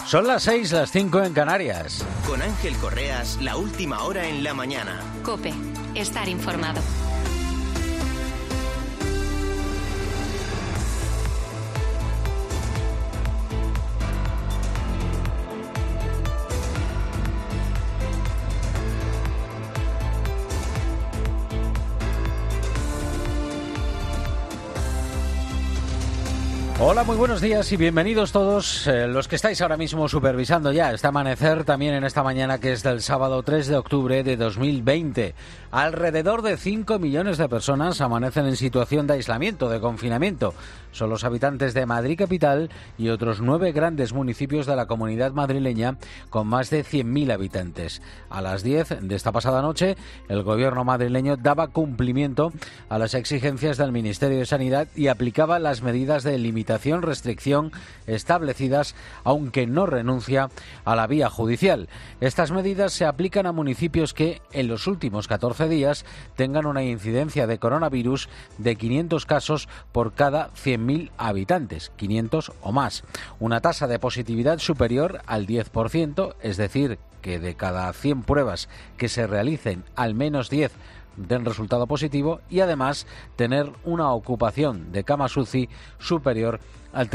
Son las 6, las 5 en Canarias. Con Ángel Correas, la última hora en la mañana. COPE, estar informado. Hola, muy buenos días y bienvenidos todos los que estáis ahora mismo supervisando ya este amanecer también en esta mañana que es del sábado 3 de octubre de 2020. Alrededor de 5 millones de personas amanecen en situación de aislamiento, de confinamiento. Son los habitantes de Madrid capital y otros 9 grandes municipios de la comunidad madrileña con más de 100.000 habitantes. A las 10 de esta pasada noche, el gobierno madrileño daba cumplimiento a las exigencias del Ministerio de Sanidad y aplicaba las medidas de limitación, restricción establecidas, aunque no renuncia a la vía judicial. Estas medidas se aplican a municipios que en los últimos 14 días tengan una incidencia de coronavirus de 500 casos por cada 100.000 habitantes, 500 o más. Una tasa de positividad superior al 10%, es decir, que de cada 100 pruebas que se realicen, al menos 10 den resultado positivo, y además tener una ocupación de camas UCI superior al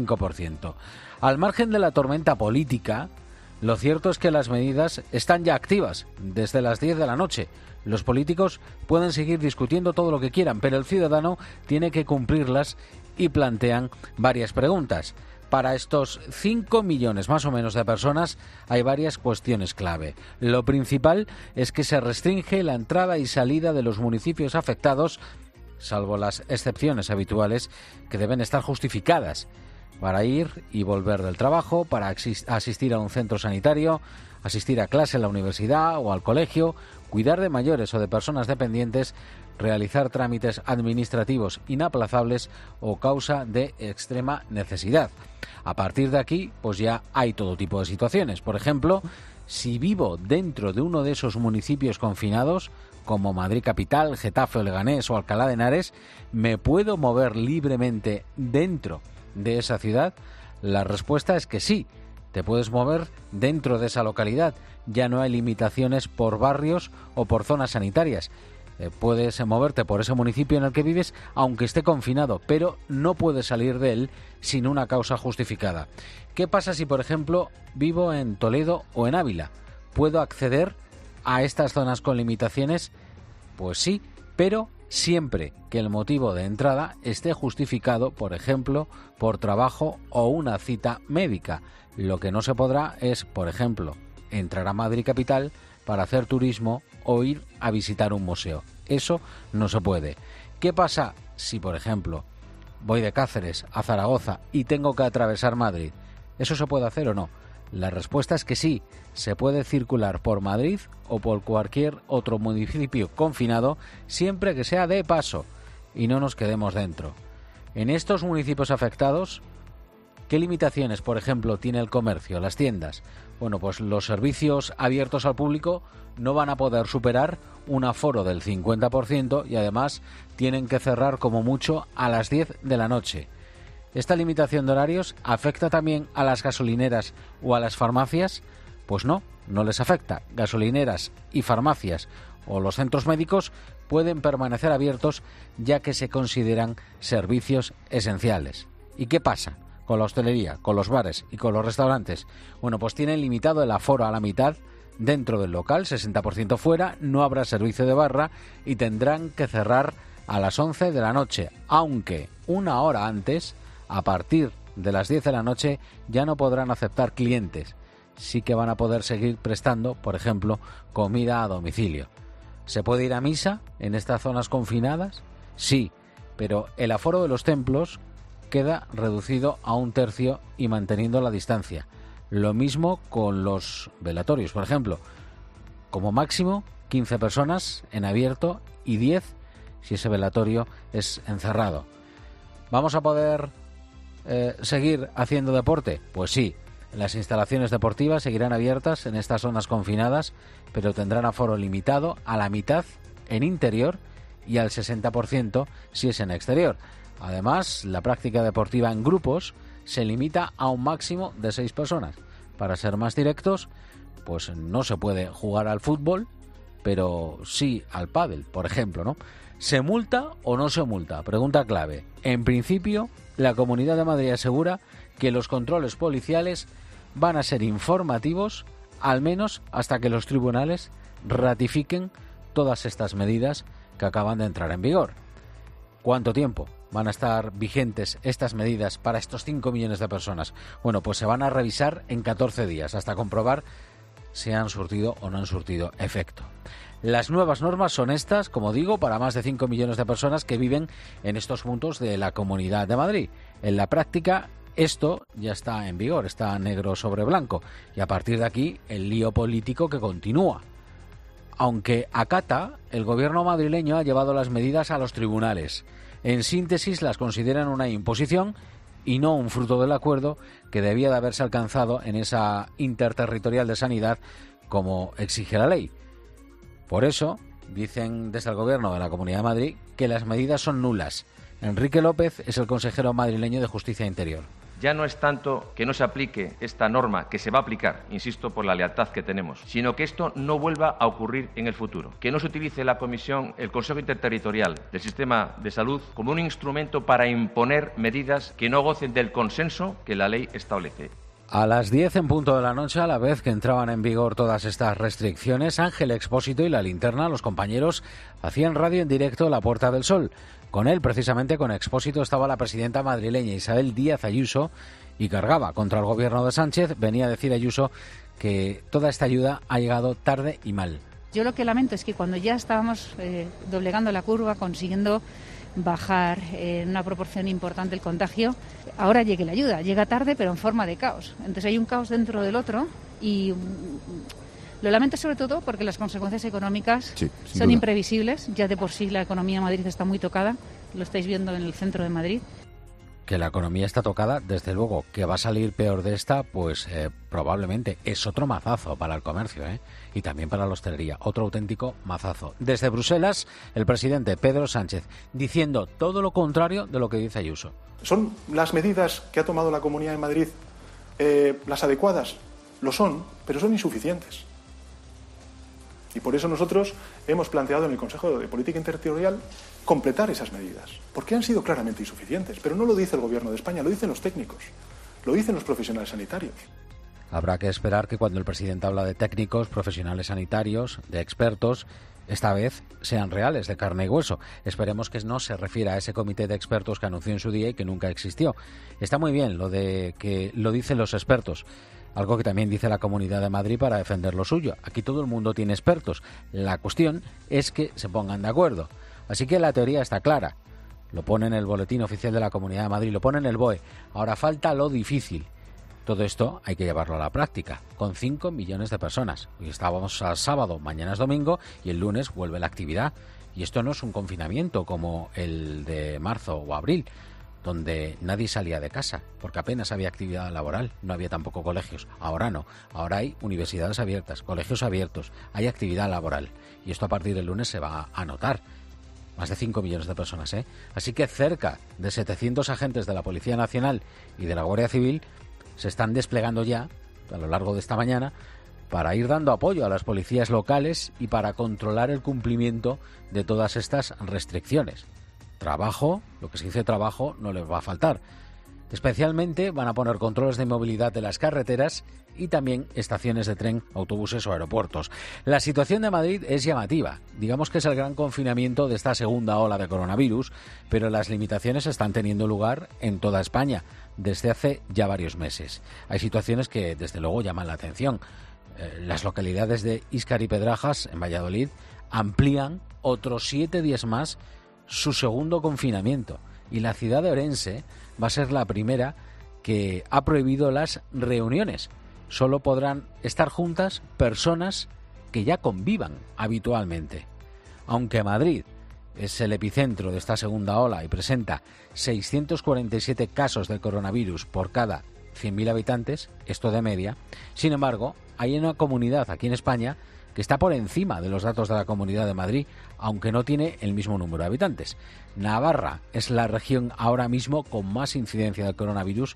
35%. Al margen de la tormenta política, lo cierto es que las medidas están ya activas desde las 10 de la noche. Los políticos pueden seguir discutiendo todo lo que quieran, pero el ciudadano tiene que cumplirlas y plantean varias preguntas. Para estos 5 millones más o menos de personas hay varias cuestiones clave. Lo principal es que se restringe la entrada y salida de los municipios afectados, salvo las excepciones habituales que deben estar justificadas, para ir y volver del trabajo, para asistir a un centro sanitario, asistir a clase en la universidad o al colegio, cuidar de mayores o de personas dependientes, realizar trámites administrativos inaplazables o causa de extrema necesidad. A partir de aquí, pues ya hay todo tipo de situaciones. Por ejemplo, si vivo dentro de uno de esos municipios confinados, como Madrid capital, Getafe o Leganés o Alcalá de Henares, ¿me puedo mover libremente dentro de esa ciudad? La respuesta es que sí, te puedes mover dentro de esa localidad. Ya no hay limitaciones por barrios o por zonas sanitarias. Puedes moverte por ese municipio en el que vives aunque esté confinado, pero no puedes salir de él sin una causa justificada. ¿Qué pasa si, por ejemplo, vivo en Toledo o en Ávila? ¿Puedo acceder a estas zonas con limitaciones? Pues sí, pero siempre que el motivo de entrada esté justificado, por ejemplo, por trabajo o una cita médica. Lo que no se podrá es, por ejemplo, entrar a Madrid capital para hacer turismo o ir a visitar un museo. Eso no se puede. ¿Qué pasa si, por ejemplo, voy de Cáceres a Zaragoza y tengo que atravesar Madrid? ¿Eso se puede hacer o no? La respuesta es que sí, se puede circular por Madrid o por cualquier otro municipio confinado siempre que sea de paso y no nos quedemos dentro. En estos municipios afectados, ¿qué limitaciones, por ejemplo, tiene el comercio, las tiendas? Bueno, pues los servicios abiertos al público no van a poder superar un aforo del 50% y además tienen que cerrar como mucho a las 10 de la noche. ¿Esta limitación de horarios afecta también a las gasolineras o a las farmacias? Pues no les afecta. Gasolineras y farmacias o los centros médicos pueden permanecer abiertos ya que se consideran servicios esenciales. ¿Y qué pasa con la hostelería, con los bares y con los restaurantes? Bueno, pues tienen limitado el aforo a la mitad dentro del local, 60% fuera, no habrá servicio de barra y tendrán que cerrar a las 11 de la noche, aunque una hora antes, a partir de las 10 de la noche, ya no podrán aceptar clientes. Sí que van a poder seguir prestando, por ejemplo, comida a domicilio. ¿Se puede ir a misa en estas zonas confinadas? Sí, pero el aforo de los templos queda reducido a 1/3 y manteniendo la distancia. Lo mismo con los velatorios, por ejemplo. Como máximo 15 personas en abierto y 10 si ese velatorio es encerrado. ¿Vamos a poder seguir haciendo deporte? Pues sí. Las instalaciones deportivas seguirán abiertas en estas zonas confinadas, pero tendrán aforo limitado a la mitad en interior y al 60% si es en exterior. Además, la práctica deportiva en grupos se limita a un máximo de 6 personas. para ser más directos, pues no se puede jugar al fútbol, pero sí al pádel, por ejemplo, ¿no? ¿Se multa o no se multa? Pregunta clave. En principio, la Comunidad de Madrid asegura que los controles policiales van a ser informativos, al menos hasta que los tribunales ratifiquen todas estas medidas que acaban de entrar en vigor. ¿Cuánto tiempo van a estar vigentes estas medidas para estos 5 millones de personas? Bueno, pues se van a revisar en 14 días hasta comprobar si han surtido o no han surtido efecto. Las nuevas normas son estas, como digo, para más de 5 millones de personas que viven en estos puntos de la Comunidad de Madrid. En la práctica, esto ya está en vigor, está negro sobre blanco. Y a partir de aquí, el lío político que continúa. Aunque acata, el gobierno madrileño ha llevado las medidas a los tribunales. En síntesis, las consideran una imposición y no un fruto del acuerdo que debía de haberse alcanzado en esa interterritorial de sanidad como exige la ley. Por eso, dicen desde el gobierno de la Comunidad de Madrid que las medidas son nulas. Enrique López es el consejero madrileño de Justicia e Interior. Ya no es tanto que no se aplique esta norma, que se va a aplicar, insisto, por la lealtad que tenemos, sino que esto no vuelva a ocurrir en el futuro. Que no se utilice la Comisión, el Consejo Interterritorial del Sistema de Salud como un instrumento para imponer medidas que no gocen del consenso que la ley establece. A las 10 en punto de la noche, a la vez que entraban en vigor todas estas restricciones, Ángel Expósito y La Linterna, los compañeros, hacían radio en directo La Puerta del Sol. Con él, precisamente con Expósito, estaba la presidenta madrileña Isabel Díaz Ayuso y cargaba contra el gobierno de Sánchez. Venía a decir Ayuso que toda esta ayuda ha llegado tarde y mal. Yo lo que lamento es que cuando ya estábamos doblegando la curva, consiguiendo bajar en una proporción importante el contagio, ahora llegue la ayuda. Llega tarde, pero en forma de caos. Entonces hay un caos dentro del otro y lo lamento sobre todo porque las consecuencias económicas son imprevisibles. Ya de por sí la economía de Madrid está muy tocada. Lo estáis viendo en el centro de Madrid. Que la economía está tocada, desde luego. Que va a salir peor de esta, pues probablemente. Es otro mazazo para el comercio, y también para la hostelería. Otro auténtico mazazo. Desde Bruselas, el presidente Pedro Sánchez diciendo todo lo contrario de lo que dice Ayuso. ¿Son las medidas que ha tomado la Comunidad de Madrid las adecuadas? Lo son, pero son insuficientes. Y por eso nosotros hemos planteado en el Consejo de Política Interterritorial completar esas medidas, porque han sido claramente insuficientes. Pero no lo dice el Gobierno de España, lo dicen los técnicos, lo dicen los profesionales sanitarios. Habrá que esperar que cuando el presidente habla de técnicos, profesionales sanitarios, de expertos, esta vez sean reales, de carne y hueso. Esperemos que no se refiera a ese comité de expertos que anunció en su día y que nunca existió. Está muy bien lo de que lo dicen los expertos, algo que también dice la Comunidad de Madrid para defender lo suyo. Aquí todo el mundo tiene expertos. La cuestión es que se pongan de acuerdo. Así que la teoría está clara. Lo pone en el Boletín Oficial de la Comunidad de Madrid, lo pone en el BOE. Ahora falta lo difícil. Todo esto hay que llevarlo a la práctica, con 5 millones de personas. Hoy estábamos a sábado, mañana es domingo y el lunes vuelve la actividad. Y esto no es un confinamiento como el de marzo o abril, donde nadie salía de casa, porque apenas había actividad laboral, no había tampoco colegios. Ahora no, ahora hay universidades abiertas, colegios abiertos, hay actividad laboral. Y esto a partir del lunes se va a notar. Más de 5 millones de personas, Así que cerca de 700 agentes de la Policía Nacional y de la Guardia Civil se están desplegando ya, a lo largo de esta mañana, para ir dando apoyo a las policías locales y para controlar el cumplimiento de todas estas restricciones. Trabajo, lo que se dice trabajo, no les va a faltar. Especialmente van a poner controles de movilidad de las carreteras y también estaciones de tren, autobuses o aeropuertos. La situación de Madrid es llamativa. Digamos que es el gran confinamiento de esta segunda ola de coronavirus, pero las limitaciones están teniendo lugar en toda España desde hace ya varios meses. Hay situaciones que desde luego llaman la atención. Las localidades de Íscar y Pedrajas, en Valladolid, amplían otros 7 días más su segundo confinamiento. Y la ciudad de Orense va a ser la primera que ha prohibido las reuniones. Solo podrán estar juntas personas que ya convivan habitualmente. Aunque Madrid es el epicentro de esta segunda ola y presenta 647 casos de coronavirus por cada 100.000 habitantes, esto de media, sin embargo, hay una comunidad aquí en España que está por encima de los datos de la Comunidad de Madrid, aunque no tiene el mismo número de habitantes. Navarra es la región ahora mismo con más incidencia del coronavirus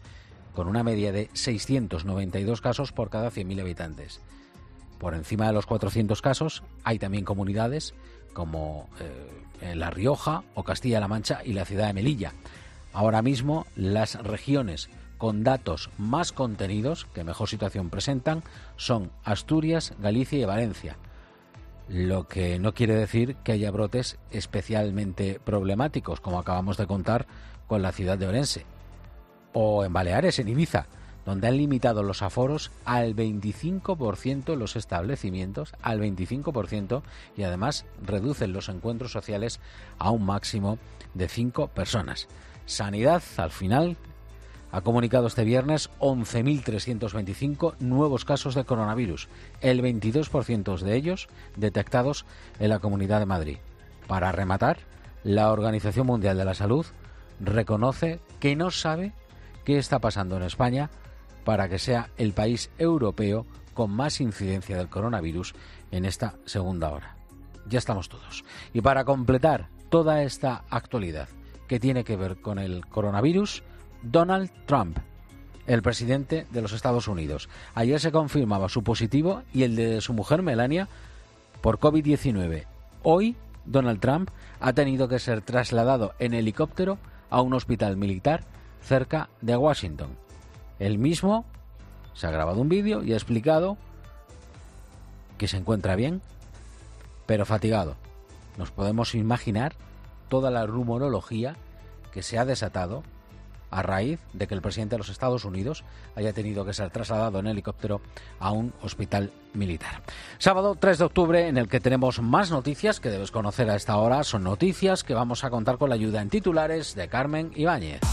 con una media de 692 casos por cada 100.000 habitantes. Por encima de los 400 casos hay también comunidades como La Rioja o Castilla-La Mancha y la ciudad de Melilla. Ahora mismo las regiones con datos más contenidos, que mejor situación presentan, son Asturias, Galicia y Valencia. Lo que no quiere decir que haya brotes especialmente problemáticos, como acabamos de contar con la ciudad de Orense. O en Baleares, en Ibiza, donde han limitado los aforos al 25% los establecimientos, al 25%, y además reducen los encuentros sociales a un máximo de 5 personas. Sanidad, al final, ha comunicado este viernes 11.325 nuevos casos de coronavirus, el 22% de ellos detectados en la Comunidad de Madrid. Para rematar, la Organización Mundial de la Salud reconoce que no sabe qué está pasando en España para que sea el país europeo con más incidencia del coronavirus en esta segunda hora. Ya estamos todos. Y para completar toda esta actualidad que tiene que ver con el coronavirus, Donald Trump, el presidente de los Estados Unidos. Ayer se confirmaba su positivo y el de su mujer Melania por COVID-19. Hoy, Donald Trump ha tenido que ser trasladado en helicóptero a un hospital militar cerca de Washington. Él mismo se ha grabado un vídeo y ha explicado que se encuentra bien, pero fatigado. Nos podemos imaginar toda la rumorología que se ha desatado a raíz de que el presidente de los Estados Unidos haya tenido que ser trasladado en helicóptero a un hospital militar. Sábado 3 de octubre, en el que tenemos más noticias que debes conocer a esta hora. Son noticias que vamos a contar con la ayuda en titulares de Carmen Ibáñez.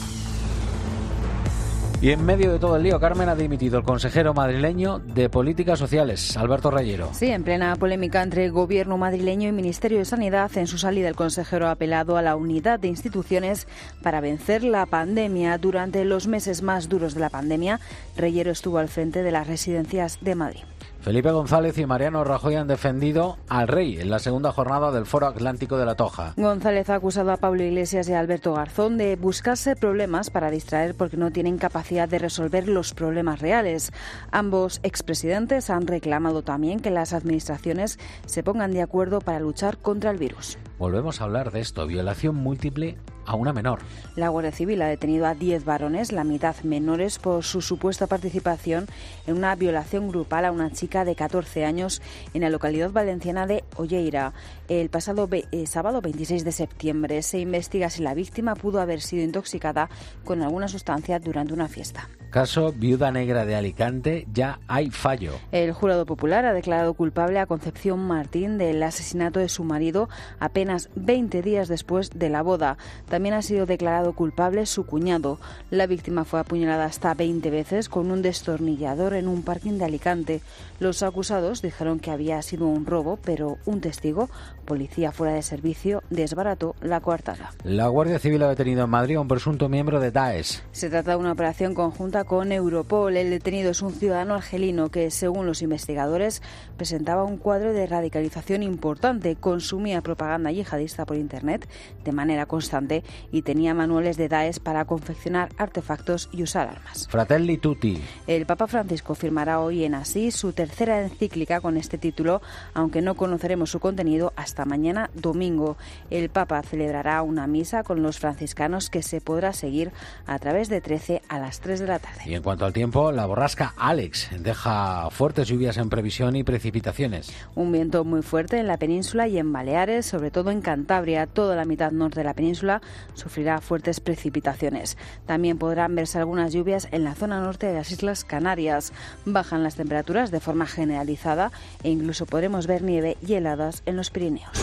Y en medio de todo el lío, Carmen, ha dimitido el consejero madrileño de Políticas Sociales, Alberto Reyero. Sí, en plena polémica entre el Gobierno madrileño y Ministerio de Sanidad, en su salida el consejero ha apelado a la unidad de instituciones para vencer la pandemia. Durante los meses más duros de la pandemia, Reyero estuvo al frente de las residencias de Madrid. Felipe González y Mariano Rajoy han defendido al rey en la segunda jornada del Foro Atlántico de La Toja. González ha acusado a Pablo Iglesias y a Alberto Garzón de buscarse problemas para distraer porque no tienen capacidad de resolver los problemas reales. Ambos expresidentes han reclamado también que las administraciones se pongan de acuerdo para luchar contra el virus. Volvemos a hablar de esto, violación múltiple a una menor. La Guardia Civil ha detenido a 10 varones, la mitad menores, por su supuesta participación en una violación grupal a una chica de 14 años en la localidad valenciana de Olleira. El pasado sábado 26 de septiembre se investiga si la víctima pudo haber sido intoxicada con alguna sustancia durante una fiesta. Caso Viuda Negra de Alicante, ya hay fallo. El jurado popular ha declarado culpable a Concepción Martín del asesinato de su marido apenas 20 días después de la boda. También ha sido declarado culpable su cuñado. La víctima fue apuñalada hasta 20 veces con un destornillador en un parking de Alicante. Los acusados dijeron que había sido un robo, pero un testigo, policía fuera de servicio, desbarató la coartada. La Guardia Civil ha detenido en Madrid a un presunto miembro de Daesh. Se trata de una operación conjunta con Europol. El detenido es un ciudadano argelino que, según los investigadores, presentaba un cuadro de radicalización importante, consumía propaganda yihadista por Internet de manera constante y tenía manuales de Daesh para confeccionar artefactos y usar armas. Fratelli Tutti. El Papa Francisco firmará hoy en Asís su tercera encíclica con este título, aunque no conoceremos su contenido hasta mañana domingo. El Papa celebrará una misa con los franciscanos que se podrá seguir a través de 13 a las 3 de la tarde. Y en cuanto al tiempo, la borrasca Alex deja fuertes lluvias en previsión y precipitaciones. Un viento muy fuerte en la península y en Baleares, sobre todo en Cantabria. Toda la mitad norte de la península sufrirá fuertes precipitaciones. También podrán verse algunas lluvias en la zona norte de las Islas Canarias. Bajan las temperaturas de forma generalizada e incluso podremos ver nieve y heladas en los Pirineos.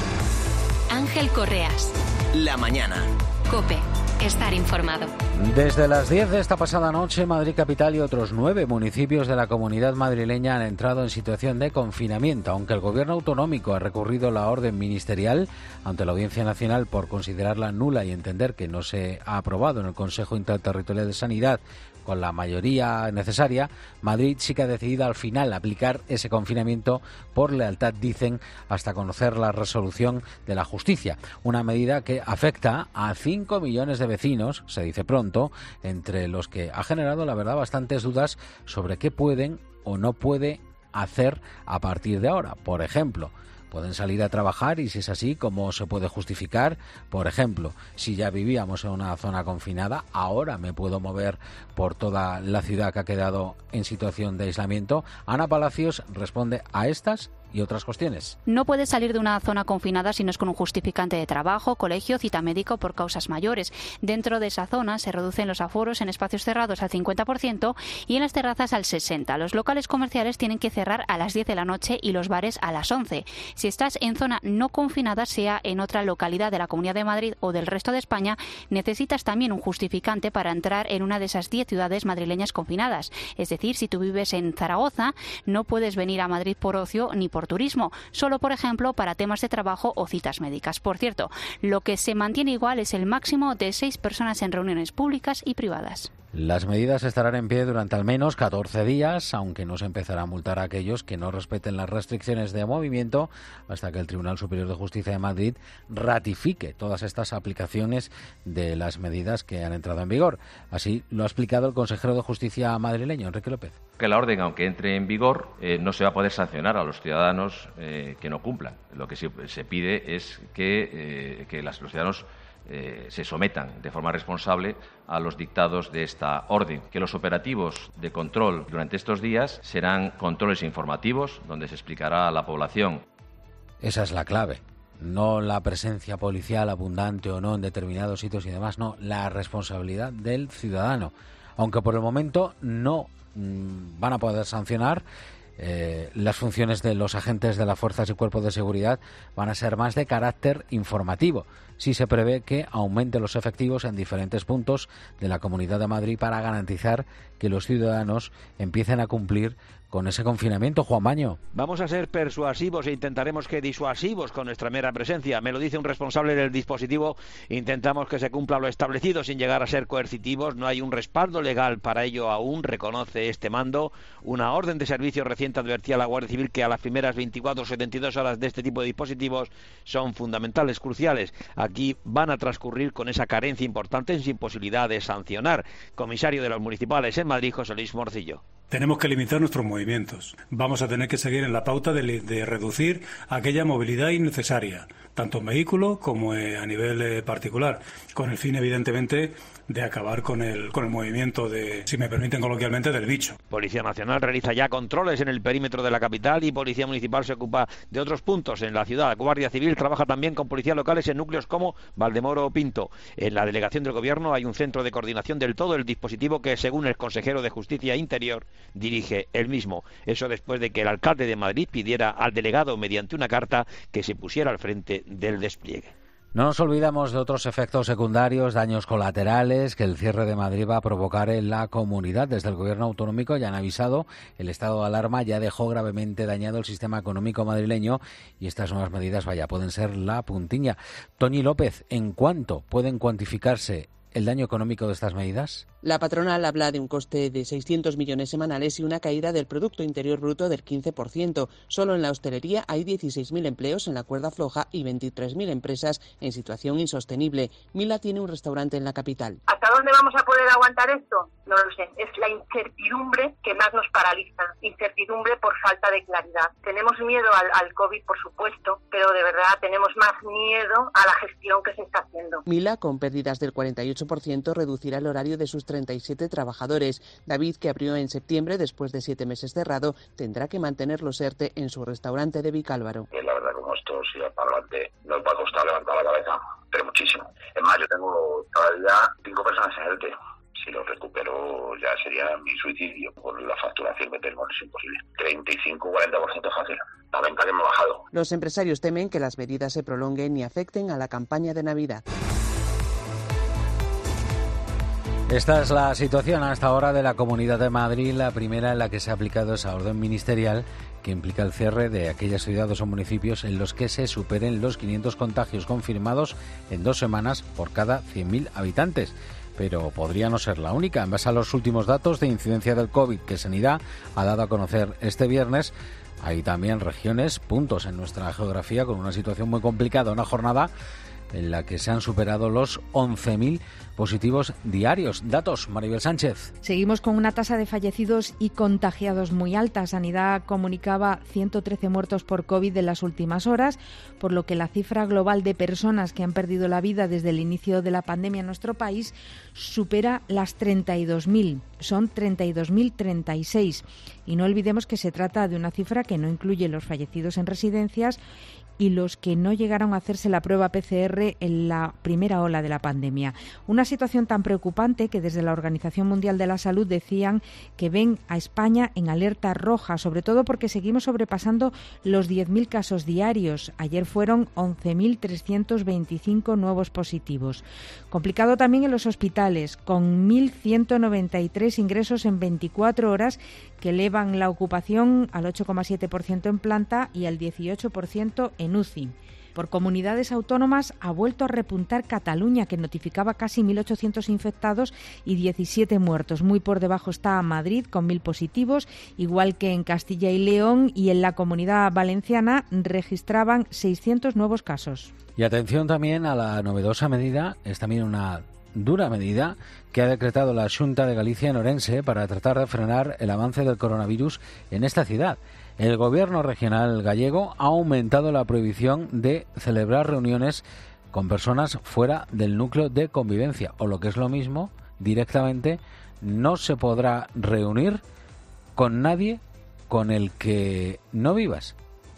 Ángel Correas. La mañana. COPE. Estar informado. Desde las 10 de esta pasada noche, Madrid capital y otros 9 municipios de la comunidad madrileña han entrado en situación de confinamiento, aunque el gobierno autonómico ha recurrido la orden ministerial ante la Audiencia Nacional por considerarla nula y entender que no se ha aprobado en el Consejo Interterritorial de Sanidad con la mayoría necesaria, Madrid sí que ha decidido al final aplicar ese confinamiento por lealtad, dicen, hasta conocer la resolución de la justicia. Una medida que afecta a 5 millones de vecinos, se dice pronto, entre los que ha generado, la verdad, bastantes dudas sobre qué pueden o no puede hacer a partir de ahora. Por ejemplo, pueden salir a trabajar y si es así, ¿cómo se puede justificar? Por ejemplo, si ya vivíamos en una zona confinada, ahora me puedo mover por toda la ciudad que ha quedado en situación de aislamiento. Ana Palacios responde a estas y otras cuestiones. No puedes salir de una zona confinada si no es con un justificante de trabajo, colegio, cita médico por causas mayores. Dentro de esa zona se reducen los aforos en espacios cerrados al 50% y en las terrazas al 60%. Los locales comerciales tienen que cerrar a las 10 de la noche y los bares a las 11. Si estás en zona no confinada, sea en otra localidad de la Comunidad de Madrid o del resto de España, necesitas también un justificante para entrar en una de esas 10 ciudades madrileñas confinadas. Es decir, si tú vives en Zaragoza, no puedes venir a Madrid por ocio ni por turismo, solo, por ejemplo, para temas de trabajo o citas médicas. Por cierto, lo que se mantiene igual es el máximo de 6 personas en reuniones públicas y privadas. Las medidas estarán en pie durante al menos 14 días, aunque no se empezará a multar a aquellos que no respeten las restricciones de movimiento hasta que el Tribunal Superior de Justicia de Madrid ratifique todas estas aplicaciones de las medidas que han entrado en vigor. Así lo ha explicado el consejero de Justicia madrileño, Enrique López. Que la orden, aunque entre en vigor, no se va a poder sancionar a los ciudadanos que no cumplan. Lo que se pide es que los ciudadanos se sometan de forma responsable a los dictados de esta orden. Que los operativos de control durante estos días serán controles informativos, donde se explicará a la población. Esa es la clave. No la presencia policial abundante o no en determinados sitios y demás, no, la responsabilidad del ciudadano. Aunque por el momento no van a poder sancionar, las funciones de los agentes de las fuerzas y cuerpos de seguridad van a ser más de carácter informativo. Sí se prevé que aumente los efectivos en diferentes puntos de la Comunidad de Madrid para garantizar que los ciudadanos empiecen a cumplir con ese confinamiento. Juan Baño. Vamos a ser persuasivos e intentaremos que disuasivos con nuestra mera presencia. Me lo dice un responsable del dispositivo. Intentamos que se cumpla lo establecido sin llegar a ser coercitivos. No hay un respaldo legal para ello aún, reconoce este mando. Una orden de servicio reciente advertía a la Guardia Civil que a las primeras 24 o 72 horas de este tipo de dispositivos son fundamentales, cruciales. Aquí van a transcurrir con esa carencia importante sin posibilidad de sancionar. Comisario de los municipales en Madrid, José Luis Morcillo. Tenemos que limitar nuestros movimientos. Vamos a tener que seguir en la pauta de reducir aquella movilidad innecesaria, tanto en vehículo como a nivel particular, con el fin, evidentemente, de acabar con el movimiento si me permiten coloquialmente, del bicho. Policía Nacional realiza ya controles en el perímetro de la capital y Policía Municipal se ocupa de otros puntos en la ciudad. Guardia Civil trabaja también con policías locales en núcleos como Valdemoro o Pinto. En la delegación del Gobierno hay un centro de coordinación del todo el dispositivo que, según el consejero de Justicia e Interior, dirige él mismo. Eso después de que el alcalde de Madrid pidiera al delegado mediante una carta que se pusiera al frente del despliegue. No nos olvidamos de otros efectos secundarios, daños colaterales que el cierre de Madrid va a provocar en la comunidad. Desde el Gobierno autonómico ya han avisado, el estado de alarma ya dejó gravemente dañado el sistema económico madrileño y estas nuevas medidas, pueden ser la puntiña. Toñi López, ¿en cuánto pueden cuantificarse el daño económico de estas medidas? La patronal habla de un coste de 600 millones semanales y una caída del Producto Interior Bruto del 15%. Solo en la hostelería hay 16.000 empleos en la cuerda floja y 23.000 empresas en situación insostenible. Mila tiene un restaurante en la capital. ¿Hasta dónde vamos a poder aguantar esto? No lo sé. Es la incertidumbre que más nos paraliza. Incertidumbre por falta de claridad. Tenemos miedo al COVID, por supuesto, pero de verdad tenemos más miedo a la gestión que se está haciendo. Mila, con pérdidas del 48%, reducirá el horario de sus 37 trabajadores. David, que abrió en septiembre después de 7 meses cerrado, tendrá que mantener los ERTE en su restaurante de Vicálvaro. La verdad, como esto siga para adelante, nos va a costar levantar la cabeza, pero muchísimo. En mayo tengo todavía 5 personas en ERTE. Si lo recupero ya sería mi suicidio. Con la facturación que tenemos es imposible. 35-40% fácil. La venta que me ha bajado. Los empresarios temen que las medidas se prolonguen y afecten a la campaña de Navidad. Esta es la situación hasta ahora de la Comunidad de Madrid, la primera en la que se ha aplicado esa orden ministerial que implica el cierre de aquellas ciudades o municipios en los que se superen los 500 contagios confirmados en 2 semanas por cada 100.000 habitantes. pero podría no ser la única. En base a los últimos datos de incidencia del COVID que Sanidad ha dado a conocer este viernes, hay también regiones, puntos en nuestra geografía con una situación muy complicada, una jornada en la que se han superado los 11.000 positivos diarios. Datos, Maribel Sánchez. Seguimos con una tasa de fallecidos y contagiados muy alta. Sanidad comunicaba 113 muertos por COVID en las últimas horas, por lo que la cifra global de personas que han perdido la vida desde el inicio de la pandemia en nuestro país supera las 32.000. Son 32.036. Y no olvidemos que se trata de una cifra que no incluye los fallecidos en residencias y los que no llegaron a hacerse la prueba PCR en la primera ola de la pandemia. Una situación tan preocupante que desde la Organización Mundial de la Salud decían que ven a España en alerta roja, sobre todo porque seguimos sobrepasando los 10.000 casos diarios. Ayer fueron 11.325 nuevos positivos. Complicado también en los hospitales, con 1.193 ingresos en 24 horas que elevan la ocupación al 8,7% en planta y al 18% en UCI. Por comunidades autónomas ha vuelto a repuntar Cataluña, que notificaba casi 1.800 infectados y 17 muertos. Muy por debajo está Madrid, con 1.000 positivos, igual que en Castilla y León, y en la Comunidad Valenciana registraban 600 nuevos casos. Y atención también a la novedosa medida, es también una dura medida que ha decretado la Xunta de Galicia en Orense para tratar de frenar el avance del coronavirus en esta ciudad. El gobierno regional gallego ha aumentado la prohibición de celebrar reuniones con personas fuera del núcleo de convivencia, o lo que es lo mismo, directamente no se podrá reunir con nadie con el que no vivas.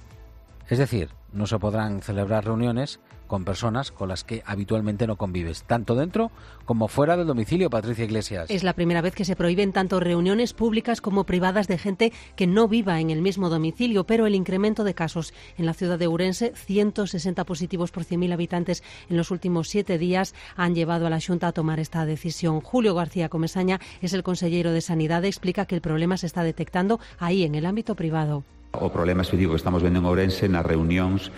Es decir, no se podrán celebrar reuniones con personas con las que habitualmente no convives, tanto dentro como fuera del domicilio. Patricia Iglesias. Es la primera vez que se prohíben tanto reuniones públicas como privadas de gente que no viva en el mismo domicilio, pero el incremento de casos en la ciudad de Ourense, 160 positivos por 100.000 habitantes en los últimos 7 días, han llevado a la Xunta a tomar esta decisión. Julio García Comesaña es el consellero de Sanidade, explica que el problema se está detectando ahí en el ámbito privado. O problema específico que estamos vendo en Ourense nas reunións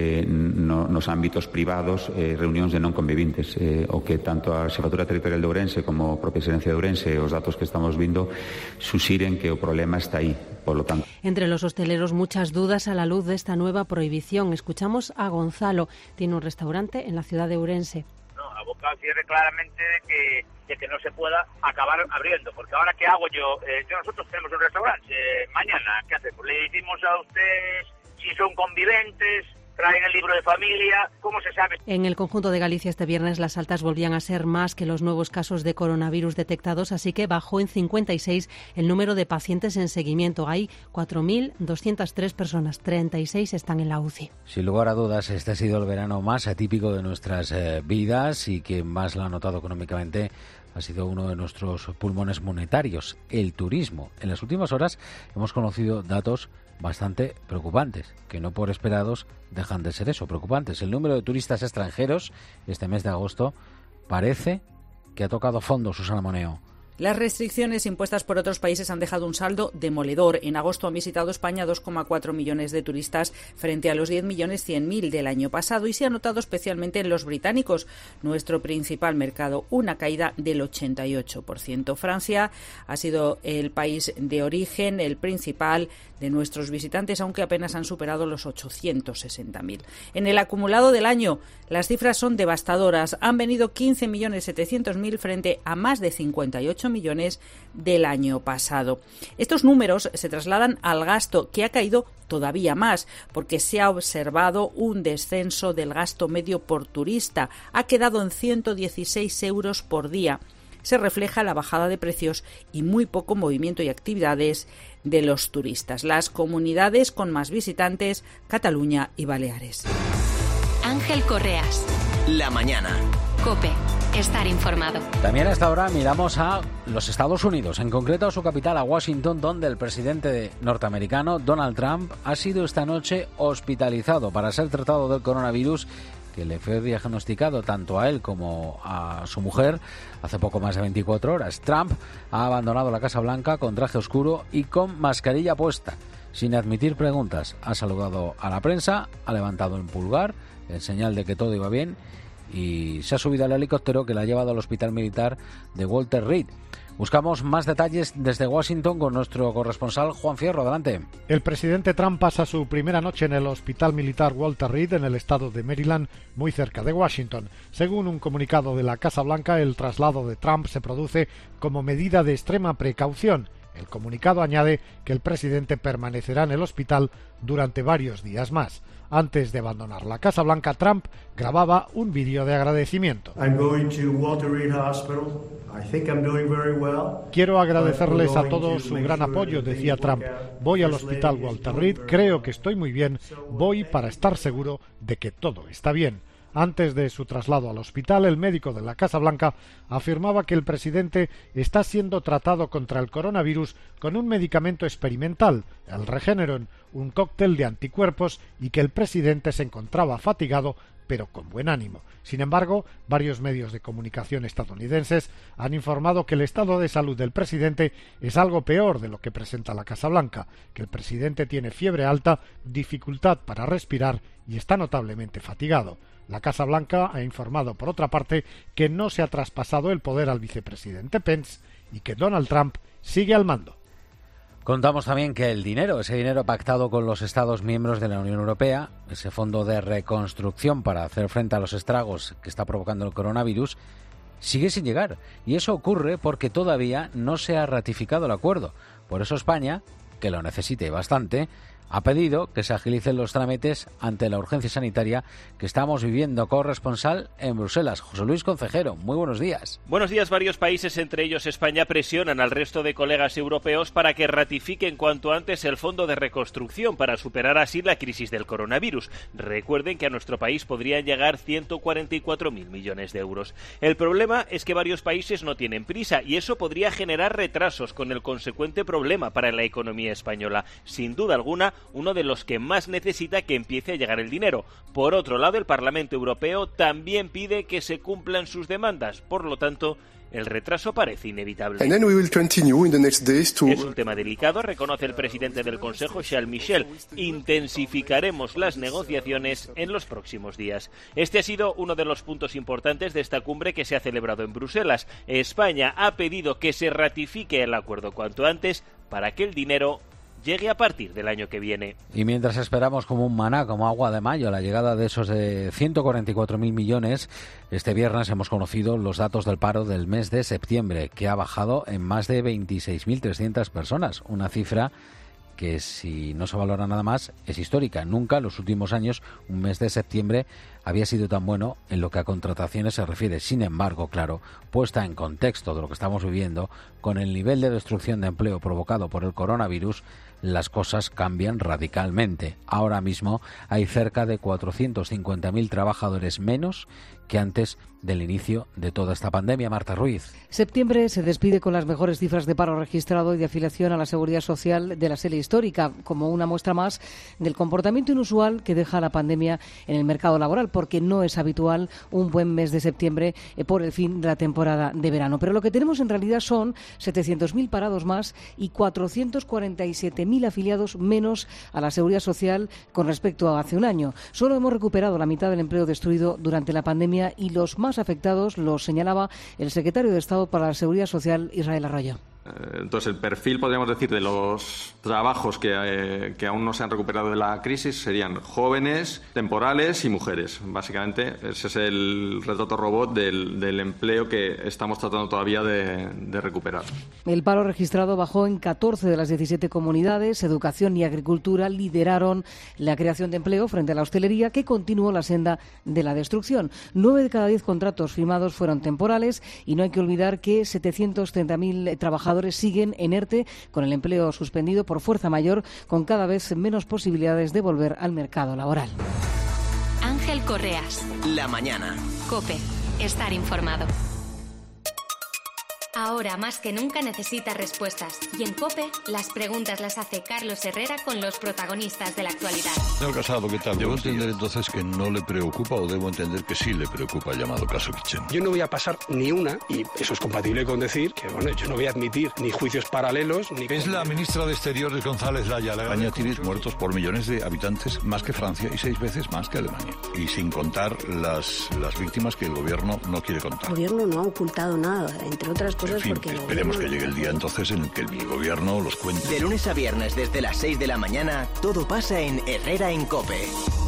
nos ámbitos privados, reunións de non convivintes, o que tanto a Xefatura Territorial de Ourense como a propia Xerencia de Ourense, os datos que estamos vindo suxiren que o problema está aí, por lo tanto. Entre los hosteleros muchas dudas a la luz de esta nueva prohibición. Escuchamos a Gonzalo, tiene un restaurante en la ciudad de Ourense. Aboca al cierre claramente de que no se pueda acabar abriendo, porque ahora ¿qué hago yo? Nosotros tenemos un restaurante, mañana, ¿qué hacemos? Le decimos a ustedes si son conviventes, traen el libro de familia, ¿cómo se sabe? En el conjunto de Galicia este viernes las altas volvían a ser más que los nuevos casos de coronavirus detectados, así que bajó en 56 el número de pacientes en seguimiento. Hay 4.203 personas, 36 están en la UCI. Sin lugar a dudas, este ha sido el verano más atípico de nuestras vidas, y quien más lo ha notado económicamente ha sido uno de nuestros pulmones monetarios, el turismo. En las últimas horas hemos conocido datos bastante preocupantes, que no por esperados dejan de ser eso, preocupantes. El número de turistas extranjeros este mes de agosto parece que ha tocado fondo, Susana Moneo. Las restricciones impuestas por otros países han dejado un saldo demoledor. En agosto han visitado España 2,4 millones de turistas frente a los 10.100.000 del año pasado, y se ha notado especialmente en los británicos, nuestro principal mercado, una caída del 88%. Francia ha sido el país de origen, el principal de nuestros visitantes, aunque apenas han superado los 860.000. En el acumulado del año, las cifras son devastadoras. Han venido 15.700.000 frente a más de 58 millones del año pasado. Estos números se trasladan al gasto, que ha caído todavía más, porque se ha observado un descenso del gasto medio por turista. Ha quedado en 116 euros por día. Se refleja la bajada de precios y muy poco movimiento y actividades de los turistas. Las comunidades con más visitantes, Cataluña y Baleares. Ángel Correas. La mañana. COPE. Estar informado. También hasta ahora miramos a los Estados Unidos, en concreto a su capital, a Washington, donde el presidente norteamericano Donald Trump ha sido esta noche hospitalizado para ser tratado del coronavirus, que le fue diagnosticado tanto a él como a su mujer hace poco más de 24 horas. Trump ha abandonado la Casa Blanca con traje oscuro y con mascarilla puesta, sin admitir preguntas. Ha saludado a la prensa, ha levantado el pulgar en señal de que todo iba bien y se ha subido al helicóptero que la ha llevado al hospital militar de Walter Reed. Buscamos más detalles desde Washington con nuestro corresponsal Juan Fierro. Adelante. El presidente Trump pasa su primera noche en el hospital militar Walter Reed en el estado de Maryland, muy cerca de Washington. Según un comunicado de la Casa Blanca, el traslado de Trump se produce como medida de extrema precaución. El comunicado añade que el presidente permanecerá en el hospital durante varios días más. Antes de abandonar la Casa Blanca, Trump grababa un vídeo de agradecimiento. Quiero agradecerles a todos su gran apoyo, decía Trump. Voy al hospital Walter Reed, creo que estoy muy bien, voy para estar seguro de que todo está bien. Antes de su traslado al hospital, el médico de la Casa Blanca afirmaba que el presidente está siendo tratado contra el coronavirus con un medicamento experimental, el Regeneron, un cóctel de anticuerpos, y que el presidente se encontraba fatigado pero con buen ánimo. Sin embargo, varios medios de comunicación estadounidenses han informado que el estado de salud del presidente es algo peor de lo que presenta la Casa Blanca, que el presidente tiene fiebre alta, dificultad para respirar y está notablemente fatigado. La Casa Blanca ha informado, por otra parte, que no se ha traspasado el poder al vicepresidente Pence y que Donald Trump sigue al mando. Contamos también que ese dinero pactado con los Estados miembros de la Unión Europea, ese fondo de reconstrucción para hacer frente a los estragos que está provocando el coronavirus, sigue sin llegar. Y eso ocurre porque todavía no se ha ratificado el acuerdo. Por eso España, que lo necesite bastante, ha pedido que se agilicen los trámites ante la urgencia sanitaria que estamos viviendo. Corresponsal en Bruselas, José Luis Concejero, muy buenos días. Buenos días. Varios países, entre ellos España, presionan al resto de colegas europeos para que ratifiquen cuanto antes el fondo de reconstrucción para superar así la crisis del coronavirus. Recuerden que a nuestro país podrían llegar 144.000 millones de euros. El problema es que varios países no tienen prisa y eso podría generar retrasos con el consecuente problema para la economía española. Sin duda alguna, uno de los que más necesita que empiece a llegar el dinero. Por otro lado, el Parlamento Europeo también pide que se cumplan sus demandas. Por lo tanto, el retraso parece inevitable. Es un tema delicado, reconoce el presidente del Consejo, Charles Michel. Intensificaremos las negociaciones en los próximos días. Este ha sido uno de los puntos importantes de esta cumbre que se ha celebrado en Bruselas. España ha pedido que se ratifique el acuerdo cuanto antes para que el dinero llegue a partir del año que viene. Y mientras esperamos como un maná, como agua de mayo, la llegada de esos 144.000 millones, este viernes hemos conocido los datos del paro del mes de septiembre, que ha bajado en más de 26.300 personas, una cifra que, si no se valora nada más, es histórica. Nunca en los últimos años un mes de septiembre había sido tan bueno en lo que a contrataciones se refiere. Sin embargo, claro, puesta en contexto de lo que estamos viviendo, con el nivel de destrucción de empleo provocado por el coronavirus, las cosas cambian radicalmente. Ahora mismo hay cerca de 450.000 trabajadores menos que antes del inicio de toda esta pandemia. Marta Ruiz. Septiembre se despide con las mejores cifras de paro registrado y de afiliación a la Seguridad Social de la serie histórica, como una muestra más del comportamiento inusual que deja la pandemia en el mercado laboral, porque no es habitual un buen mes de septiembre por el fin de la temporada de verano. Pero lo que tenemos en realidad son 700.000 parados más y 447.000 afiliados menos a la Seguridad Social con respecto a hace un año. Solo hemos recuperado la mitad del empleo destruido durante la pandemia y los más afectados los señalaba el secretario de Estado para la Seguridad Social, Israel Arroyo. Entonces, el perfil, podríamos decir, de los trabajos que aún no se han recuperado de la crisis serían jóvenes, temporales y mujeres. Básicamente, ese es el retrato robot del empleo que estamos tratando todavía de recuperar. El paro registrado bajó en 14 de las 17 comunidades. Educación y agricultura lideraron la creación de empleo frente a la hostelería, que continuó la senda de la destrucción. 9 de cada 10 contratos firmados fueron temporales y no hay que olvidar que 730.000 trabajadores siguen en ERTE con el empleo suspendido por fuerza mayor, con cada vez menos posibilidades de volver al mercado laboral. Ángel Correas. La mañana. COPE. Estar informado. ahora más que nunca necesita respuestas. Y en COPE, las preguntas las hace Carlos Herrera con los protagonistas de la actualidad. Señor Casado, ¿qué tal? ¿Debo entender entonces que no le preocupa o debo entender que sí le preocupa el llamado caso Kitchen? Yo no voy a pasar ni una, y eso es compatible con decir que bueno, yo no voy a admitir ni juicios paralelos, ni... Es la ministra de Exteriores, González Laya. España tiene muertos por millones de habitantes, más que Francia y 6 veces más que Alemania. Y sin contar las víctimas que el gobierno no quiere contar. El gobierno no ha ocultado nada, entre otras cosas, en fin, porque... Esperemos que llegue el día entonces en el que el gobierno los cuente. De lunes a viernes desde las 6 de la mañana, todo pasa en Herrera en COPE.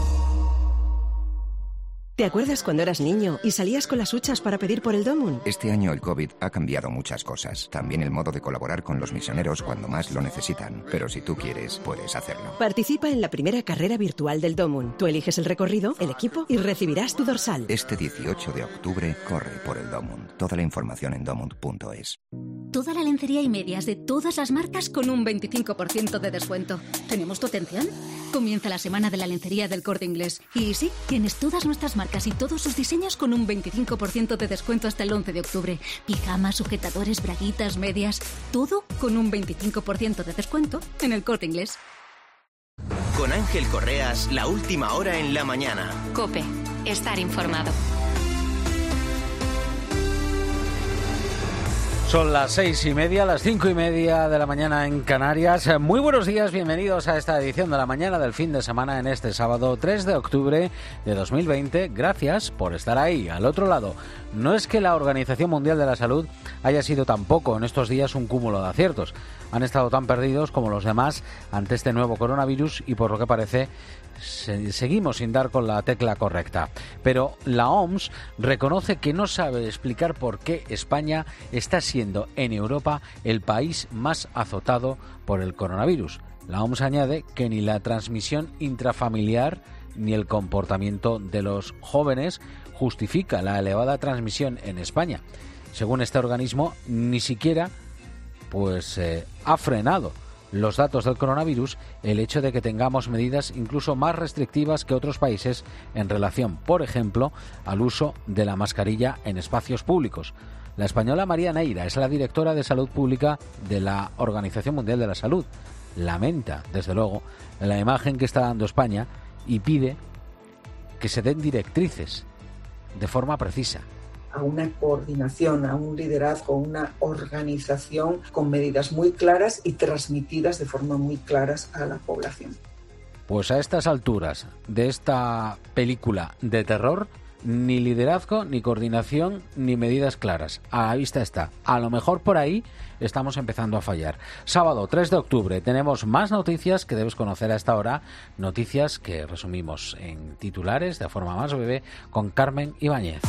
¿Te acuerdas cuando eras niño y salías con las huchas para pedir por el Domun? Este año el COVID ha cambiado muchas cosas. También el modo de colaborar con los misioneros cuando más lo necesitan. Pero si tú quieres, puedes hacerlo. Participa en la primera carrera virtual del Domun. Tú eliges el recorrido, el equipo y recibirás tu dorsal. Este 18 de octubre, corre por el Domun. Toda la información en domund.es. Toda la lencería y medias de todas las marcas con un 25% de descuento. ¿Tenemos tu atención? Comienza la semana de la lencería del Corte Inglés. Y sí, tienes todas nuestras marcas y todos sus diseños con un 25% de descuento hasta el 11 de octubre. Pijamas, sujetadores, braguitas, medias... Todo con un 25% de descuento en el Corte Inglés. Con Ángel Correas, la última hora en la mañana. COPE. Estar informado. Son las 6:30, las 5:30 de la mañana en Canarias. Muy buenos días, bienvenidos a esta edición de la mañana del fin de semana en este sábado 3 de octubre de 2020. Gracias por estar ahí, al otro lado. No es que la Organización Mundial de la Salud haya sido tampoco en estos días un cúmulo de aciertos. Han estado tan perdidos como los demás ante este nuevo coronavirus y por lo que parece seguimos sin dar con la tecla correcta. Pero la OMS reconoce que no sabe explicar por qué España está siendo en Europa el país más azotado por el coronavirus. La OMS añade que ni la transmisión intrafamiliar ni el comportamiento de los jóvenes justifica la elevada transmisión en España. Según este organismo, ni siquiera ha frenado los datos del coronavirus el hecho de que tengamos medidas incluso más restrictivas que otros países en relación, por ejemplo, al uso de la mascarilla en espacios públicos. La española María Neira es la directora de Salud Pública de la Organización Mundial de la Salud. Lamenta, desde luego, la imagen que está dando España y pide que se den directrices de forma precisa. A una coordinación, a un liderazgo, a una organización con medidas muy claras y transmitidas de forma muy claras a la población. Pues a estas alturas de esta película de terror, ni liderazgo, ni coordinación, ni medidas claras. A la vista está. A lo mejor por ahí estamos empezando a fallar. Sábado 3 de octubre tenemos más noticias que debes conocer a esta hora. Noticias que resumimos en titulares de forma más breve con Carmen Ibáñez.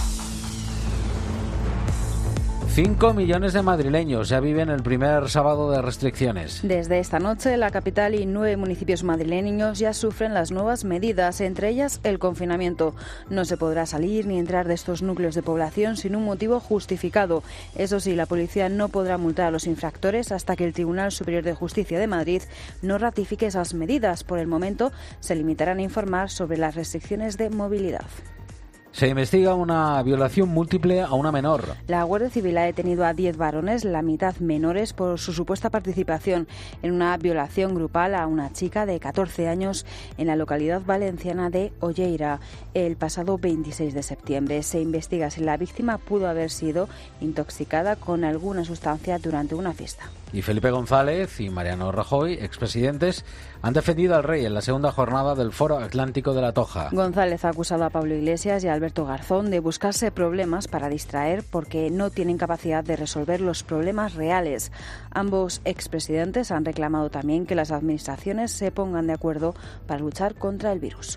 5 millones de madrileños ya viven el primer sábado de restricciones. Desde esta noche, la capital y 9 municipios madrileños ya sufren las nuevas medidas, entre ellas el confinamiento. No se podrá salir ni entrar de estos núcleos de población sin un motivo justificado. Eso sí, la policía no podrá multar a los infractores hasta que el Tribunal Superior de Justicia de Madrid no ratifique esas medidas. Por el momento, se limitarán a informar sobre las restricciones de movilidad. Se investiga una violación múltiple a una menor. La Guardia Civil ha detenido a 10 varones, la mitad menores, por su supuesta participación en una violación grupal a una chica de 14 años en la localidad valenciana de Olleira el pasado 26 de septiembre. Se investiga si la víctima pudo haber sido intoxicada con alguna sustancia durante una fiesta. Y Felipe González y Mariano Rajoy, expresidentes, han defendido al rey en la segunda jornada del Foro Atlántico de la Toja. González ha acusado a Pablo Iglesias y a Alberto Garzón de buscarse problemas para distraer porque no tienen capacidad de resolver los problemas reales. Ambos expresidentes han reclamado también que las administraciones se pongan de acuerdo para luchar contra el virus.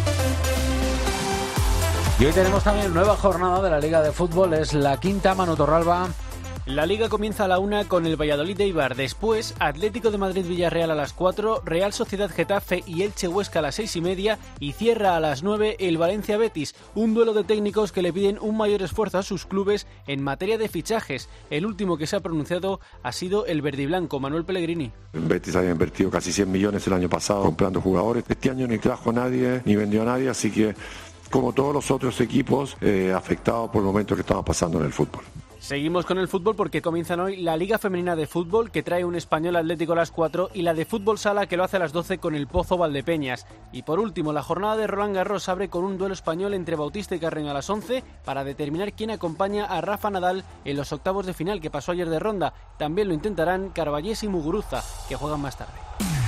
Y hoy tenemos también nueva jornada de la Liga de Fútbol, es la quinta. Manu Torralba. La Liga comienza a la 1 con el Valladolid de Eibar, después Atlético de Madrid-Villarreal a las 4, Real Sociedad-Getafe y Elche-Huesca a las 6:30 y cierra a las 9 el Valencia-Betis, un duelo de técnicos que le piden un mayor esfuerzo a sus clubes en materia de fichajes. El último que se ha pronunciado ha sido el verdiblanco, Manuel Pellegrini. Betis había invertido casi 100 millones el año pasado comprando jugadores. Este año ni trajo a nadie, ni vendió a nadie, así que como todos los otros equipos afectados por el momento que estaba pasando en el fútbol. Seguimos con el fútbol porque comienzan hoy la Liga Femenina de Fútbol, que trae un Español Atlético a las 4, y la de Fútbol Sala, que lo hace a las 12 con el Pozo Valdepeñas. Y por último, la jornada de Roland Garros abre con un duelo español entre Bautista y Carreño a las 11 para determinar quién acompaña a Rafa Nadal en los octavos de final, que pasó ayer de ronda. También lo intentarán Carballés y Muguruza, que juegan más tarde.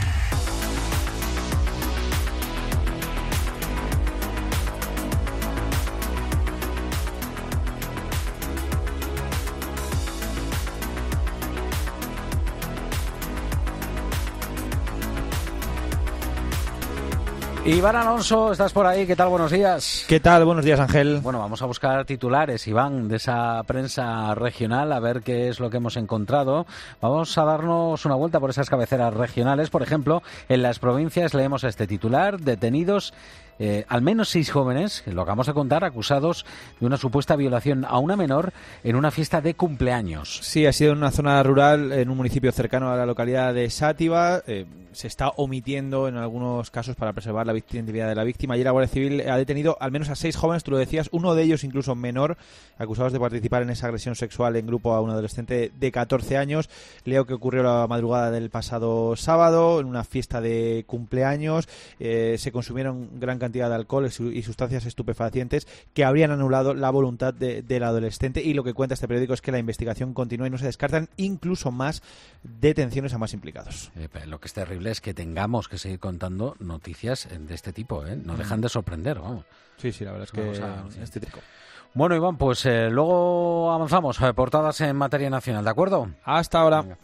Iván Alonso, ¿estás por ahí? ¿Qué tal? Buenos días. ¿Qué tal? Buenos días, Ángel. Bueno, vamos a buscar titulares, Iván, de esa prensa regional, a ver qué es lo que hemos encontrado. Vamos a darnos una vuelta por esas cabeceras regionales. Por ejemplo, en las provincias leemos este titular: detenidos al menos 6 jóvenes, lo acabamos de contar, acusados de una supuesta violación a una menor en una fiesta de cumpleaños. Sí, ha sido en una zona rural, en un municipio cercano a la localidad de Sátiva. Se está omitiendo en algunos casos para preservar la identidad de la víctima. Ayer la Guardia Civil ha detenido al menos a 6 jóvenes, tú lo decías, uno de ellos incluso menor, acusados de participar en esa agresión sexual en grupo a un adolescente de 14 años. Leo que ocurrió la madrugada del pasado sábado en una fiesta de cumpleaños. Se consumieron gran cantidad de alcohol y sustancias estupefacientes que habrían anulado la voluntad del adolescente, y lo que cuenta este periódico es que la investigación continúa y no se descartan incluso más detenciones a más implicados. Lo que es terrible es que tengamos que seguir contando noticias de este tipo, no dejan de sorprender, vamos. Sí, la verdad es que es típico. Bueno, Iván, pues luego avanzamos, portadas en materia nacional, ¿de acuerdo? Hasta ahora. Venga.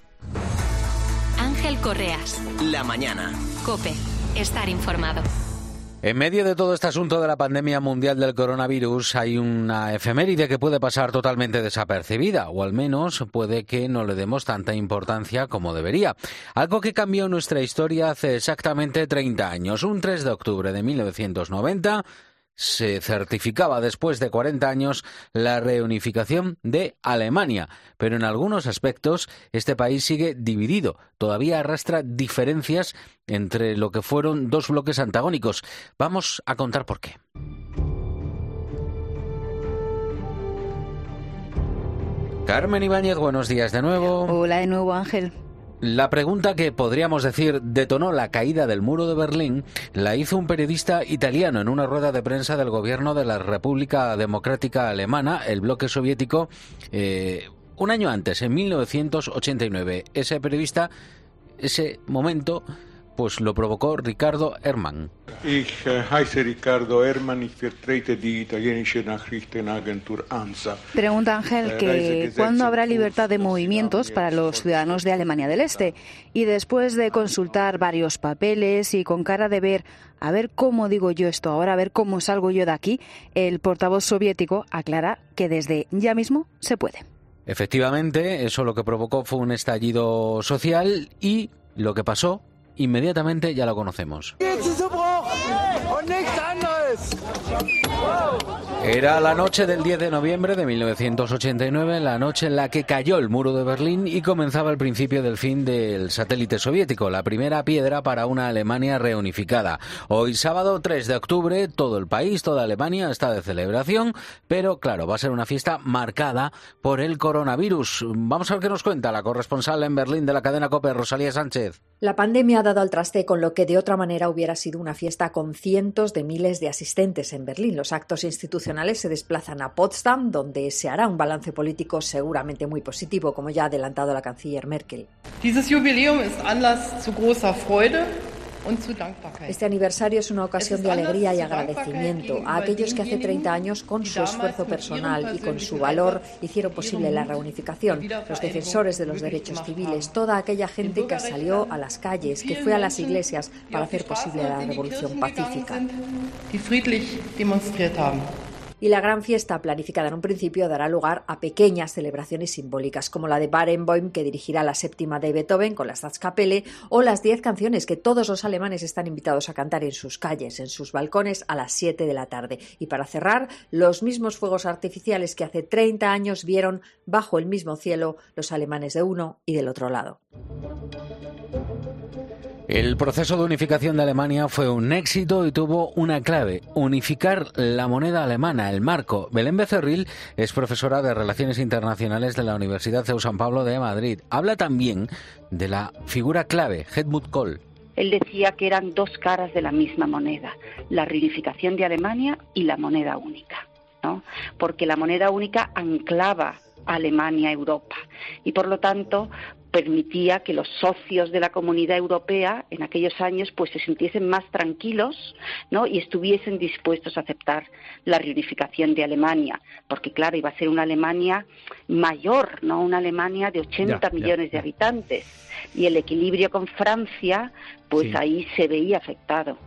Ángel Correas. La mañana. COPE. Estar informado. En medio de todo este asunto de la pandemia mundial del coronavirus hay una efeméride que puede pasar totalmente desapercibida, o al menos puede que no le demos tanta importancia como debería. Algo que cambió nuestra historia hace exactamente 30 años. Un 3 de octubre de 1990 se certificaba, después de 40 años, la reunificación de Alemania. Pero en algunos aspectos este país sigue dividido. Todavía arrastra diferencias entre lo que fueron dos bloques antagónicos. Vamos a contar por qué. Carmen Ibáñez, buenos días de nuevo. Hola de nuevo, Ángel. La pregunta que podríamos decir detonó la caída del muro de Berlín la hizo un periodista italiano en una rueda de prensa del gobierno de la República Democrática Alemana, el bloque soviético, un año antes, en 1989. Ese periodista, ese momento, pues lo provocó Ricardo Herrmann. Ich heiße Ricardo Herrmann, ich vertrete die italienische Nachrichtenagentur ANSA. Pregunta Ángel que ¿cuándo habrá libertad de movimientos para los ciudadanos de Alemania del Este? Y después de consultar varios papeles y con cara de ver, a ver cómo digo yo esto ahora, a ver cómo salgo yo de aquí, el portavoz soviético aclara que desde ya mismo se puede. Efectivamente, eso lo que provocó fue un estallido social, y lo que pasó inmediatamente ya lo conocemos. Era la noche del 10 de noviembre de 1989, la noche en la que cayó el muro de Berlín y comenzaba el principio del fin del satélite soviético, la primera piedra para una Alemania reunificada. Hoy, sábado 3 de octubre, todo el país, toda Alemania está de celebración, pero claro, va a ser una fiesta marcada por el coronavirus. Vamos a ver qué nos cuenta la corresponsal en Berlín de la cadena COPE, Rosalía Sánchez. La pandemia ha dado al traste con lo que de otra manera hubiera sido una fiesta con cientos de miles de asistentes en Berlín. Los actos institucionales se desplazan a Potsdam, donde se hará un balance político seguramente muy positivo, como ya ha adelantado la canciller Merkel. Dieses Jubiläum ist Anlass zu großer Freude. Este aniversario es una ocasión de alegría y agradecimiento a aquellos que hace 30 años, con su esfuerzo personal y con su valor, hicieron posible la reunificación, los defensores de los derechos civiles, toda aquella gente que salió a las calles, que fue a las iglesias para hacer posible la revolución pacífica. Y la gran fiesta, planificada en un principio, dará lugar a pequeñas celebraciones simbólicas, como la de Barenboim, que dirigirá la séptima de Beethoven con la Staatskapelle, o las 10 canciones que todos los alemanes están invitados a cantar en sus calles, en sus balcones, a las 7 de la tarde. Y para cerrar, los mismos fuegos artificiales que hace 30 años vieron bajo el mismo cielo los alemanes de uno y del otro lado. El proceso de unificación de Alemania fue un éxito y tuvo una clave: unificar la moneda alemana, el marco. Belén Becerril es profesora de Relaciones Internacionales de la Universidad CEU San Pablo de Madrid. Habla también de la figura clave, Helmut Kohl. Él decía que eran dos caras de la misma moneda, la reunificación de Alemania y la moneda única, ¿no? Porque la moneda única anclaba a Alemania a Europa y, por lo tanto, permitía que los socios de la Comunidad Europea en aquellos años pues se sintiesen más tranquilos, ¿no? Y estuviesen dispuestos a aceptar la reunificación de Alemania, porque claro, iba a ser una Alemania mayor, ¿no? Una Alemania de 80 millones de habitantes, y el equilibrio con Francia pues ahí se veía afectado.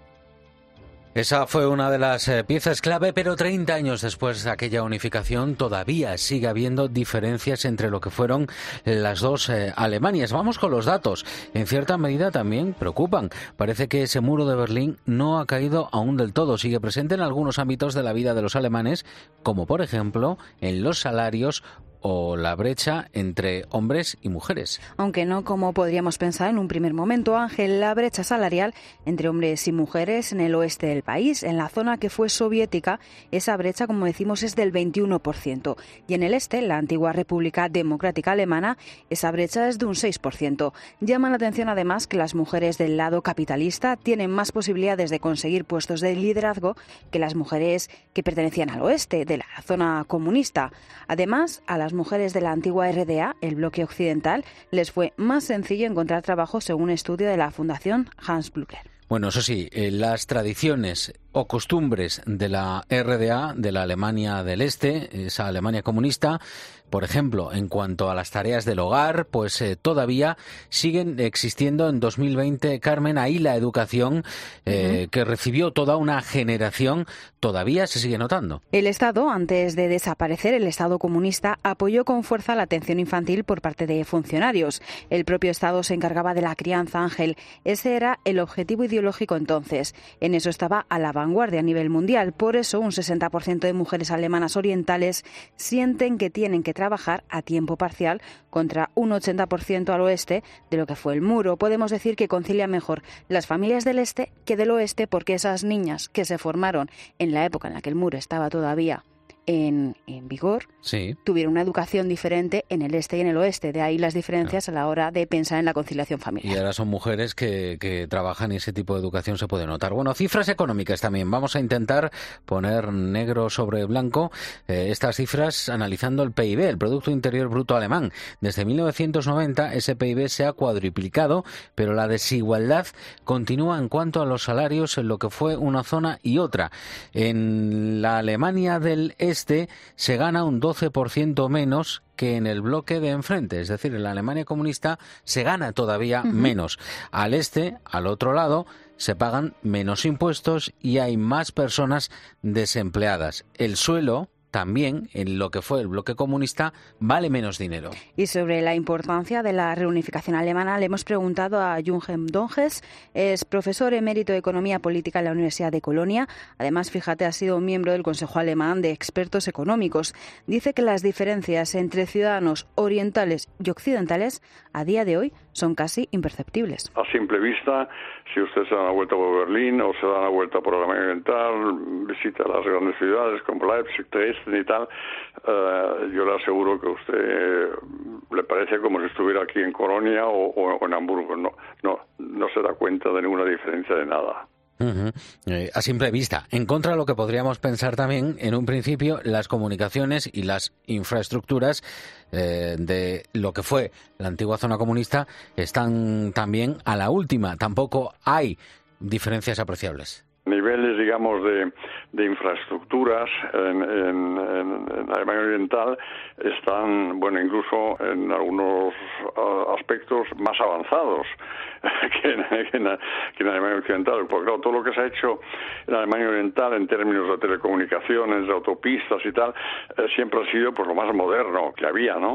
Esa fue una de las piezas clave, pero 30 años después de aquella unificación todavía sigue habiendo diferencias entre lo que fueron las dos Alemanias. Vamos con los datos. En cierta medida también preocupan. Parece que ese muro de Berlín no ha caído aún del todo. Sigue presente en algunos ámbitos de la vida de los alemanes, como por ejemplo en los salarios o la brecha entre hombres y mujeres. Aunque no como podríamos pensar en un primer momento, Ángel, la brecha salarial entre hombres y mujeres en el oeste del país, en la zona que fue soviética, esa brecha, como decimos, es del 21%. Y en el este, la antigua República Democrática Alemana, esa brecha es de un 6%. Llama la atención además que las mujeres del lado capitalista tienen más posibilidades de conseguir puestos de liderazgo que las mujeres que pertenecían al oeste, de la zona comunista. Además, a las mujeres de la antigua RDA, el bloque occidental, les fue más sencillo encontrar trabajo, según un estudio de la Fundación Hans Blücher. Bueno, eso sí, las tradiciones o costumbres de la RDA, de la Alemania del Este, esa Alemania comunista, por ejemplo, en cuanto a las tareas del hogar, pues todavía siguen existiendo en 2020, Carmen. Ahí la educación que recibió toda una generación todavía se sigue notando. El Estado, antes de desaparecer el Estado comunista, apoyó con fuerza la atención infantil por parte de funcionarios. El propio Estado se encargaba de la crianza, Ángel. Ese era el objetivo ideológico entonces. En eso estaba a la vanguardia a nivel mundial. Por eso, un 60% de mujeres alemanas orientales sienten que tienen que trabajar a tiempo parcial contra un 80% al oeste de lo que fue el muro. Podemos decir que concilia mejor las familias del este que del oeste, porque esas niñas que se formaron en la época en la que el muro estaba todavía en vigor, tuvieron una educación diferente en el este y en el oeste. De ahí las diferencias a la hora de pensar en la conciliación familiar. Y ahora son mujeres que trabajan y ese tipo de educación se puede notar. Bueno, cifras económicas también. Vamos a intentar poner negro sobre blanco estas cifras analizando el PIB, el Producto Interior Bruto alemán. Desde 1990 ese PIB se ha cuadruplicado, pero la desigualdad continúa en cuanto a los salarios en lo que fue una zona y otra. En la Alemania del Este se gana un 12% menos que en el bloque de enfrente, es decir, en la Alemania comunista se gana todavía menos. Al este, al otro lado, se pagan menos impuestos y hay más personas desempleadas. El suelo también, en lo que fue el bloque comunista, vale menos dinero. Y sobre la importancia de la reunificación alemana le hemos preguntado a Jürgen Donges, es profesor emérito de Economía Política en la Universidad de Colonia. Además, fíjate, ha sido miembro del Consejo Alemán de Expertos Económicos. Dice que las diferencias entre ciudadanos orientales y occidentales a día de hoy son casi imperceptibles. A simple vista, si usted se da una vuelta por Berlín o se da una vuelta por Alemania Oriental, visita las grandes ciudades como Leipzig, Dresden y tal, yo le aseguro que a usted le parece como si estuviera aquí en Colonia o en Hamburgo. No se da cuenta de ninguna diferencia de nada. A simple vista. En contra de lo que podríamos pensar también, en un principio, las comunicaciones y las infraestructuras de lo que fue la antigua zona comunista están también a la última. Tampoco hay diferencias apreciables. Niveles, digamos, de infraestructuras en Alemania Oriental están, bueno, incluso en algunos aspectos más avanzados que en Alemania Occidental. Porque claro, todo lo que se ha hecho en Alemania Oriental en términos de telecomunicaciones, de autopistas y tal, siempre ha sido pues lo más moderno que había, ¿no?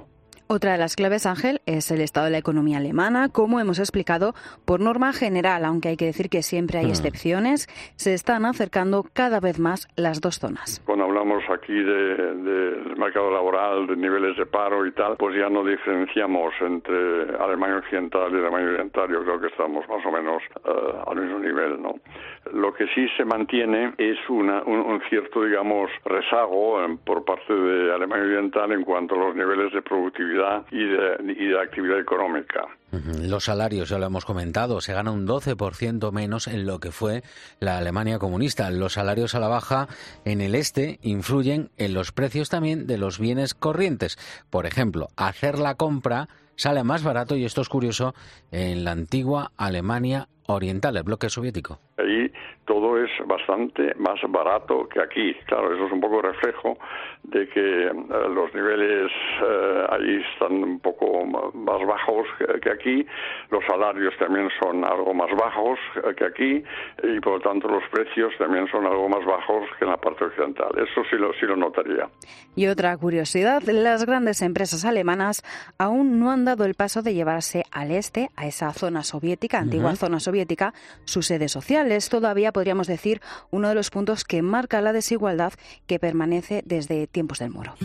Otra de las claves, Ángel, es el estado de la economía alemana. Como hemos explicado, por norma general, aunque hay que decir que siempre hay excepciones, se están acercando cada vez más las dos zonas. Cuando hablamos aquí del mercado laboral, de niveles de paro y tal, pues ya no diferenciamos entre Alemania Occidental y Alemania Oriental. Yo creo que estamos más o menos al mismo nivel, ¿no? Lo que sí se mantiene es un cierto, digamos, rezago por parte de Alemania Oriental en cuanto a los niveles de productividad y de actividad económica. Los salarios, ya lo hemos comentado, se gana un 12% menos en lo que fue la Alemania comunista. Los salarios a la baja en el este influyen en los precios también de los bienes corrientes. Por ejemplo, hacer la compra sale más barato, y esto es curioso, en la antigua Alemania Oriental, el bloque soviético. Ahí todo es bastante más barato que aquí. Claro, eso es un poco reflejo de que los niveles ahí están un poco más bajos que aquí, los salarios también son algo más bajos que aquí, y por lo tanto los precios también son algo más bajos que en la parte occidental. Eso sí lo notaría. Y otra curiosidad, las grandes empresas alemanas aún no han dado el paso de llevarse al este, a esa zona soviética, antigua zona soviética, su sede social. Es todavía, podríamos decir, uno de los puntos que marca la desigualdad que permanece desde tiempos del muro.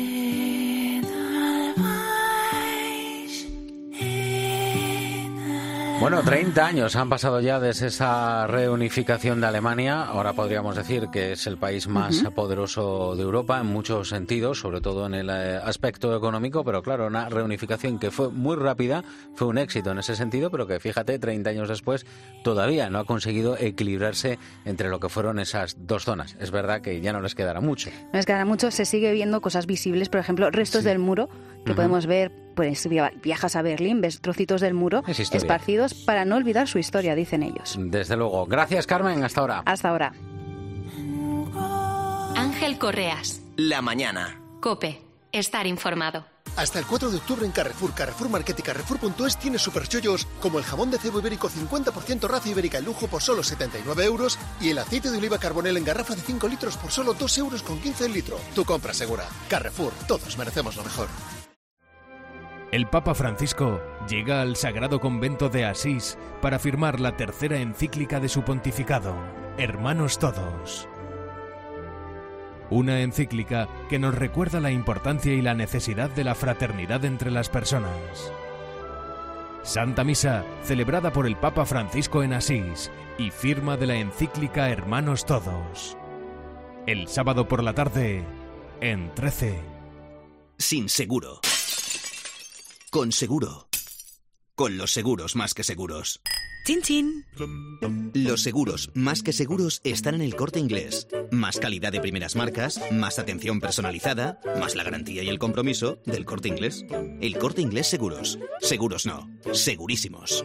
Bueno, 30 años han pasado ya desde esa reunificación de Alemania. Ahora podríamos decir que es el país más poderoso de Europa en muchos sentidos, sobre todo en el aspecto económico, pero claro, una reunificación que fue muy rápida, fue un éxito en ese sentido, pero que fíjate, 30 años después todavía no ha conseguido equilibrarse entre lo que fueron esas dos zonas. Es verdad que ya no les quedará mucho. No les quedará mucho, se sigue viendo cosas visibles, por ejemplo, restos del muro que podemos ver. Pues viajas a Berlín, ves trocitos del muro esparcidos para no olvidar su historia, dicen ellos. Desde luego. Gracias, Carmen. Hasta ahora. Hasta ahora. Ángel Correas. La mañana. COPE. Estar informado. Hasta el 4 de octubre en Carrefour, Carrefour Market y Carrefour.es tienes superchollos como el jamón de cebo ibérico 50% raza ibérica en lujo por solo 79 euros y el aceite de oliva Carbonell en garrafa de 5 litros por solo 2,15 euros el litro. Tu compra segura. Carrefour, todos merecemos lo mejor. El Papa Francisco llega al Sagrado Convento de Asís para firmar la tercera encíclica de su pontificado, Hermanos Todos. Una encíclica que nos recuerda la importancia y la necesidad de la fraternidad entre las personas. Santa Misa, celebrada por el Papa Francisco en Asís, y firma de la encíclica Hermanos Todos. El sábado por la tarde, en 13. Sin seguro. Con seguro. Con los seguros más que seguros. ¡Chin, chin! Los seguros más que seguros están en El Corte Inglés. Más calidad de primeras marcas, más atención personalizada, más la garantía y el compromiso del Corte Inglés. El Corte Inglés Seguros. Seguros no, segurísimos.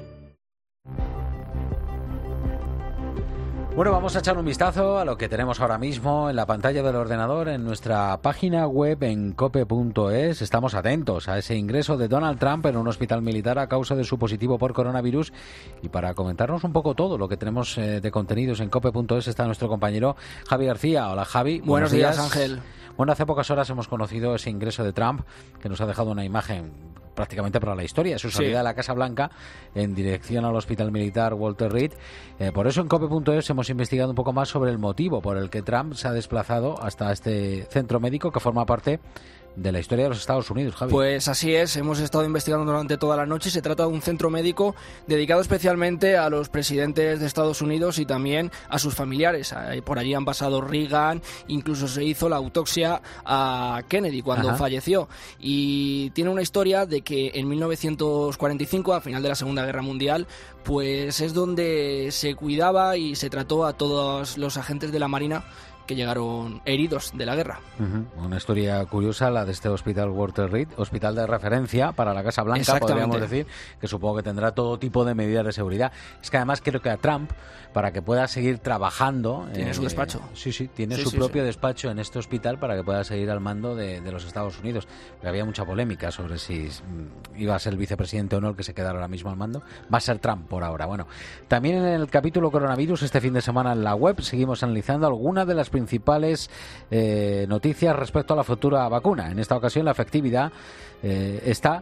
Bueno, vamos a echar un vistazo a lo que tenemos ahora mismo en la pantalla del ordenador, en nuestra página web en cope.es. Estamos atentos a ese ingreso de Donald Trump en un hospital militar a causa de su positivo por coronavirus. Y para comentarnos un poco todo lo que tenemos de contenidos en cope.es está nuestro compañero Javi García. Hola, Javi. Buenos días, Ángel. Bueno, hace pocas horas hemos conocido ese ingreso de Trump que nos ha dejado una imagen prácticamente para la historia, su salida de la Casa Blanca en dirección al Hospital Militar Walter Reed. Por eso en cope.es hemos investigado un poco más sobre el motivo por el que Trump se ha desplazado hasta este centro médico que forma parte de la historia de los Estados Unidos, Javi. Pues así es, hemos estado investigando durante toda la noche. Se trata de un centro médico dedicado especialmente a los presidentes de Estados Unidos y también a sus familiares. Por allí han pasado Reagan, incluso se hizo la autopsia a Kennedy cuando falleció. Y tiene una historia de que en 1945, a final de la Segunda Guerra Mundial, pues es donde se cuidaba y se trató a todos los agentes de la Marina que llegaron heridos de la guerra. Una historia curiosa la de este hospital Walter Reed, hospital de referencia para la Casa Blanca, podríamos decir, que supongo que tendrá todo tipo de medidas de seguridad. Es que además creo que a Trump, para que pueda seguir trabajando... Tiene su despacho. Tiene su propio despacho en este hospital para que pueda seguir al mando de los Estados Unidos. Pero había mucha polémica sobre si iba a ser el vicepresidente o no el que se quedara ahora mismo al mando. Va a ser Trump por ahora. Bueno, también en el capítulo coronavirus este fin de semana en la web seguimos analizando algunas de las principales noticias respecto a la futura vacuna. En esta ocasión la efectividad está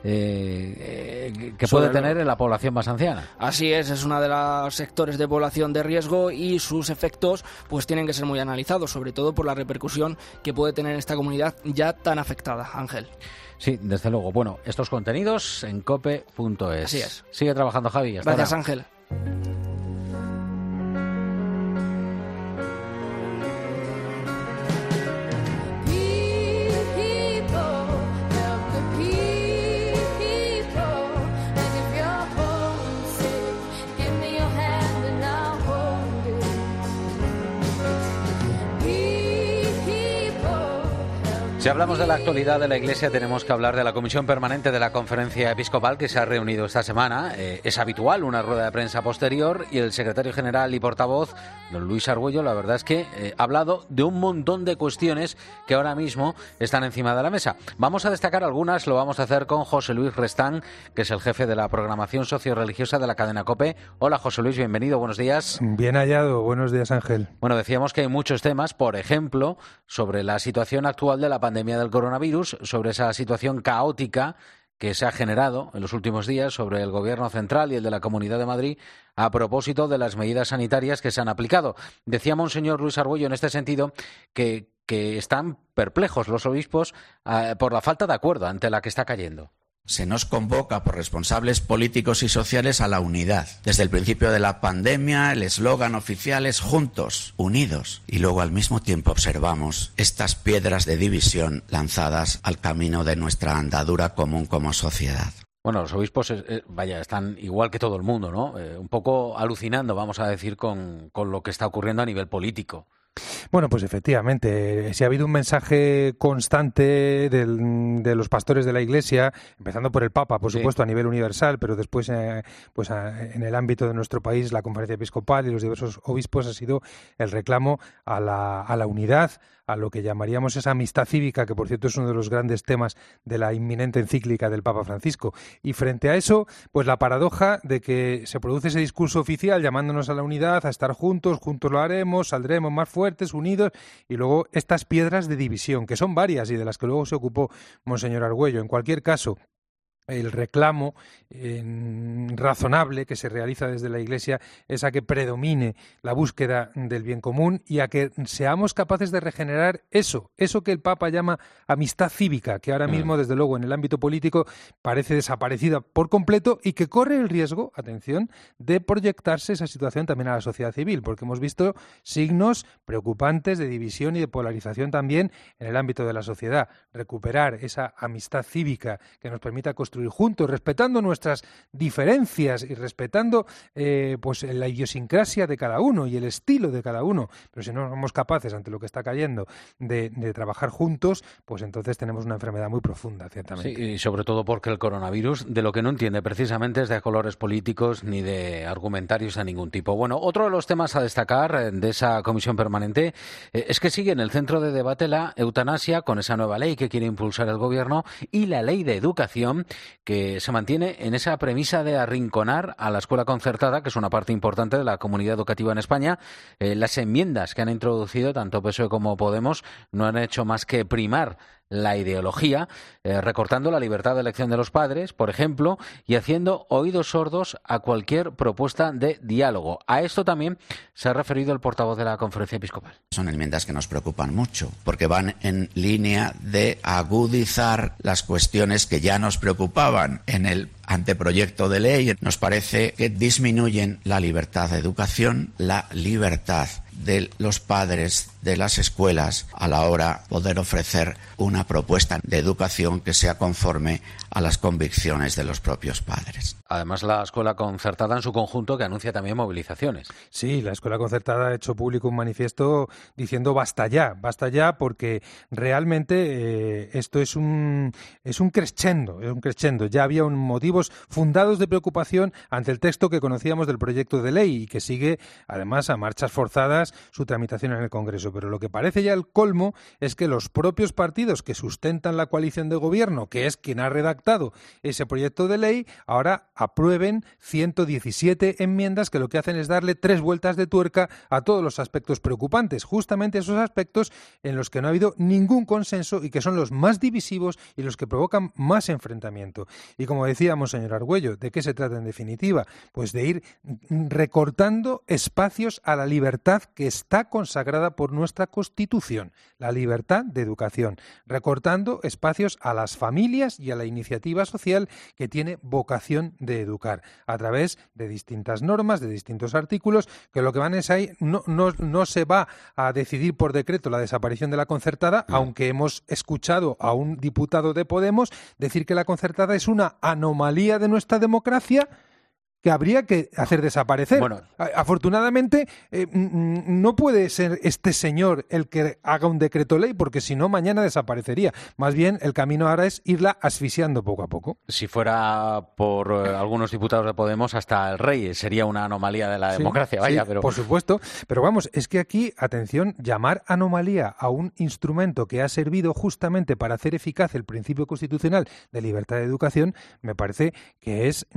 que puede tener en la población más anciana. Así es uno de los sectores de población de riesgo y sus efectos pues tienen que ser muy analizados, sobre todo por la repercusión que puede tener esta comunidad ya tan afectada. Ángel. Sí, desde luego. Bueno, estos contenidos en cope.es. Así es. Sigue trabajando, Javi. Hasta Gracias, ahora. Ángel. Si hablamos de la actualidad de la Iglesia, tenemos que hablar de la Comisión Permanente de la Conferencia Episcopal que se ha reunido esta semana. Es habitual una rueda de prensa posterior y el secretario general y portavoz, don Luis Argüello, la verdad es que ha hablado de un montón de cuestiones que ahora mismo están encima de la mesa. Vamos a destacar algunas, lo vamos a hacer con José Luis Restán, que es el jefe de la programación socio-religiosa de la cadena COPE. Hola, José Luis, bienvenido, buenos días. Bien hallado, buenos días, Ángel. Bueno, decíamos que hay muchos temas, por ejemplo, sobre la situación actual de la pandemia del coronavirus, sobre esa situación caótica que se ha generado en los últimos días sobre el Gobierno central y el de la Comunidad de Madrid a propósito de las medidas sanitarias que se han aplicado. Decía Monseñor Luis Argüello en este sentido que están perplejos los obispos por la falta de acuerdo ante la que está cayendo. Se nos convoca por responsables políticos y sociales a la unidad. Desde el principio de la pandemia, el eslogan oficial es juntos, unidos. Y luego al mismo tiempo observamos estas piedras de división lanzadas al camino de nuestra andadura común como sociedad. Bueno, los obispos, están igual que todo el mundo, ¿no? Un poco alucinando, vamos a decir, con lo que está ocurriendo a nivel político. Bueno, pues efectivamente, si ha habido un mensaje constante de los pastores de la Iglesia, empezando por el Papa, por supuesto, a nivel universal, pero después en el ámbito de nuestro país, la Conferencia Episcopal y los diversos obispos ha sido el reclamo a la unidad, a lo que llamaríamos esa amistad cívica, que por cierto es uno de los grandes temas de la inminente encíclica del Papa Francisco. Y frente a eso, pues la paradoja de que se produce ese discurso oficial llamándonos a la unidad, a estar juntos lo haremos, saldremos más fuertes, unidos, y luego estas piedras de división, que son varias y de las que luego se ocupó Monseñor Argüello. En cualquier caso, el reclamo razonable que se realiza desde la Iglesia es a que predomine la búsqueda del bien común y a que seamos capaces de regenerar eso que el Papa llama amistad cívica, que ahora mismo, desde luego, en el ámbito político parece desaparecida por completo y que corre el riesgo, atención, de proyectarse esa situación también a la sociedad civil, porque hemos visto signos preocupantes de división y de polarización también en el ámbito de la sociedad. Recuperar esa amistad cívica que nos permita construir juntos, respetando nuestras diferencias y respetando pues la idiosincrasia de cada uno y el estilo de cada uno, pero si no somos capaces, ante lo que está cayendo, de trabajar juntos, pues entonces tenemos una enfermedad muy profunda, ciertamente. Sí, y sobre todo porque el coronavirus de lo que no entiende precisamente es de colores políticos ni de argumentarios de ningún tipo. Bueno, otro de los temas a destacar de esa comisión permanente es que sigue en el centro de debate la eutanasia, con esa nueva ley que quiere impulsar el Gobierno, y la ley de educación, que se mantiene en esa premisa de arrinconar a la escuela concertada, que es una parte importante de la comunidad educativa en España. Las enmiendas que han introducido tanto PSOE como Podemos no han hecho más que primar la ideología, recortando la libertad de elección de los padres, por ejemplo, y haciendo oídos sordos a cualquier propuesta de diálogo. A esto también se ha referido el portavoz de la Conferencia Episcopal. Son enmiendas que nos preocupan mucho, porque van en línea de agudizar las cuestiones que ya nos preocupaban en el anteproyecto de ley. Nos parece que disminuyen la libertad de educación, la libertad de los padres de las escuelas a la hora de poder ofrecer una propuesta de educación que sea conforme a las convicciones de los propios padres. Además, la escuela concertada en su conjunto, que anuncia también movilizaciones. Sí, la escuela concertada ha hecho público un manifiesto diciendo basta ya, porque realmente esto es un crescendo, Ya había un motivo motivos fundados de preocupación ante el texto que conocíamos del proyecto de ley y que sigue, además, a marchas forzadas su tramitación en el Congreso. Pero lo que parece ya el colmo es que los propios partidos que sustentan la coalición de gobierno, que es quien ha redactado ese proyecto de ley, ahora aprueben 117 enmiendas que lo que hacen es darle 3 vueltas de tuerca a todos los aspectos preocupantes, justamente esos aspectos en los que no ha habido ningún consenso y que son los más divisivos y los que provocan más enfrentamiento. Y como decíamos, señor Argüello, ¿de qué se trata en definitiva? Pues de ir recortando espacios a la libertad que está consagrada por nuestra Constitución, la libertad de educación, recortando espacios a las familias y a la iniciativa social que tiene vocación de educar, a través de distintas normas, de distintos artículos, que lo que van es ahí, no se va a decidir por decreto la desaparición de la concertada, aunque hemos escuchado a un diputado de Podemos decir que la concertada es una anomalía de nuestra democracia que habría que hacer desaparecer. Bueno, afortunadamente no puede ser este señor el que haga un decreto ley, porque si no mañana desaparecería. Más bien el camino ahora es irla asfixiando poco a poco. Si fuera por algunos diputados de Podemos, hasta el rey sería una anomalía de la democracia, vaya. Sí, pero por supuesto. Pero vamos, es que aquí, atención, llamar anomalía a un instrumento que ha servido justamente para hacer eficaz el principio constitucional de libertad de educación, me parece que es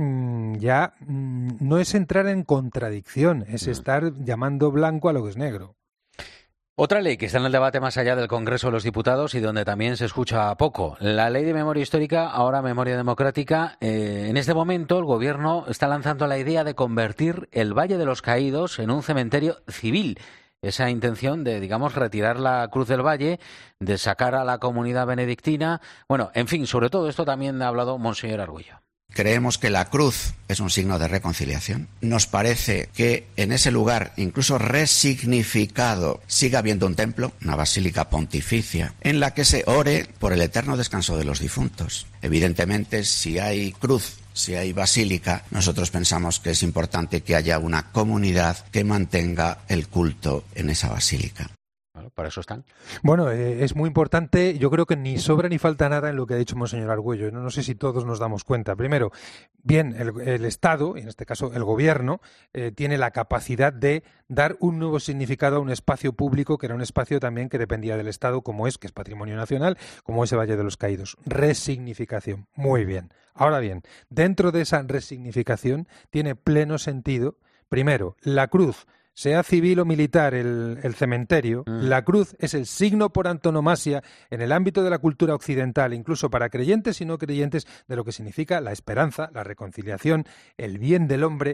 no es entrar en contradicción, es estar llamando blanco a lo que es negro. Otra ley que está en el debate más allá del Congreso de los Diputados y donde también se escucha poco, la Ley de Memoria Histórica, ahora Memoria Democrática. En este momento el Gobierno está lanzando la idea de convertir el Valle de los Caídos en un cementerio civil. Esa intención de, digamos, retirar la Cruz del Valle, de sacar a la comunidad benedictina. Bueno, en fin, sobre todo esto también ha hablado Monseñor Argüello. Creemos que la cruz es un signo de reconciliación. Nos parece que en ese lugar, incluso resignificado, sigue habiendo un templo, una basílica pontificia, en la que se ore por el eterno descanso de los difuntos. Evidentemente, si hay cruz, si hay basílica, nosotros pensamos que es importante que haya una comunidad que mantenga el culto en esa basílica. Bueno, para eso están. Bueno, es muy importante. Yo creo que ni sobra ni falta nada en lo que ha dicho Monseñor Argüello. No sé si todos nos damos cuenta. Primero, bien, el Estado, y en este caso el Gobierno, tiene la capacidad de dar un nuevo significado a un espacio público que era un espacio también que dependía del Estado, como es, que es patrimonio nacional, como es el Valle de los Caídos. Resignificación. Muy bien. Ahora bien, dentro de esa resignificación tiene pleno sentido, primero, la cruz, sea civil o militar el cementerio, la cruz es el signo por antonomasia en el ámbito de la cultura occidental, incluso para creyentes y no creyentes, de lo que significa la esperanza, la reconciliación, el bien del hombre,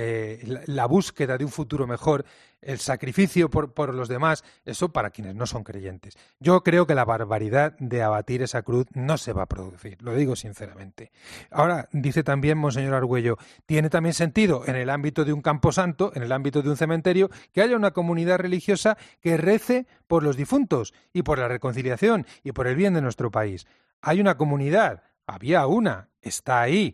la búsqueda de un futuro mejor, el sacrificio por los demás, eso para quienes no son creyentes. Yo creo que la barbaridad de abatir esa cruz no se va a producir, lo digo sinceramente. Ahora, dice también Monseñor Argüello, tiene también sentido en el ámbito de un camposanto, en el ámbito de un cementerio, que haya una comunidad religiosa que rece por los difuntos y por la reconciliación y por el bien de nuestro país. Hay una comunidad, había una, está ahí.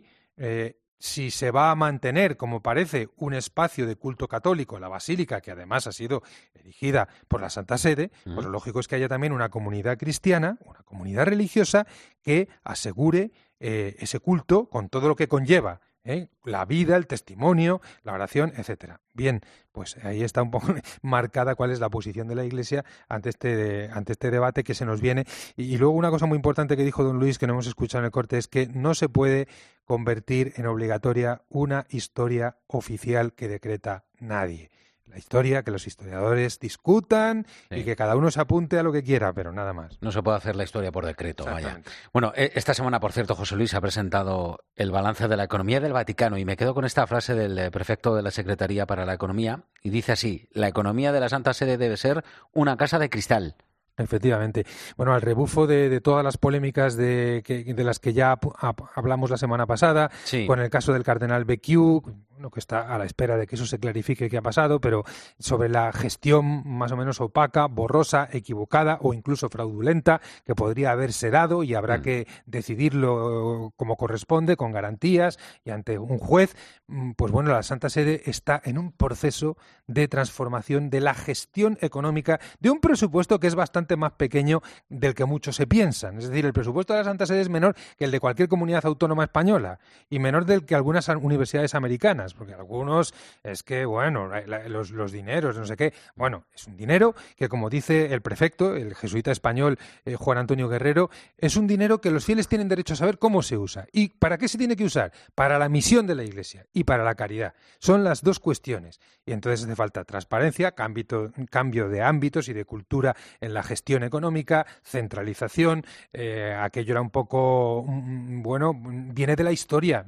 Si se va a mantener, como parece, un espacio de culto católico, la Basílica, que además ha sido erigida por la Santa Sede, pues lo lógico es que haya también una comunidad cristiana, una comunidad religiosa, que asegure ese culto con todo lo que conlleva, la vida, el testimonio, la oración, etcétera. Bien, pues ahí está un poco marcada cuál es la posición de la Iglesia ante este debate que se nos viene. Y luego una cosa muy importante que dijo don Luis, que no hemos escuchado en el corte, es que no se puede convertir en obligatoria una historia oficial que decreta nadie. La historia, que los historiadores discutan y que cada uno se apunte a lo que quiera, pero nada más. No se puede hacer la historia por decreto, vaya. Bueno, esta semana, por cierto, José Luis ha presentado el balance de la economía del Vaticano y me quedo con esta frase del prefecto de la Secretaría para la Economía y dice así: la economía de la Santa Sede debe ser una casa de cristal. Efectivamente. Bueno, al rebufo de todas las polémicas de las que ya hablamos la semana pasada, con el caso del cardenal Becciu, que está a la espera de que eso se clarifique qué ha pasado, pero sobre la gestión más o menos opaca, borrosa, equivocada o incluso fraudulenta que podría haberse dado, y habrá que decidirlo como corresponde, con garantías y ante un juez. Pues bueno, la Santa Sede está en un proceso de transformación de la gestión económica de un presupuesto que es bastante más pequeño del que muchos se piensan. Es decir, el presupuesto de la Santa Sede es menor que el de cualquier comunidad autónoma española y menor del que algunas universidades americanas, porque algunos es que, bueno, los dineros, no sé qué, bueno, es un dinero que, como dice el prefecto, el jesuita español Juan Antonio Guerrero, es un dinero que los fieles tienen derecho a saber cómo se usa. ¿Y para qué se tiene que usar? Para la misión de la Iglesia y para la caridad. Son las dos cuestiones. Y entonces hace falta transparencia, cambio de ámbitos y de cultura en la gestión económica, centralización. Aquello era un poco, bueno, viene de la historia.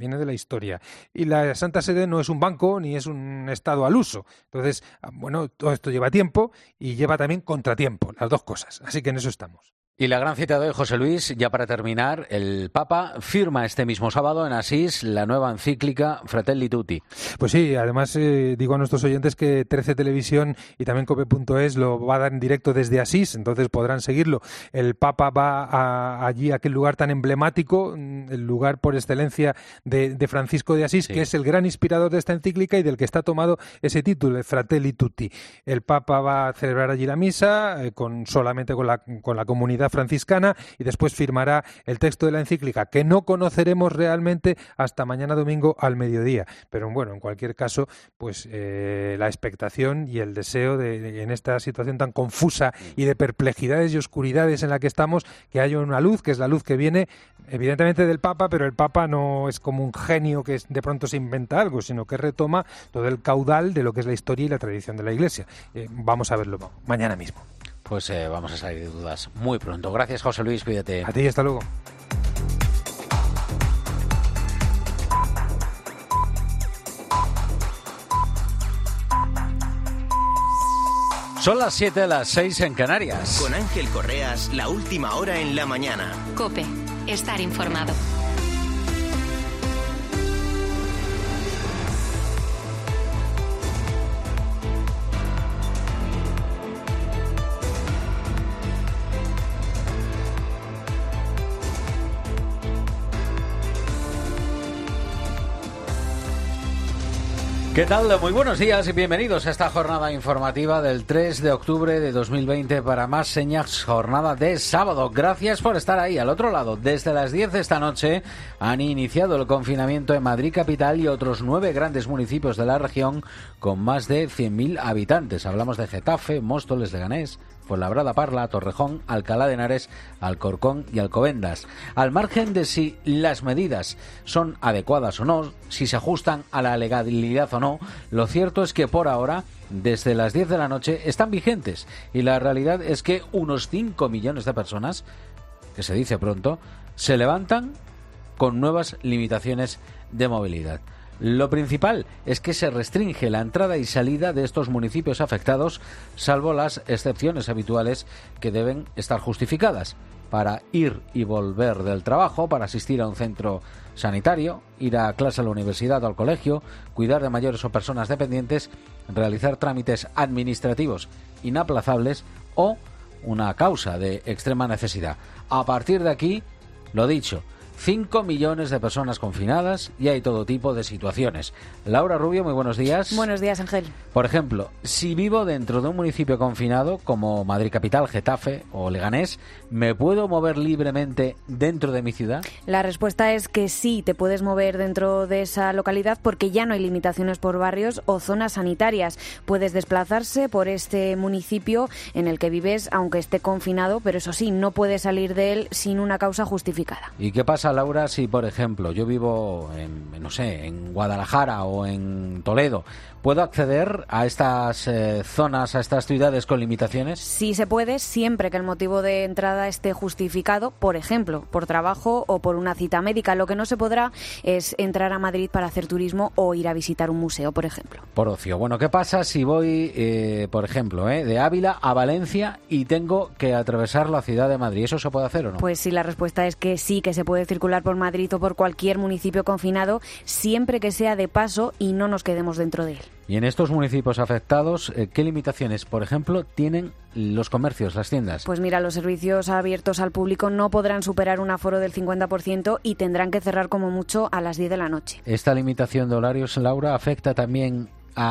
Y la Santa Sede no es un banco ni es un Estado al uso. Entonces, bueno, todo esto lleva tiempo y lleva también contratiempo, las dos cosas. Así que en eso estamos. Y la gran cita de hoy, José Luis, ya para terminar, el Papa firma este mismo sábado en Asís la nueva encíclica Fratelli Tutti. Pues sí, además digo a nuestros oyentes que 13 Televisión y también Cope.es lo va a dar en directo desde Asís, entonces podrán seguirlo. El Papa va allí a aquel lugar tan emblemático, el lugar por excelencia de Francisco de Asís, que es el gran inspirador de esta encíclica y del que está tomado ese título, Fratelli Tutti. El Papa va a celebrar allí la misa solamente con la comunidad franciscana y después firmará el texto de la encíclica, que no conoceremos realmente hasta mañana domingo al mediodía. Pero bueno, en cualquier caso, pues la expectación y el deseo de en esta situación tan confusa y de perplejidades y oscuridades en la que estamos, que haya una luz, que es la luz que viene evidentemente del Papa, pero el Papa no es como un genio que de pronto se inventa algo, sino que retoma todo el caudal de lo que es la historia y la tradición de la Iglesia. Vamos a verlo mañana mismo. Pues vamos a salir de dudas muy pronto. Gracias, José Luis, cuídate. A ti, hasta luego. Son las 7, las 6 en Canarias. Con Ángel Correas, la última hora en la mañana. COPE, estar informado. ¿Qué tal? Muy buenos días y bienvenidos a esta jornada informativa del 3 de octubre de 2020 para Más Señas, jornada de sábado. Gracias por estar ahí al otro lado. Desde las 10 de esta noche han iniciado el confinamiento en Madrid capital y otros 9 grandes municipios de la región con más de 100.000 habitantes. Hablamos de Getafe, Móstoles, Leganés, Fuenlabrada, Parla, Torrejón, Alcalá de Henares, Alcorcón y Alcobendas. Al margen de si las medidas son adecuadas o no, si se ajustan a la legalidad o no, lo cierto es que por ahora, desde las 10 de la noche, están vigentes. Y la realidad es que unos 5 millones de personas, que se dice pronto, se levantan con nuevas limitaciones de movilidad. Lo principal es que se restringe la entrada y salida de estos municipios afectados, salvo las excepciones habituales que deben estar justificadas para ir y volver del trabajo, para asistir a un centro sanitario, ir a clase a la universidad o al colegio, cuidar de mayores o personas dependientes, realizar trámites administrativos inaplazables o una causa de extrema necesidad. A partir de aquí, lo dicho, 5 millones de personas confinadas y hay todo tipo de situaciones. Laura Rubio, muy buenos días. Buenos días, Ángel. Por ejemplo, si vivo dentro de un municipio confinado como Madrid capital, Getafe o Leganés, ¿me puedo mover libremente dentro de mi ciudad? La respuesta es que sí, te puedes mover dentro de esa localidad porque ya no hay limitaciones por barrios o zonas sanitarias. Puedes desplazarse por este municipio en el que vives, aunque esté confinado, pero eso sí, no puedes salir de él sin una causa justificada. ¿Y qué pasa, Laura, si por ejemplo yo vivo en Guadalajara o en Toledo? ¿Puedo acceder a estas zonas, a estas ciudades con limitaciones? Sí se puede, siempre que el motivo de entrada esté justificado, por ejemplo, por trabajo o por una cita médica. Lo que no se podrá es entrar a Madrid para hacer turismo o ir a visitar un museo, por ejemplo. Por ocio. Bueno, ¿qué pasa si voy, por ejemplo, de Ávila a Valencia y tengo que atravesar la ciudad de Madrid? ¿Eso se puede hacer o no? Pues sí, la respuesta es que sí, que se puede circular circular por Madrid o por cualquier municipio confinado, siempre que sea de paso y no nos quedemos dentro de él. Y en estos municipios afectados, ¿qué limitaciones, por ejemplo, tienen los comercios, las tiendas? Pues mira, los servicios abiertos al público no podrán superar un aforo del 50% y tendrán que cerrar como mucho a las 10 de la noche. ¿Esta limitación de horarios, Laura, afecta también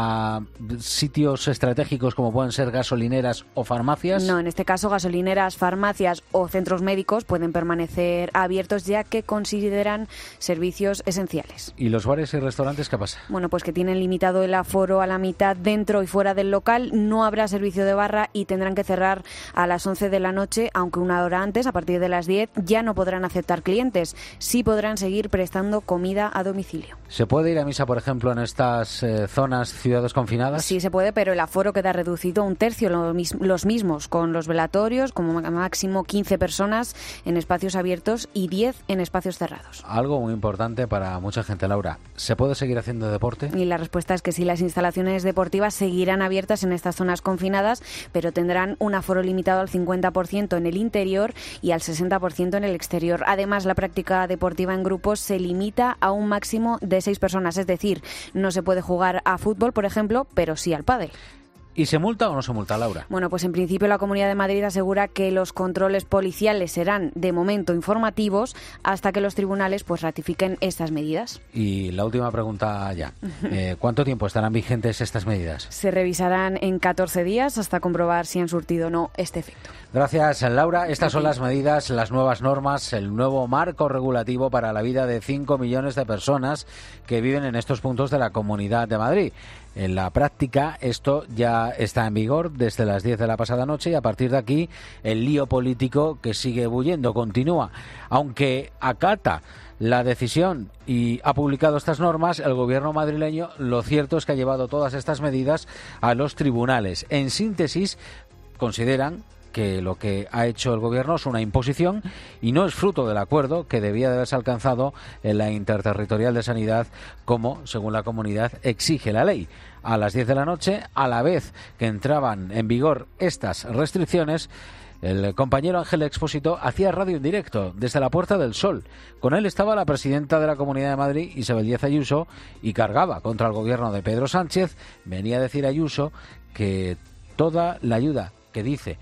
a sitios estratégicos como pueden ser gasolineras o farmacias? No, en este caso gasolineras, farmacias o centros médicos pueden permanecer abiertos ya que consideran servicios esenciales. ¿Y los bares y restaurantes qué pasa? Bueno, pues que tienen limitado el aforo a la mitad dentro y fuera del local, no habrá servicio de barra y tendrán que cerrar a las 11 de la noche, aunque una hora antes, a partir de las 10, ya no podrán aceptar clientes. Sí podrán seguir prestando comida a domicilio. ¿Se puede ir a misa, por ejemplo, en estas zonas, ciudades confinadas? Sí se puede, pero el aforo queda reducido a un tercio, los mismos, con los velatorios, como máximo 15 personas en espacios abiertos y 10 en espacios cerrados. Algo muy importante para mucha gente, Laura. ¿Se puede seguir haciendo deporte? Y la respuesta es que sí, las instalaciones deportivas seguirán abiertas en estas zonas confinadas, pero tendrán un aforo limitado al 50% en el interior y al 60% en el exterior. Además, la práctica deportiva en grupos se limita a un máximo de 6 personas, es decir, no se puede jugar a fútbol, por ejemplo, pero sí al pádel. ¿Y se multa o no se multa, Laura? Bueno, pues en principio la Comunidad de Madrid asegura que los controles policiales serán de momento informativos hasta que los tribunales pues ratifiquen estas medidas. Y la última pregunta ya. ¿Cuánto tiempo estarán vigentes estas medidas? Se revisarán en 14 días hasta comprobar si han surtido o no este efecto. Gracias, Laura. Estas son las medidas, las nuevas normas, el nuevo marco regulativo para la vida de 5 millones de personas que viven en estos puntos de la Comunidad de Madrid. En la práctica esto ya está en vigor desde las 10 de la pasada noche y a partir de aquí el lío político que sigue bulliendo continúa. Aunque acata la decisión y ha publicado estas normas, el gobierno madrileño lo cierto es que ha llevado todas estas medidas a los tribunales. En síntesis, consideran que lo que ha hecho el gobierno es una imposición y no es fruto del acuerdo que debía de haberse alcanzado en la Interterritorial de Sanidad, como, según la comunidad, exige la ley. A las 10 de la noche, a la vez que entraban en vigor estas restricciones, el compañero Ángel Expósito hacía radio en directo desde la Puerta del Sol. Con él estaba la presidenta de la Comunidad de Madrid, Isabel Díaz Ayuso, y cargaba contra el gobierno de Pedro Sánchez. Venía a decir Ayuso que toda la ayuda que dice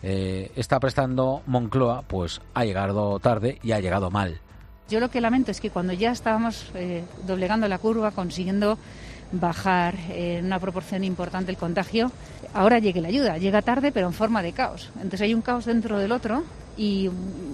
está prestando Moncloa, pues ha llegado tarde y ha llegado mal. Yo lo que lamento es que cuando ya estábamos doblegando la curva, consiguiendo bajar en una proporción importante el contagio, ahora llegue la ayuda. Llega tarde, pero en forma de caos. Entonces hay un caos dentro del otro y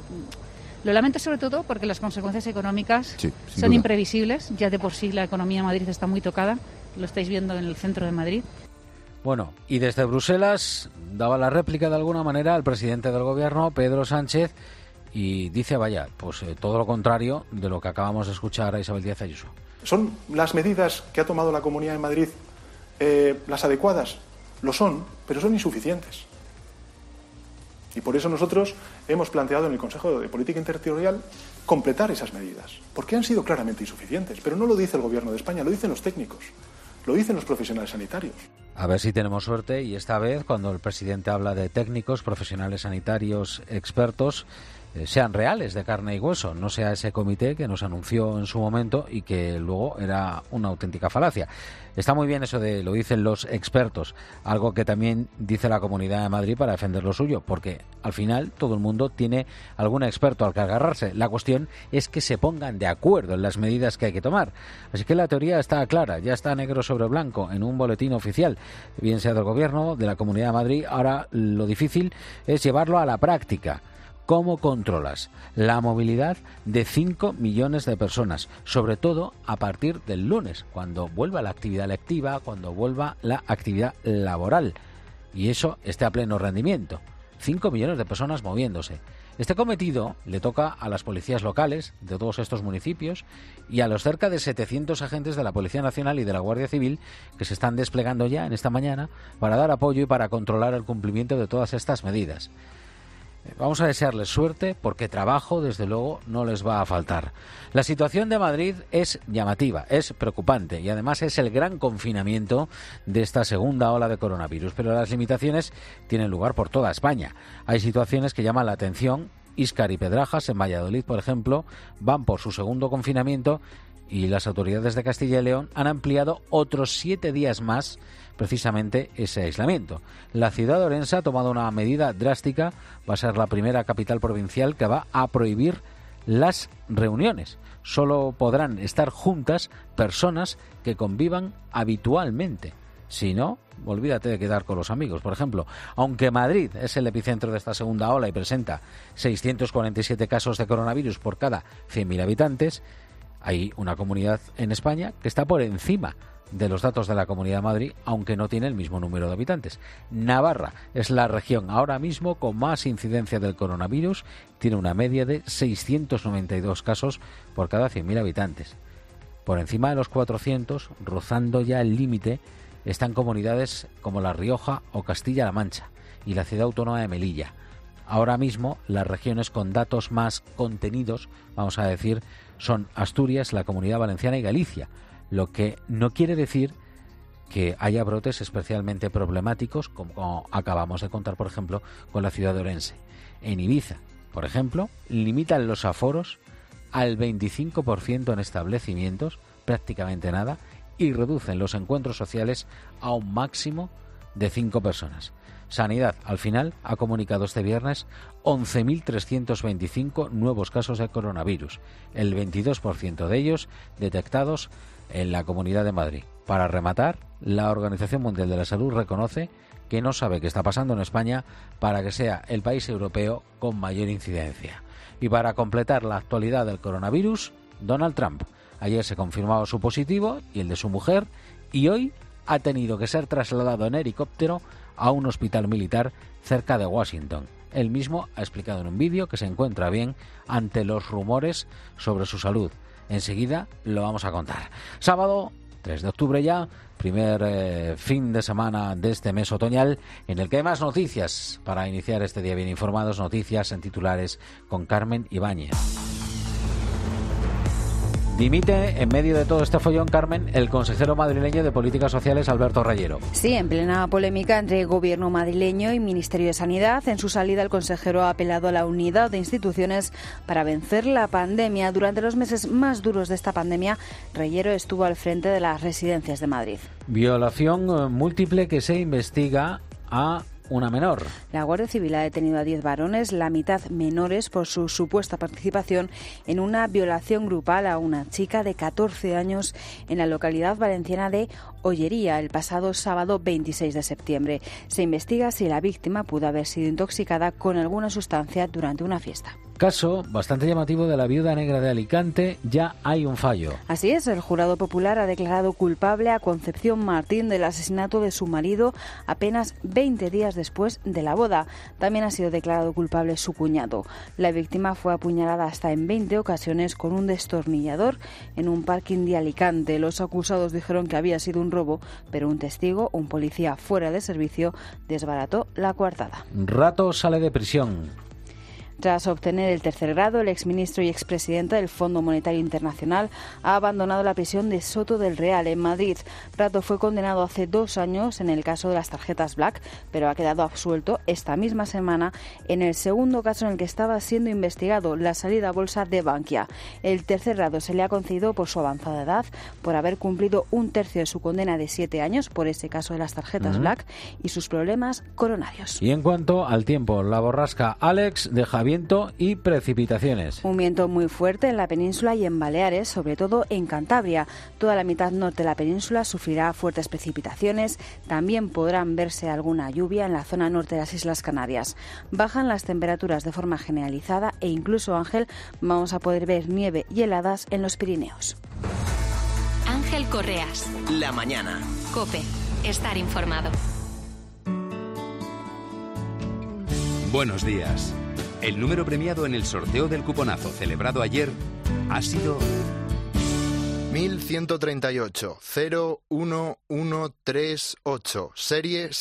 lo lamento sobre todo porque las consecuencias económicas son imprevisibles. Ya de por sí la economía de Madrid está muy tocada. Lo estáis viendo en el centro de Madrid. Bueno, y desde Bruselas daba la réplica de alguna manera al presidente del gobierno, Pedro Sánchez, y dice, vaya, pues todo lo contrario de lo que acabamos de escuchar a Isabel Díaz Ayuso. ¿Son las medidas que ha tomado la Comunidad de Madrid las adecuadas? Lo son, pero son insuficientes. Y por eso nosotros hemos planteado en el Consejo de Política Interterritorial completar esas medidas, porque han sido claramente insuficientes. Pero no lo dice el Gobierno de España, lo dicen los técnicos, lo dicen los profesionales sanitarios. A ver si tenemos suerte y esta vez, cuando el presidente habla de técnicos, profesionales sanitarios, expertos, sean reales, de carne y hueso, no sea ese comité que nos anunció en su momento y que luego era una auténtica falacia. Está muy bien eso de lo dicen los expertos, algo que también dice la Comunidad de Madrid para defender lo suyo, porque al final todo el mundo tiene algún experto al que agarrarse. La cuestión es que se pongan de acuerdo en las medidas que hay que tomar. Así que la teoría está clara, ya está negro sobre blanco en un boletín oficial, bien sea del Gobierno, de la Comunidad de Madrid. Ahora lo difícil es llevarlo a la práctica. ¿Cómo controlas la movilidad de 5 millones de personas? Sobre todo a partir del lunes, cuando vuelva la actividad lectiva, cuando vuelva la actividad laboral. Y eso esté a pleno rendimiento. 5 millones de personas moviéndose. Este cometido le toca a las policías locales de todos estos municipios y a los cerca de 700 agentes de la Policía Nacional y de la Guardia Civil que se están desplegando ya en esta mañana para dar apoyo y para controlar el cumplimiento de todas estas medidas. Vamos a desearles suerte porque trabajo, desde luego, no les va a faltar. La situación de Madrid es llamativa, es preocupante y además es el gran confinamiento de esta segunda ola de coronavirus. Pero las limitaciones tienen lugar por toda España. Hay situaciones que llaman la atención Íscar y Pedrajas, en Valladolid, por ejemplo, van por su segundo confinamiento y las autoridades de Castilla y León han ampliado otros 7 días más precisamente ese aislamiento. La ciudad de Orense ha tomado una medida drástica, va a ser la primera capital provincial que va a prohibir las reuniones. Solo podrán estar juntas personas que convivan habitualmente. Si no, olvídate de quedar con los amigos. Por ejemplo, aunque Madrid es el epicentro de esta segunda ola y presenta 647 casos de coronavirus por cada 100.000 habitantes, hay una comunidad en España que está por encima de los datos de la Comunidad de Madrid, aunque no tiene el mismo número de habitantes. Navarra es la región ahora mismo con más incidencia del coronavirus, tiene una media de 692 casos por cada 100.000 habitantes. Por encima de los 400, rozando ya el límite, están comunidades como La Rioja o Castilla-La Mancha y la ciudad autónoma de Melilla. Ahora mismo, las regiones con datos más contenidos, vamos a decir, son Asturias, la Comunidad Valenciana y Galicia, lo que no quiere decir que haya brotes especialmente problemáticos, como acabamos de contar, por ejemplo, con la ciudad de Orense. En Ibiza, por ejemplo, limitan los aforos al 25% en establecimientos, prácticamente nada, y reducen los encuentros sociales a un máximo de 5 personas. Sanidad, al final, ha comunicado este viernes 11.325 nuevos casos de coronavirus, el 22% de ellos detectados en la Comunidad de Madrid. Para rematar, la Organización Mundial de la Salud reconoce que no sabe qué está pasando en España para que sea el país europeo con mayor incidencia. Y para completar la actualidad del coronavirus, Donald Trump. Ayer se confirmaba su positivo y el de su mujer, y hoy ha tenido que ser trasladado en helicóptero a un hospital militar cerca de Washington. Él mismo ha explicado en un vídeo que se encuentra bien ante los rumores sobre su salud. Enseguida lo vamos a contar. Sábado 3 de octubre ya, primer fin de semana de este mes otoñal, en el que hay más noticias para iniciar este día bien informados, noticias en titulares con Carmen Ibáñez. Dimite, en medio de todo este follón, Carmen, el consejero madrileño de Políticas Sociales, Alberto Reyero. Sí, en plena polémica entre Gobierno madrileño y Ministerio de Sanidad. En su salida, el consejero ha apelado a la unidad de instituciones para vencer la pandemia. Durante los meses más duros de esta pandemia, Reyero estuvo al frente de las residencias de Madrid. Violación múltiple que se investiga a una menor. La Guardia Civil ha detenido a 10 varones, la mitad menores, por su supuesta participación en una violación grupal a una chica de 14 años en la localidad valenciana de Ollería el pasado sábado 26 de septiembre. Se investiga si la víctima pudo haber sido intoxicada con alguna sustancia durante una fiesta. Caso bastante llamativo de la viuda negra de Alicante, ya hay un fallo. Así es, el jurado popular ha declarado culpable a Concepción Martín del asesinato de su marido apenas 20 días después de la boda. También ha sido declarado culpable su cuñado. La víctima fue apuñalada hasta en 20 ocasiones con un destornillador en un parking de Alicante. Los acusados dijeron que había sido un robo, pero un testigo, un policía fuera de servicio, desbarató la coartada. Rato sale de prisión. Tras obtener el tercer grado, el exministro y expresidente del Fondo Monetario Internacional ha abandonado la prisión de Soto del Real, en Madrid. Rato fue condenado hace 2 años en el caso de las tarjetas Black, pero ha quedado absuelto esta misma semana en el segundo caso en el que estaba siendo investigado, la salida a bolsa de Bankia. El tercer grado se le ha concedido por su avanzada edad, por haber cumplido 1/3 de su condena de 7 años por ese caso de las tarjetas Black y sus problemas coronarios. Y en cuanto al tiempo, la borrasca Alex deja viento y precipitaciones. Un viento muy fuerte en la península y en Baleares, sobre todo en Cantabria. Toda la mitad norte de la península sufrirá fuertes precipitaciones. También podrán verse alguna lluvia en la zona norte de las Islas Canarias. Bajan las temperaturas de forma generalizada e incluso, Ángel, vamos a poder ver nieve y heladas en los Pirineos. Ángel Correas. La mañana. COPE. Estar informado. Buenos días. El número premiado en el sorteo del cuponazo celebrado ayer ha sido 1138 01138, serie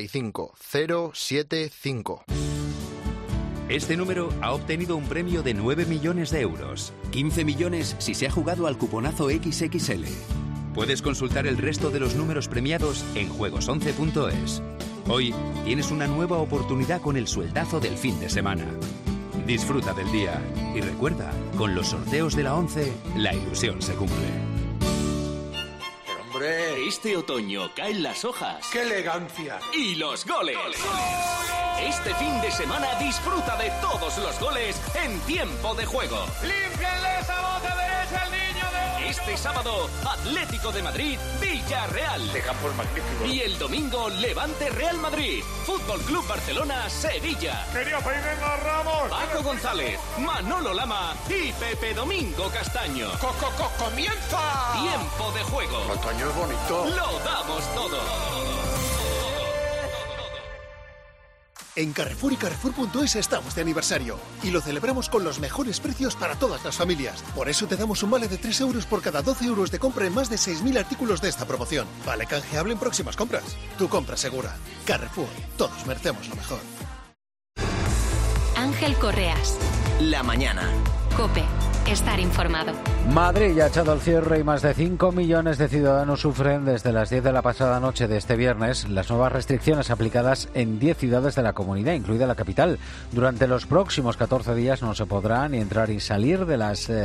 75075. Este número ha obtenido un premio de 9 millones de euros. 15 millones si se ha jugado al cuponazo XXL. Puedes consultar el resto de los números premiados en juegos11.es. Hoy tienes una nueva oportunidad con el sueldazo del fin de semana. Disfruta del día y recuerda, con los sorteos de la 11, la ilusión se cumple. Pero hombre, este otoño caen las hojas. ¡Qué elegancia! Y los goles. Este fin de semana disfruta de todos los goles en Tiempo de Juego. ¡Límpienle esa boca derecha al niño de... Este sábado, Atlético de Madrid, Villarreal. De campo es magnífico. Y el domingo, Levante Real Madrid, Fútbol Club Barcelona, Sevilla. ¡Quería pedirme a Ramos! Paco González, Manolo Lama y Pepe Domingo Castaño. ¡Comienza! Tiempo de Juego. El otoño es bonito. Lo damos todo. En Carrefour y Carrefour.es estamos de aniversario y lo celebramos con los mejores precios para todas las familias. Por eso te damos un vale de 3 euros por cada 12 euros de compra en más de 6.000 artículos de esta promoción. Vale canjeable en próximas compras. Tu compra segura. Carrefour. Todos merecemos lo mejor. Ángel Correas. La mañana. COPE. Estar informado. Madrid ya ha echado el cierre y más de 5 millones de ciudadanos sufren desde las 10 de la pasada noche de este viernes las nuevas restricciones aplicadas en 10 ciudades de la comunidad, incluida la capital. Durante los próximos 14 días no se podrá ni entrar ni salir de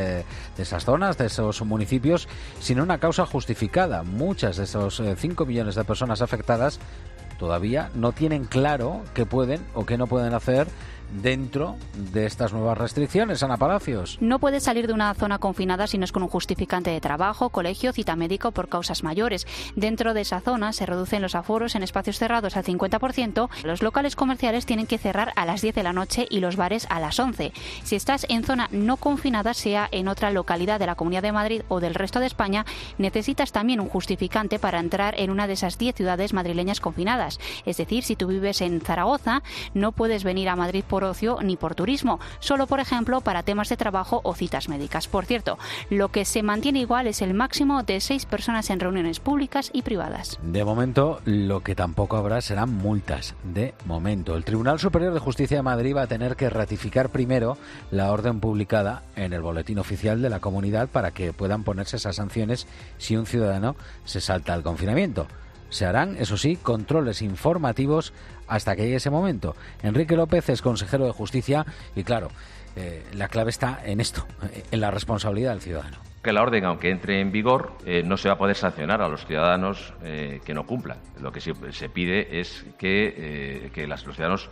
esas zonas, de esos municipios, sin una causa justificada. Muchas de esos 5 millones de personas afectadas todavía no tienen claro qué pueden o qué no pueden hacer dentro de estas nuevas restricciones. Ana Palacios. No puedes salir de una zona confinada si no es con un justificante de trabajo, colegio, cita médica o por causas mayores. Dentro de esa zona se reducen los aforos en espacios cerrados al 50%. Los locales comerciales tienen que cerrar a las 10 de la noche y los bares a las 11. Si estás en zona no confinada, sea en otra localidad de la Comunidad de Madrid o del resto de España, necesitas también un justificante para entrar en una de esas 10 ciudades madrileñas confinadas. Es decir, si tú vives en Zaragoza, no puedes venir a Madrid por ocio ni por turismo, solo por ejemplo para temas de trabajo o citas médicas. Por cierto, lo que se mantiene igual es el máximo de 6 personas en reuniones públicas y privadas. De momento, lo que tampoco habrá serán multas. De momento, el Tribunal Superior de Justicia de Madrid va a tener que ratificar primero la orden publicada en el Boletín Oficial de la Comunidad para que puedan ponerse esas sanciones si un ciudadano se salta al confinamiento. Se harán, eso sí, controles informativos hasta que llegue ese momento. Enrique López es consejero de Justicia y, claro, la clave está en esto, en la responsabilidad del ciudadano. Que la orden, aunque entre en vigor, no se va a poder sancionar a los ciudadanos que no cumplan. Lo que se pide es que los ciudadanos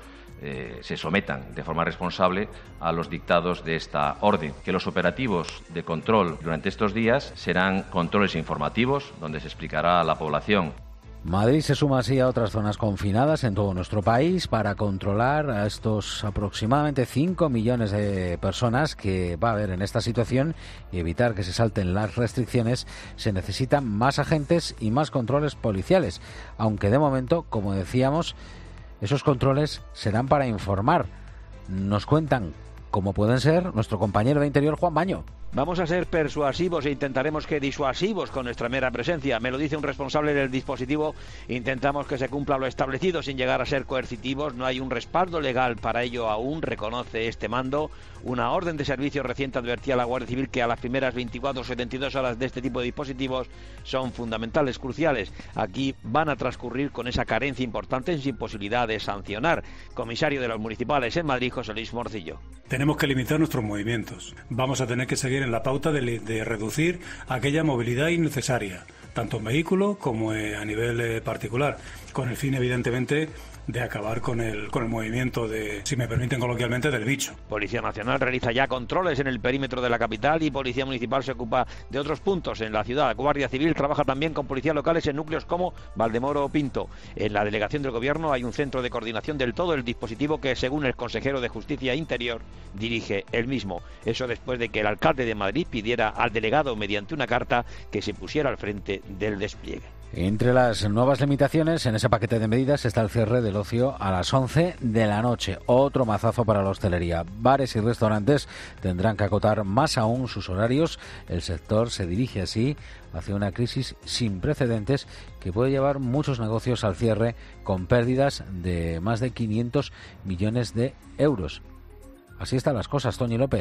se sometan de forma responsable a los dictados de esta orden. Que los operativos de control durante estos días serán controles informativos, donde se explicará a la población. Madrid se suma así a otras zonas confinadas en todo nuestro país para controlar a estos aproximadamente 5 millones de personas que va a haber en esta situación y evitar que se salten las restricciones. Se necesitan más agentes y más controles policiales, aunque de momento, como decíamos, esos controles serán para informar. Nos cuentan cómo pueden ser nuestro compañero de Interior, Juan Baño. Vamos a ser persuasivos e intentaremos que disuasivos con nuestra mera presencia. Me lo dice un responsable del dispositivo. Intentamos que se cumpla lo establecido sin llegar a ser coercitivos. No hay un respaldo legal para ello aún, reconoce este mando. Una orden de servicio reciente advertía a la Guardia Civil que a las primeras 24 o 72 horas de este tipo de dispositivos son fundamentales, cruciales. Aquí van a transcurrir con esa carencia importante sin posibilidad de sancionar. Comisario de los municipales en Madrid, José Luis Morcillo. Tenemos que limitar nuestros movimientos. Vamos a tener que seguir en la pauta de reducir aquella movilidad innecesaria, tanto en vehículo como a nivel particular, con el fin, evidentemente, de acabar con el movimiento si me permiten coloquialmente, del bicho. Policía Nacional realiza ya controles en el perímetro de la capital y Policía Municipal se ocupa de otros puntos en la ciudad. Guardia Civil trabaja también con policías locales en núcleos como Valdemoro o Pinto. En la delegación del Gobierno hay un centro de coordinación del todo el dispositivo que, según el consejero de Justicia e Interior, dirige él mismo. Eso después de que el alcalde de Madrid pidiera al delegado mediante una carta que se pusiera al frente del despliegue. Entre las nuevas limitaciones en ese paquete de medidas está el cierre del ocio a las 11 de la noche. Otro mazazo para la hostelería. Bares y restaurantes tendrán que acotar más aún sus horarios. El sector se dirige así hacia una crisis sin precedentes que puede llevar muchos negocios al cierre con pérdidas de más de 500 millones de euros. Así están las cosas, Toñi López.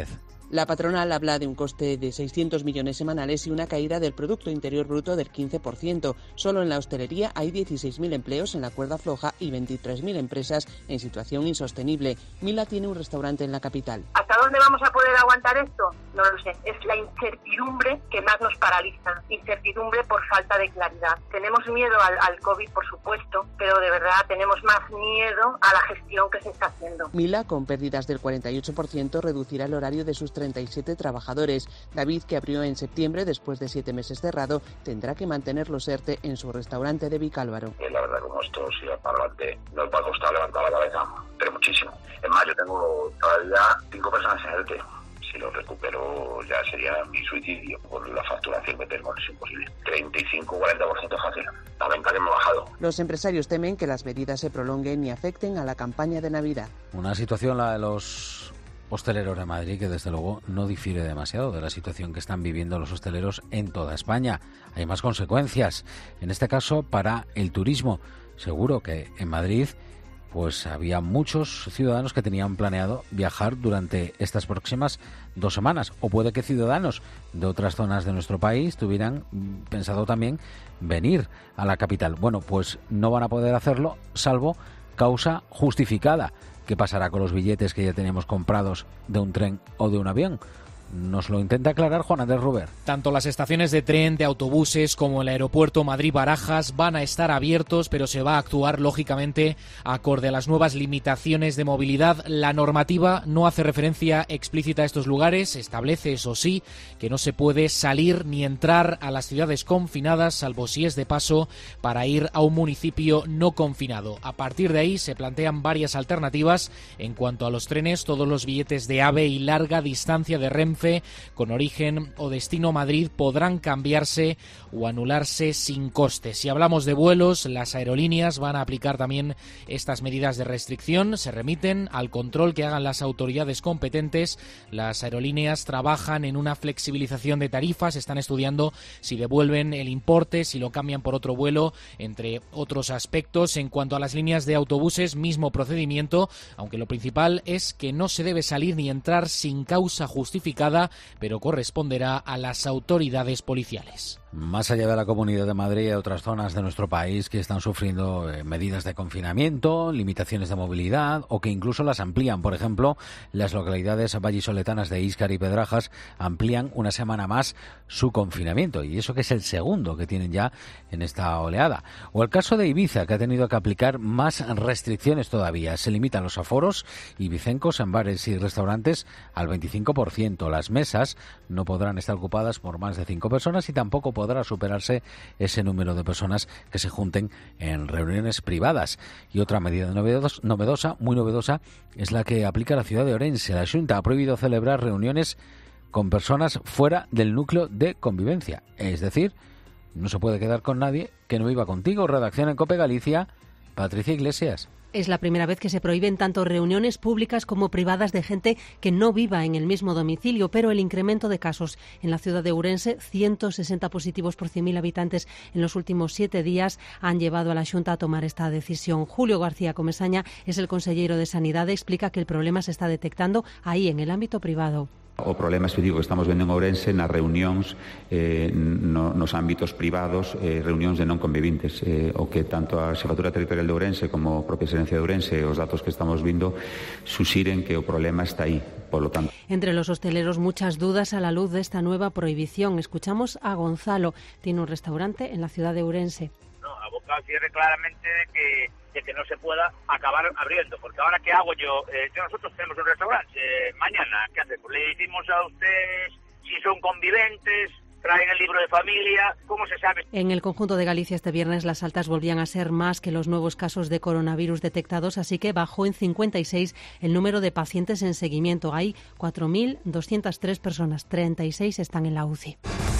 La patronal habla de un coste de 600 millones semanales y una caída del Producto Interior Bruto del 15%. Solo en la hostelería hay 16.000 empleos en la cuerda floja y 23.000 empresas en situación insostenible. Mila tiene un restaurante en la capital. ¿Hasta dónde vamos a poder aguantar esto? No lo sé. Es la incertidumbre que más nos paraliza. Incertidumbre por falta de claridad. Tenemos miedo al COVID, por supuesto, pero de verdad tenemos más miedo a la gestión que se está haciendo. Mila, con pérdidas del 48%, reducirá el horario de sus 37 trabajadores. David, que abrió en septiembre después de 7 meses cerrado, tendrá que mantener los ERTE en su restaurante de Vicálvaro. La verdad, como esto siga para adelante, nos va a costar levantar la cabeza, pero muchísimo. En mayo tengo todavía 5 personas en ERTE. Si lo recupero ya sería mi suicidio. Por la facturación que tenemos es imposible. 35-40% fácil. La venta que me ha bajado. Los empresarios temen que las medidas se prolonguen y afecten a la campaña de Navidad. Una situación, la de los hosteleros de Madrid, que desde luego no difiere demasiado de la situación que están viviendo los hosteleros en toda España. Hay más consecuencias, en este caso para el turismo. Seguro que en Madrid pues había muchos ciudadanos que tenían planeado viajar durante estas próximas 2 semanas, o puede que ciudadanos de otras zonas de nuestro país tuvieran pensado también venir a la capital. Bueno, pues no van a poder hacerlo salvo causa justificada. ¿Qué pasará con los billetes que ya tenemos comprados de un tren o de un avión? Nos lo intenta aclarar Juan Andrés Ruber. Tanto las estaciones de tren, de autobuses como el aeropuerto Madrid-Barajas van a estar abiertos, pero se va a actuar lógicamente acorde a las nuevas limitaciones de movilidad. La normativa no hace referencia explícita a estos lugares, establece, eso sí, que no se puede salir ni entrar a las ciudades confinadas, salvo si es de paso para ir a un municipio no confinado. A partir de ahí se plantean varias alternativas. En cuanto a los trenes, todos los billetes de AVE y larga distancia de Renfe con origen o destino Madrid podrán cambiarse o anularse sin coste. Si hablamos de vuelos, las aerolíneas van a aplicar también estas medidas de restricción. Se remiten al control que hagan las autoridades competentes. Las aerolíneas trabajan en una flexibilización de tarifas, están estudiando si devuelven el importe, si lo cambian por otro vuelo, entre otros aspectos. En cuanto a las líneas de autobuses, mismo procedimiento, aunque lo principal es que no se debe salir ni entrar sin causa justificada, pero corresponderá a las autoridades policiales. Más allá de la Comunidad de Madrid, hay otras zonas de nuestro país que están sufriendo medidas de confinamiento, limitaciones de movilidad o que incluso las amplían. Por ejemplo, las localidades vallisoletanas de Íscar y Pedrajas amplían una semana más su confinamiento, y eso que es el segundo que tienen ya en esta oleada. O el caso de Ibiza, que ha tenido que aplicar más restricciones todavía. Se limitan los aforos ibicencos en bares y restaurantes al 25%. Las mesas no podrán estar ocupadas por más de 5 personas y tampoco podrá superarse ese número de personas que se junten en reuniones privadas. Y otra medida muy novedosa, es la que aplica la ciudad de Orense. La Xunta ha prohibido celebrar reuniones con personas fuera del núcleo de convivencia. Es decir, no se puede quedar con nadie que no viva contigo. Redacción en COPE Galicia, Patricia Iglesias. Es la primera vez que se prohíben tanto reuniones públicas como privadas de gente que no viva en el mismo domicilio, pero el incremento de casos en la ciudad de Ourense, 160 positivos por 100.000 habitantes en los últimos 7 días, han llevado a la Xunta a tomar esta decisión. Julio García Comesaña es el consellero de Sanidad, explica que el problema se está detectando ahí, en el ámbito privado. O problema específico que estamos vendo en Ourense nas reunións nos ámbitos privados, reunións de non convivintes, o que tanto a Xefatura Territorial de Ourense como a propia Xerencia de Ourense, os datos que estamos vindo suxiren que o problema está aí. Por lo tanto, entre los hosteleros muchas dudas a la luz de esta nueva prohibición. Escuchamos a Gonzalo, tiene un restaurante en la ciudad de Ourense. No, aboca cierre claramente de que no se pueda acabar abriendo, porque ahora ¿qué hago yo? Nosotros tenemos un restaurante, mañana, ¿qué hacemos? Le decimos a ustedes si son conviventes, traen el libro de familia, ¿cómo se sabe? En el conjunto de Galicia este viernes las altas volvían a ser más que los nuevos casos de coronavirus detectados, así que bajó en 56 el número de pacientes en seguimiento. Hay 4.203 personas, 36 están en la UCI.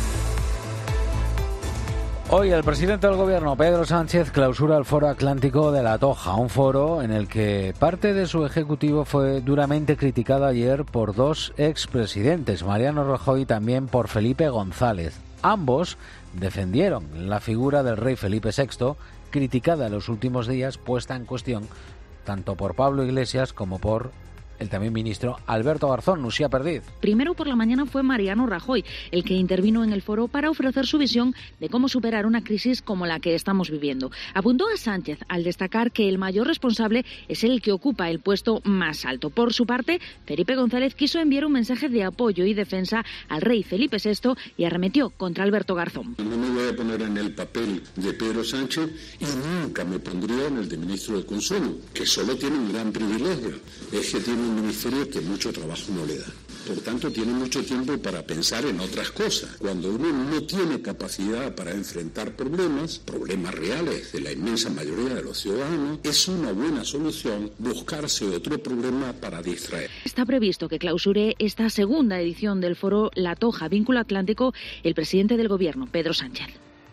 Hoy el presidente del Gobierno, Pedro Sánchez, clausura el Foro Atlántico de La Toja, un foro en el que parte de su ejecutivo fue duramente criticado ayer por 2 expresidentes, Mariano Rajoy y también por Felipe González. Ambos defendieron la figura del rey Felipe VI, criticada en los últimos días, puesta en cuestión tanto por Pablo Iglesias como por el también ministro Alberto Garzón. Nucía Perdiz. Primero por la mañana fue Mariano Rajoy el que intervino en el foro para ofrecer su visión de cómo superar una crisis como la que estamos viviendo. Apuntó a Sánchez al destacar que el mayor responsable es el que ocupa el puesto más alto. Por su parte, Felipe González quiso enviar un mensaje de apoyo y defensa al rey Felipe VI y arremetió contra Alberto Garzón. No me voy a poner en el papel de Pedro Sánchez y nunca me pondría en el de ministro de Consumo, que solo tiene un gran privilegio, es que tiene un ministerio que mucho trabajo no le da. Por tanto, tiene mucho tiempo para pensar en otras cosas. Cuando uno no tiene capacidad para enfrentar problemas reales de la inmensa mayoría de los ciudadanos, es una buena solución buscarse otro problema para distraer. Está previsto que clausure esta segunda edición del foro La Toja, Vínculo Atlántico, el presidente del Gobierno, Pedro Sánchez.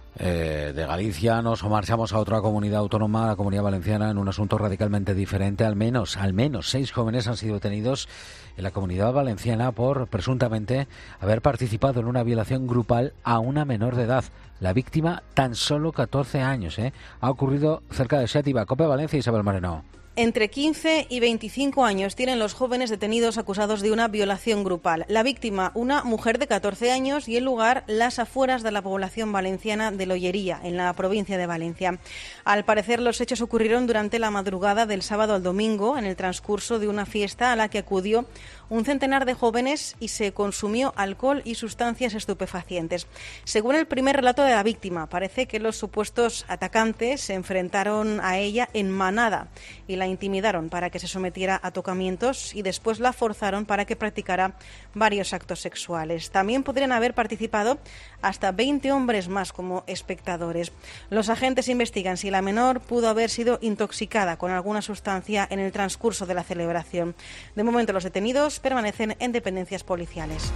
De Galicia nos marchamos a otra comunidad autónoma, la Comunidad Valenciana, en un asunto radicalmente diferente. Al menos 6 jóvenes han sido detenidos en la Comunidad Valenciana por presuntamente haber participado en una violación grupal a una menor de edad. La víctima, tan solo 14 años. Ha ocurrido cerca de Xàtiva. COPE Valencia, Isabel Moreno. Entre 15 y 25 años tienen los jóvenes detenidos acusados de una violación grupal. La víctima, una mujer de 14 años, y el lugar, las afueras de la población valenciana de Lollería, en la provincia de Valencia. Al parecer, los hechos ocurrieron durante la madrugada del sábado al domingo, en el transcurso de una fiesta a la que acudió un centenar de jóvenes y se consumió alcohol y sustancias estupefacientes. Según el primer relato de la víctima, parece que los supuestos atacantes se enfrentaron a ella en manada y la intimidaron para que se sometiera a tocamientos y después la forzaron para que practicara varios actos sexuales. También podrían haber participado hasta 20 hombres más como espectadores. Los agentes investigan si la menor pudo haber sido intoxicada con alguna sustancia en el transcurso de la celebración. De momento, los detenidos permanecen en dependencias policiales.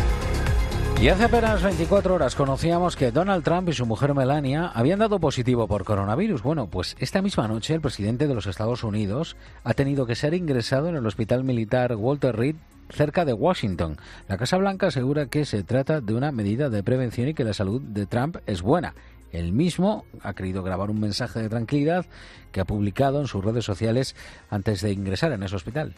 Y hace apenas 24 horas conocíamos que Donald Trump y su mujer Melania habían dado positivo por coronavirus. Bueno, pues esta misma noche el presidente de los Estados Unidos ha tenido que ser ingresado en el hospital militar Walter Reed, cerca de Washington. La Casa Blanca asegura que se trata de una medida de prevención y que la salud de Trump es buena. Él mismo ha querido grabar un mensaje de tranquilidad que ha publicado en sus redes sociales antes de ingresar en ese hospital.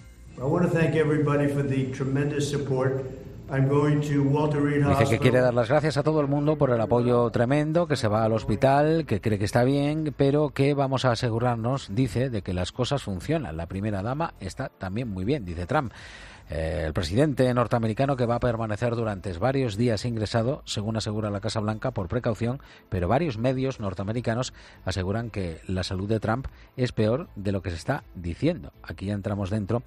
Dice que quiere dar las gracias a todo el mundo por el apoyo tremendo, que se va al hospital, que cree que está bien, pero que vamos a asegurarnos, dice, de que las cosas funcionan. La primera dama está también muy bien, dice Trump. El presidente norteamericano, que va a permanecer durante varios días ingresado, según asegura la Casa Blanca, por precaución, pero varios medios norteamericanos aseguran que la salud de Trump es peor de lo que se está diciendo. Aquí ya entramos dentro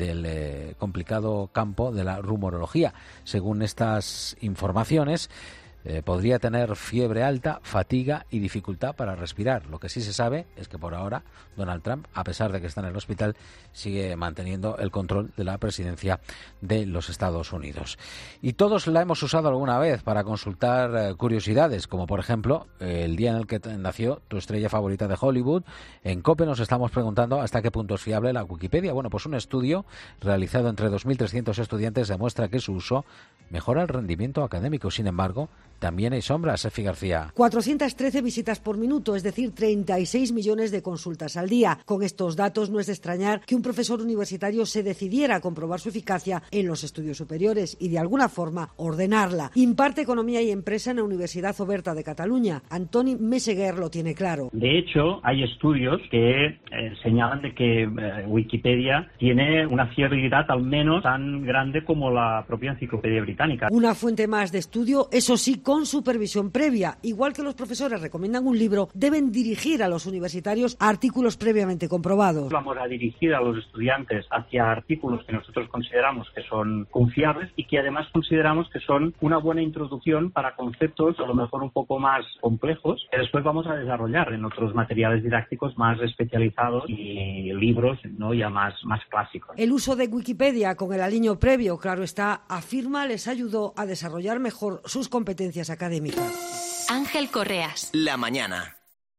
del complicado campo de la rumorología. Según estas informaciones, podría tener fiebre alta, fatiga y dificultad para respirar. Lo que sí se sabe es que por ahora Donald Trump, a pesar de que está en el hospital, sigue manteniendo el control de la presidencia de los Estados Unidos. Y todos la hemos usado alguna vez para consultar curiosidades, como por ejemplo el día en el que nació tu estrella favorita de Hollywood. En COPE nos estamos preguntando hasta qué punto es fiable la Wikipedia. Bueno, pues un estudio realizado entre 2.300 estudiantes demuestra que su uso mejora el rendimiento académico. Sin embargo, también hay sombras, Efi García. 413 visitas por minuto, es decir, 36 millones de consultas al día. Con estos datos no es de extrañar que un profesor universitario se decidiera a comprobar su eficacia en los estudios superiores y de alguna forma ordenarla. Imparte Economía y Empresa en la Universidad Oberta de Cataluña. Antoni Meseguer lo tiene claro. De hecho, hay estudios que señalan de que Wikipedia tiene una fiabilidad al menos tan grande como la propia Enciclopedia Británica. Una fuente más de estudio, eso sí, con supervisión previa. Igual que los profesores recomiendan un libro, deben dirigir a los universitarios a artículos previamente comprobados. Vamos a dirigir a los estudiantes hacia artículos que nosotros consideramos que son confiables y que además consideramos que son una buena introducción para conceptos a lo mejor un poco más complejos que después vamos a desarrollar en otros materiales didácticos más especializados y libros, ¿no?, ya más clásicos. El uso de Wikipedia con el aliño previo, claro está, afirma, les ayudó a desarrollar mejor sus competencias académicas. Ángel Correas. La mañana.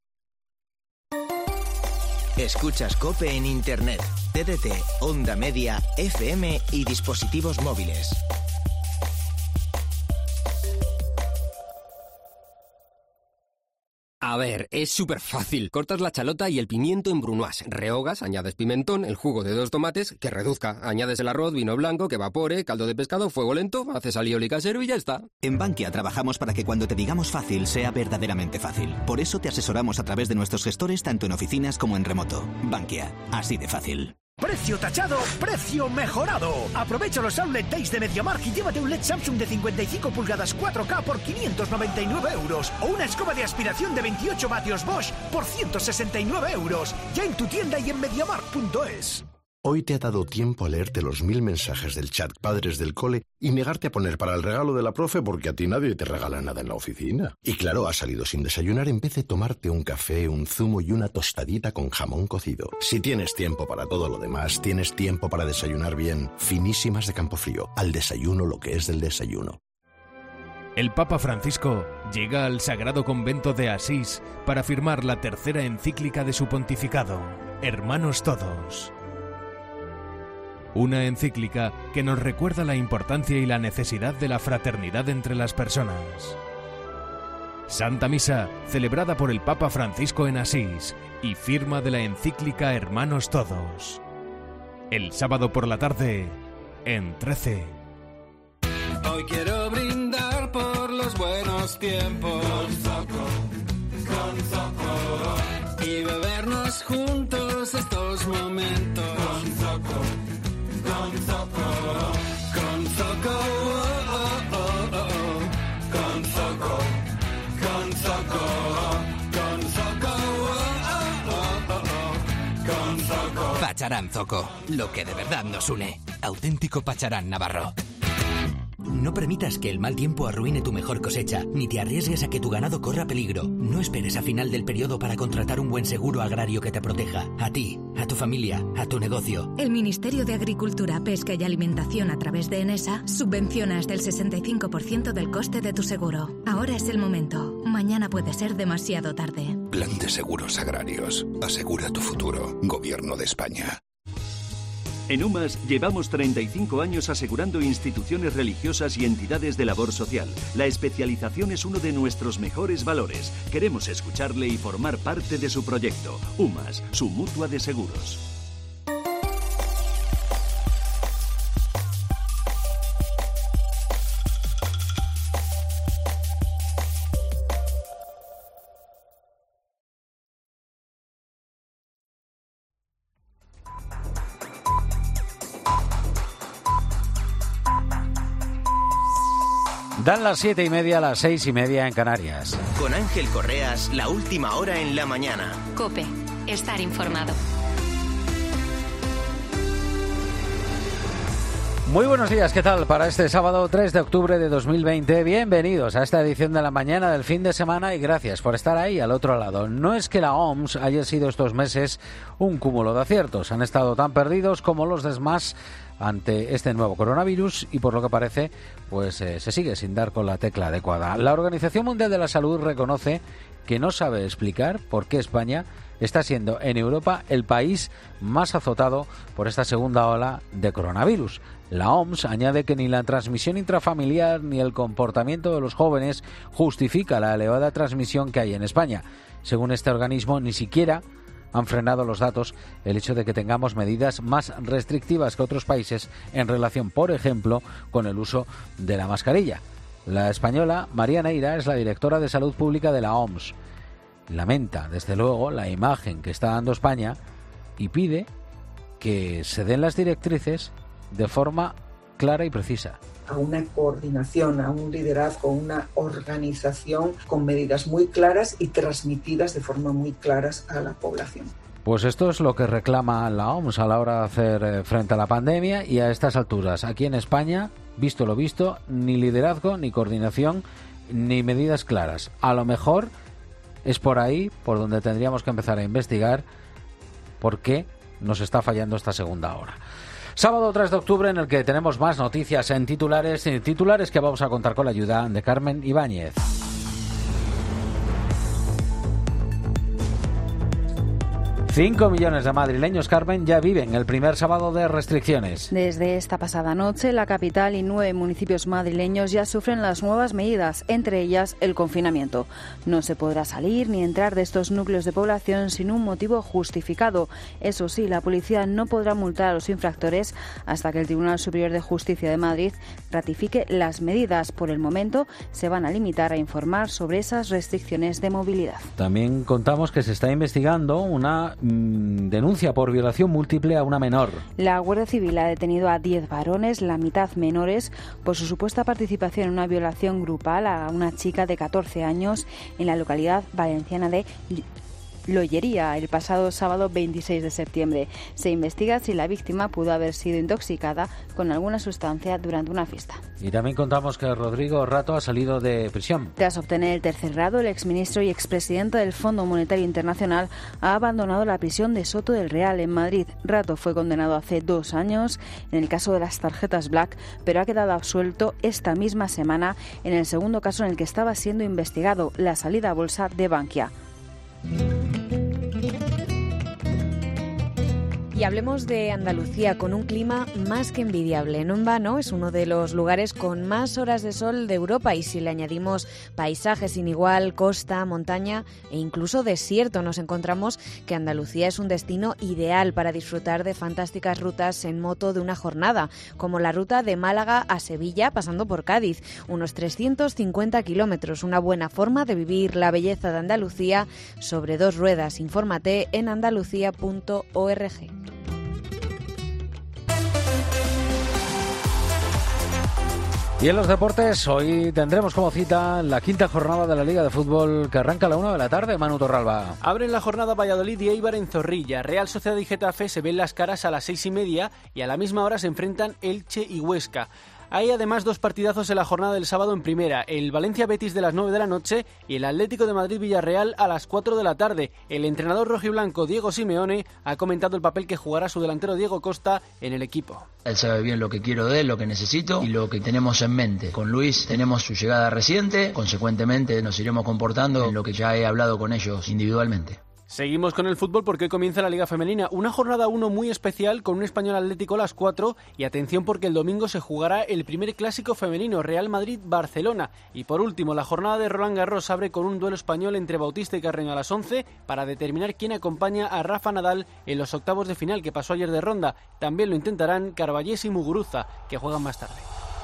Escuchas COPE en Internet, TDT, Onda Media, FM y dispositivos móviles. A ver, es súper fácil. Cortas la chalota y el pimiento en brunoise. Rehogas, añades pimentón, el jugo de 2 tomates, que reduzca. Añades el arroz, vino blanco, que evapore, caldo de pescado, fuego lento, haces alioli casero y ya está. En Bankia trabajamos para que cuando te digamos fácil, sea verdaderamente fácil. Por eso te asesoramos a través de nuestros gestores tanto en oficinas como en remoto. Bankia, así de fácil. Precio tachado, precio mejorado. Aprovecha los Outlet Days de MediaMarkt y llévate un LED Samsung de 55 pulgadas 4K por 599 euros o una escoba de aspiración de 28 vatios Bosch por 169 euros. Ya en tu tienda y en MediaMarkt.es. Hoy te ha dado tiempo a leerte los 1000 mensajes del chat Padres del Cole y negarte a poner para el regalo de la profe porque a ti nadie te regala nada en la oficina. Y claro, has salido sin desayunar en vez de tomarte un café, un zumo y una tostadita con jamón cocido. Si tienes tiempo para todo lo demás, tienes tiempo para desayunar bien. Finísimas de Campofrío. Al desayuno lo que es del desayuno. El Papa Francisco llega al Sagrado Convento de Asís para firmar la tercera encíclica de su pontificado, Hermanos Todos. Una encíclica que nos recuerda la importancia y la necesidad de la fraternidad entre las personas. Santa Misa, celebrada por el Papa Francisco en Asís, y firma de la encíclica Hermanos Todos. El sábado por la tarde, en 13. Hoy quiero brindar por los buenos tiempos. Con Zoco. Y bebernos juntos estos momentos. Con Zoco. Con Zoco, oh, oh, oh, oh. Con Zoco, con Zoco, con Zoco, oh, oh, oh, oh. Con Zoco. Pacharán Zoco, lo que de verdad nos une. Auténtico Pacharán navarro. No permitas que el mal tiempo arruine tu mejor cosecha, ni te arriesgues a que tu ganado corra peligro. No esperes a final del periodo para contratar un buen seguro agrario que te proteja. A ti, a tu familia, a tu negocio. El Ministerio de Agricultura, Pesca y Alimentación a través de Enesa subvenciona hasta el 65% del coste de tu seguro. Ahora es el momento. Mañana puede ser demasiado tarde. Plan de Seguros Agrarios. Asegura tu futuro. Gobierno de España. En UMAS llevamos 35 años asegurando instituciones religiosas y entidades de labor social. La especialización es uno de nuestros mejores valores. Queremos escucharle y formar parte de su proyecto. UMAS, su mutua de seguros. Dan las 7:30, las 6:30 en Canarias. Con Ángel Correas, la última hora en la mañana. COPE, estar informado. Muy buenos días, ¿qué tal? Para este sábado 3 de octubre de 2020, bienvenidos a esta edición de la mañana del fin de semana y gracias por estar ahí al otro lado. No es que la OMS haya sido estos meses un cúmulo de aciertos, han estado tan perdidos como los demás ante este nuevo coronavirus y por lo que parece pues se sigue sin dar con la tecla adecuada. La Organización Mundial de la Salud reconoce que no sabe explicar por qué España está siendo en Europa el país más azotado por esta segunda ola de coronavirus. La OMS añade que ni la transmisión intrafamiliar ni el comportamiento de los jóvenes justifica la elevada transmisión que hay en España. Según este organismo, ni siquiera han frenado los datos el hecho de que tengamos medidas más restrictivas que otros países en relación, por ejemplo, con el uso de la mascarilla. La española María Neira es la directora de Salud Pública de la OMS. Lamenta, desde luego, la imagen que está dando España y pide que se den las directrices de forma clara y precisa. A una coordinación, a un liderazgo, una organización con medidas muy claras y transmitidas de forma muy claras a la población. Pues esto es lo que reclama la OMS a la hora de hacer frente a la pandemia y a estas alturas. Aquí en España, visto lo visto, ni liderazgo, ni coordinación, ni medidas claras. A lo mejor es por ahí por donde tendríamos que empezar a investigar por qué nos está fallando esta segunda hora. Sábado 3 de octubre en el que tenemos más noticias en titulares que vamos a contar con la ayuda de Carmen Ibáñez. 5 millones de madrileños, Carmen, ya viven el primer sábado de restricciones. Desde esta pasada noche, la capital y 9 municipios madrileños ya sufren las nuevas medidas, entre ellas el confinamiento. No se podrá salir ni entrar de estos núcleos de población sin un motivo justificado. Eso sí, la policía no podrá multar a los infractores hasta que el Tribunal Superior de Justicia de Madrid ratifique las medidas. Por el momento, se van a limitar a informar sobre esas restricciones de movilidad. También contamos que se está investigando una denuncia por violación múltiple a una menor. La Guardia Civil ha detenido a 10 varones, la mitad menores, por su supuesta participación en una violación grupal a una chica de 14 años en la localidad valenciana de Lollería el pasado sábado 26 de septiembre. Se investiga si la víctima pudo haber sido intoxicada con alguna sustancia durante una fiesta. Y también contamos que Rodrigo Rato ha salido de prisión. Tras obtener el tercer grado, el exministro y expresidente del Fondo Monetario Internacional ha abandonado la prisión de Soto del Real en Madrid. Rato fue condenado hace 2 años en el caso de las tarjetas Black, pero ha quedado absuelto esta misma semana en el segundo caso en el que estaba siendo investigado, la salida a bolsa de Bankia. Y hablemos de Andalucía, con un clima más que envidiable. No en vano, es uno de los lugares con más horas de sol de Europa, y si le añadimos paisajes sin igual, costa, montaña e incluso desierto, nos encontramos que Andalucía es un destino ideal para disfrutar de fantásticas rutas en moto de una jornada, como la ruta de Málaga a Sevilla pasando por Cádiz, unos 350 kilómetros, una buena forma de vivir la belleza de Andalucía sobre 2 ruedas. Infórmate en andalucía.org. Y en los deportes, hoy tendremos como cita la 5ª jornada de la Liga de Fútbol que arranca a la 1 de la tarde. Manu Torralba. Abren la jornada Valladolid y Eibar en Zorrilla. Real Sociedad y Getafe se ven las caras a las 6:30 y a la misma hora se enfrentan Elche y Huesca. Hay además 2 partidazos en la jornada del sábado en primera, el Valencia-Betis de las 9 de la noche y el Atlético de Madrid-Villarreal a las 4 de la tarde. El entrenador rojiblanco Diego Simeone ha comentado el papel que jugará su delantero Diego Costa en el equipo. Él sabe bien lo que quiero de él, lo que necesito y lo que tenemos en mente. Con Luis tenemos su llegada reciente, consecuentemente nos iremos comportando en lo que ya he hablado con ellos individualmente. Seguimos con el fútbol porque hoy comienza la Liga Femenina, una jornada 1 muy especial con un Español Atlético a las 4 y atención porque el domingo se jugará el primer clásico femenino, Real Madrid-Barcelona. Y por último, la jornada de Roland Garros abre con un duelo español entre Bautista y Carreño a las 11 para determinar quién acompaña a Rafa Nadal en los octavos de final que pasó ayer de ronda. También lo intentarán Carballés y Muguruza, que juegan más tarde.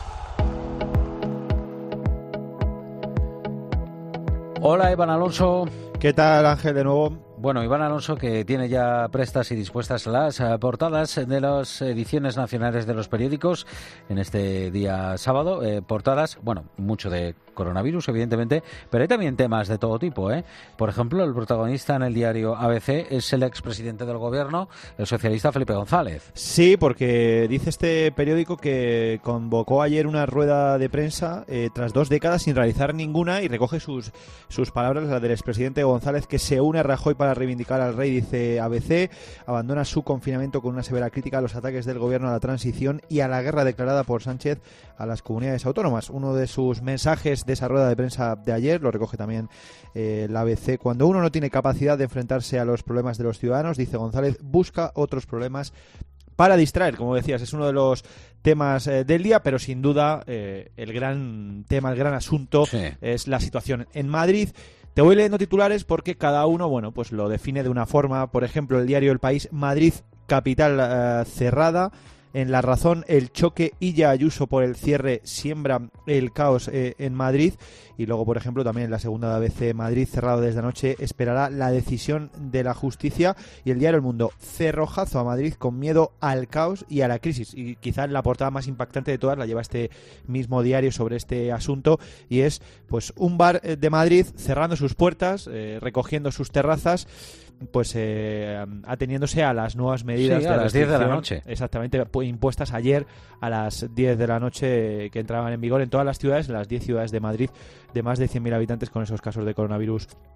Hola, Iván Alonso. ¿Qué tal, Ángel, de nuevo? Bueno, Iván Alonso, que tiene ya prestas y dispuestas las portadas de las ediciones nacionales de los periódicos en este día sábado. Portadas, bueno, mucho de coronavirus, evidentemente, pero hay también temas de todo tipo, ¿eh? Por ejemplo, el protagonista en el diario ABC es el expresidente del gobierno, el socialista Felipe González. Sí, porque dice este periódico que convocó ayer una rueda de prensa tras 2 décadas sin realizar ninguna, y recoge sus palabras, las del expresidente González, que se une a Rajoy para reivindicar al rey. Dice ABC, abandona su confinamiento con una severa crítica a los ataques del gobierno a la transición y a la guerra declarada por Sánchez a las comunidades autónomas. Uno de sus mensajes de esa rueda de prensa de ayer, lo recoge también la ABC: cuando uno no tiene capacidad de enfrentarse a los problemas de los ciudadanos, dice González, busca otros problemas para distraer. Como decías, es uno de los temas del día, pero sin duda el gran tema, el gran asunto es la situación en Madrid. Te voy leyendo titulares porque cada uno, bueno, pues lo define de una forma. Por ejemplo, el diario El País: Madrid, capital cerrada. En La Razón, el choque Illa Ayuso por el cierre siembra el caos en Madrid. Y luego, por ejemplo, también en la segunda de ABC, Madrid cerrado desde anoche, esperará la decisión de la justicia. Y el diario El Mundo: cerrojazo a Madrid con miedo al caos y a la crisis. Y quizás la portada más impactante de todas la lleva este mismo diario sobre este asunto, y es pues un bar de Madrid cerrando sus puertas, recogiendo sus terrazas, pues ateniéndose a las nuevas medidas a las 10 de la noche. Exactamente, impuestas ayer a las 10 de la noche, que entraban en vigor en todas las ciudades, en las 10 ciudades de Madrid de más de 100.000 habitantes, con esos casos de coronavirus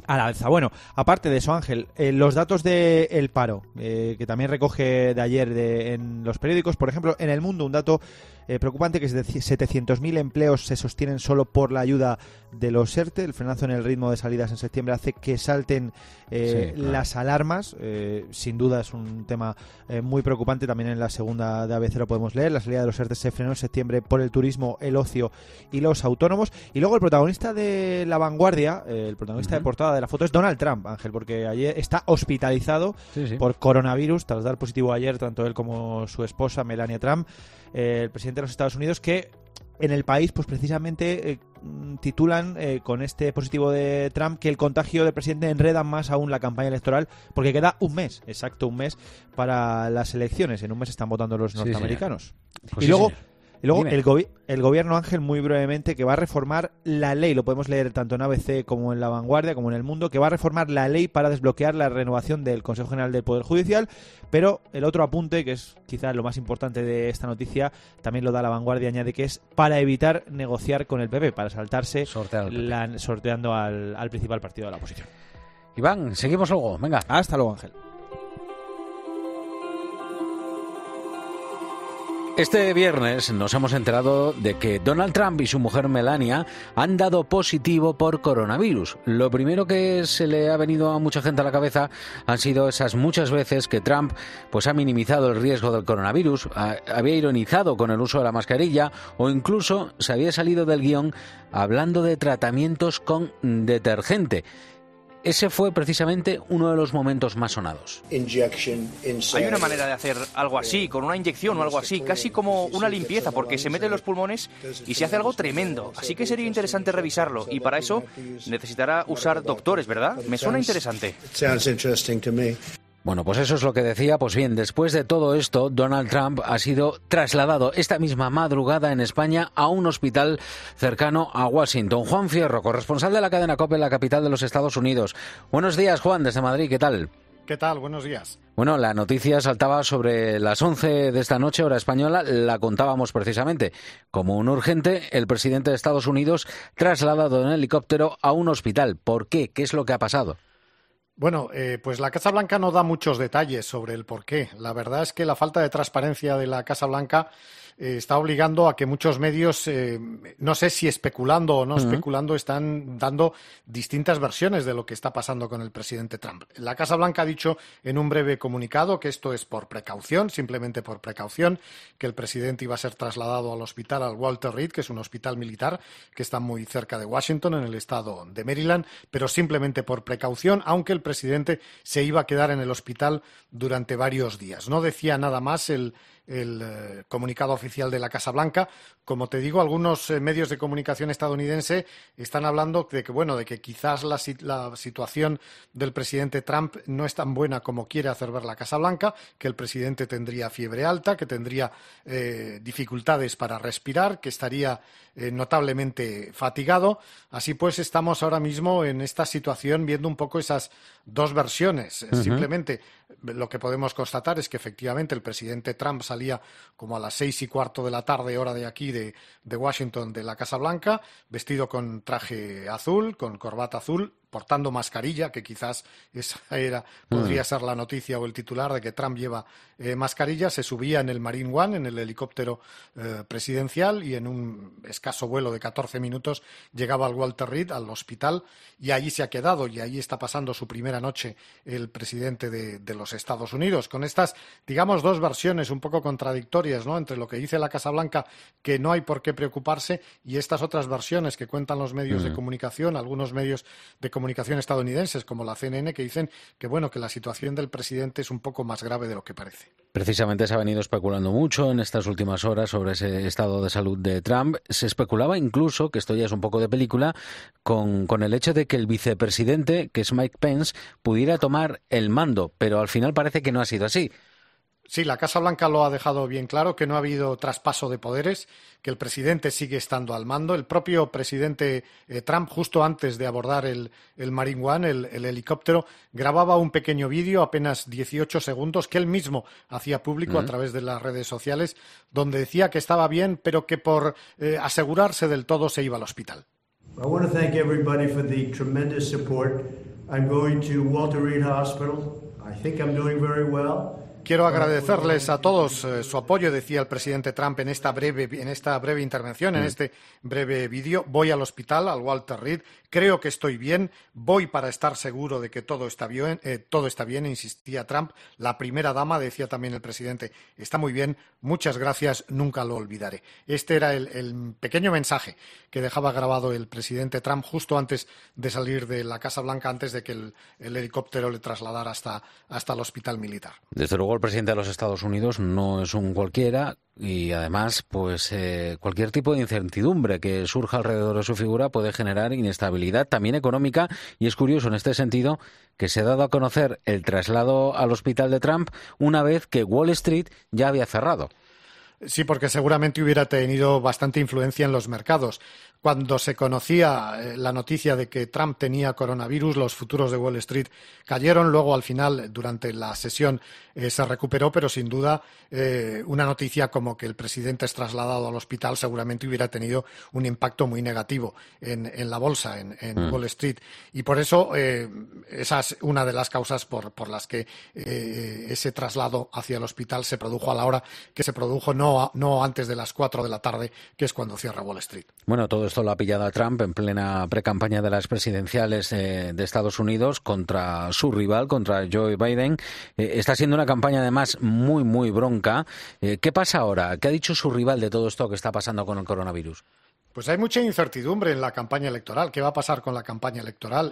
al alza. Bueno, aparte de eso, Ángel, los datos del paro, que también recoge de ayer en los periódicos, por ejemplo, en El Mundo, un dato preocupante, que es de 700.000 empleos se sostienen solo por la ayuda de los ERTE. El frenazo en el ritmo de salidas en septiembre hace que salten las alarmas. Sin duda es un tema muy preocupante. También en la segunda de ABC lo podemos leer. La salida de los ERTE se frenó en septiembre por el turismo, el ocio y los autónomos. Y luego el protagonista de La Vanguardia, el protagonista de portada de la foto, es Donald Trump, Ángel, porque ayer está hospitalizado por coronavirus tras dar positivo ayer tanto él como su esposa Melania Trump, el presidente de los Estados Unidos, que en el país pues precisamente titulan con este positivo de Trump que el contagio del presidente enreda más aún la campaña electoral, porque queda un mes para las elecciones. En un mes están votando los norteamericanos. Pues y luego el gobierno, Ángel, muy brevemente, que va a reformar la ley, lo podemos leer tanto en ABC como en La Vanguardia, como en El Mundo, que va a reformar la ley para desbloquear la renovación del Consejo General del Poder Judicial. Pero el otro apunte, que es quizás lo más importante de esta noticia, también lo da La Vanguardia, añade que es para evitar negociar con el PP, para saltarse sorteando al principal partido de la oposición. Iván, seguimos luego, venga. Hasta luego, Ángel. Este viernes nos hemos enterado de que Donald Trump y su mujer Melania han dado positivo por coronavirus. Lo primero que se le ha venido a mucha gente a la cabeza han sido esas muchas veces que Trump pues ha minimizado el riesgo del coronavirus, había ironizado con el uso de la mascarilla o incluso se había salido del guión hablando de tratamientos con detergente. Ese fue precisamente uno de los momentos más sonados. Hay una manera de hacer algo así, con una inyección o algo así, casi como una limpieza, porque se mete en los pulmones y se hace algo tremendo. Así que sería interesante revisarlo, y para eso necesitará usar doctores, ¿verdad? Me suena interesante. Bueno, pues eso es lo que decía. Pues bien, después de todo esto, Donald Trump ha sido trasladado esta misma madrugada en España a un hospital cercano a Washington. Juan Fierro, corresponsal de la cadena COPE en la capital de los Estados Unidos. Buenos días, Juan, desde Madrid, ¿qué tal? ¿Qué tal? Buenos días. Bueno, la noticia saltaba sobre las 11 de esta noche, hora española, la contábamos precisamente. Como un urgente, el presidente de Estados Unidos trasladado en helicóptero a un hospital. ¿Por qué? ¿Qué es lo que ha pasado? Bueno, pues la Casa Blanca no da muchos detalles sobre el porqué. La verdad es que la falta de transparencia de la Casa Blanca está obligando a que muchos medios, no sé si especulando o no especulando, están dando distintas versiones de lo que está pasando con el presidente Trump. La Casa Blanca ha dicho en un breve comunicado que esto es por precaución, simplemente por precaución, que el presidente iba a ser trasladado al hospital, al Walter Reed, que es un hospital militar que está muy cerca de Washington, en el estado de Maryland, pero simplemente por precaución, aunque el presidente se iba a quedar en el hospital durante varios días. No decía nada más el comunicado oficial de la Casa Blanca. Como te digo, algunos medios de comunicación estadounidense están hablando de que quizás la situación del presidente Trump no es tan buena como quiere hacer ver la Casa Blanca, que el presidente tendría fiebre alta, que tendría dificultades para respirar, que estaría notablemente fatigado. Así pues, estamos ahora mismo en esta situación viendo un poco esas dos versiones. Simplemente lo que podemos constatar es que efectivamente el presidente Trump salía como a las 6:15 de la tarde, hora de aquí de Washington, de la Casa Blanca, vestido con traje azul, con corbata azul, portando mascarilla, que quizás esa podría ser la noticia o el titular de que Trump lleva mascarilla. Se subía en el Marine One, en el helicóptero presidencial, y en un escaso vuelo de 14 minutos llegaba al Walter Reed, al hospital, y allí se ha quedado, y ahí está pasando su primera noche el presidente de los Estados Unidos, con estas, digamos, dos versiones un poco contradictorias, ¿no?, entre lo que dice la Casa Blanca, que no hay por qué preocuparse, y estas otras versiones que cuentan los medios de comunicación, algunos medios de comunicación estadounidenses como la CNN, que dicen que la situación del presidente es un poco más grave de lo que parece. Precisamente se ha venido especulando mucho en estas últimas horas sobre ese estado de salud de Trump. Se especulaba incluso, que esto ya es un poco de película, con el hecho de que el vicepresidente, que es Mike Pence, pudiera tomar el mando, pero al final parece que no ha sido así. Sí, la Casa Blanca lo ha dejado bien claro, que no ha habido traspaso de poderes, que el presidente sigue estando al mando. El propio presidente Trump, justo antes de abordar el Marine One, el helicóptero, grababa un pequeño vídeo, apenas 18 segundos, que él mismo hacía público a través de las redes sociales, donde decía que estaba bien, pero que por asegurarse del todo se iba al hospital. I want to thank everybody for the tremendous support I'm going to Walter Reed Hospital. I think I'm doing very well. Quiero agradecerles a todos su apoyo, decía el presidente Trump en esta breve intervención, en este breve vídeo. Voy al hospital, al Walter Reed, creo que estoy bien, voy para estar seguro de que todo está bien, insistía Trump. La primera dama, decía también el presidente, está muy bien, muchas gracias, nunca lo olvidaré. Este era el pequeño mensaje que dejaba grabado el presidente Trump justo antes de salir de la Casa Blanca, antes de que el helicóptero le trasladara hasta el hospital militar. Desde luego, el presidente de los Estados Unidos no es un cualquiera y además pues cualquier tipo de incertidumbre que surja alrededor de su figura puede generar inestabilidad también económica, y es curioso en este sentido que se ha dado a conocer el traslado al hospital de Trump una vez que Wall Street ya había cerrado. Sí, porque seguramente hubiera tenido bastante influencia en los mercados. Cuando se conocía la noticia de que Trump tenía coronavirus, los futuros de Wall Street cayeron. Luego, al final, durante la sesión, se recuperó, pero sin duda una noticia como que el presidente es trasladado al hospital seguramente hubiera tenido un impacto muy negativo en la bolsa, en Wall Street. Y por eso esa es una de las causas por las que ese traslado hacia el hospital se produjo a la hora que se produjo, no antes de las 4 de la tarde, que es cuando cierra Wall Street. Bueno, todo esto lo ha pillado a Trump en plena precampaña de las presidenciales de Estados Unidos contra su rival, contra Joe Biden. Está siendo una campaña además muy, muy bronca. ¿Qué pasa ahora? ¿Qué ha dicho su rival de todo esto que está pasando con el coronavirus? Pues hay mucha incertidumbre en la campaña electoral. ¿Qué va a pasar con la campaña electoral?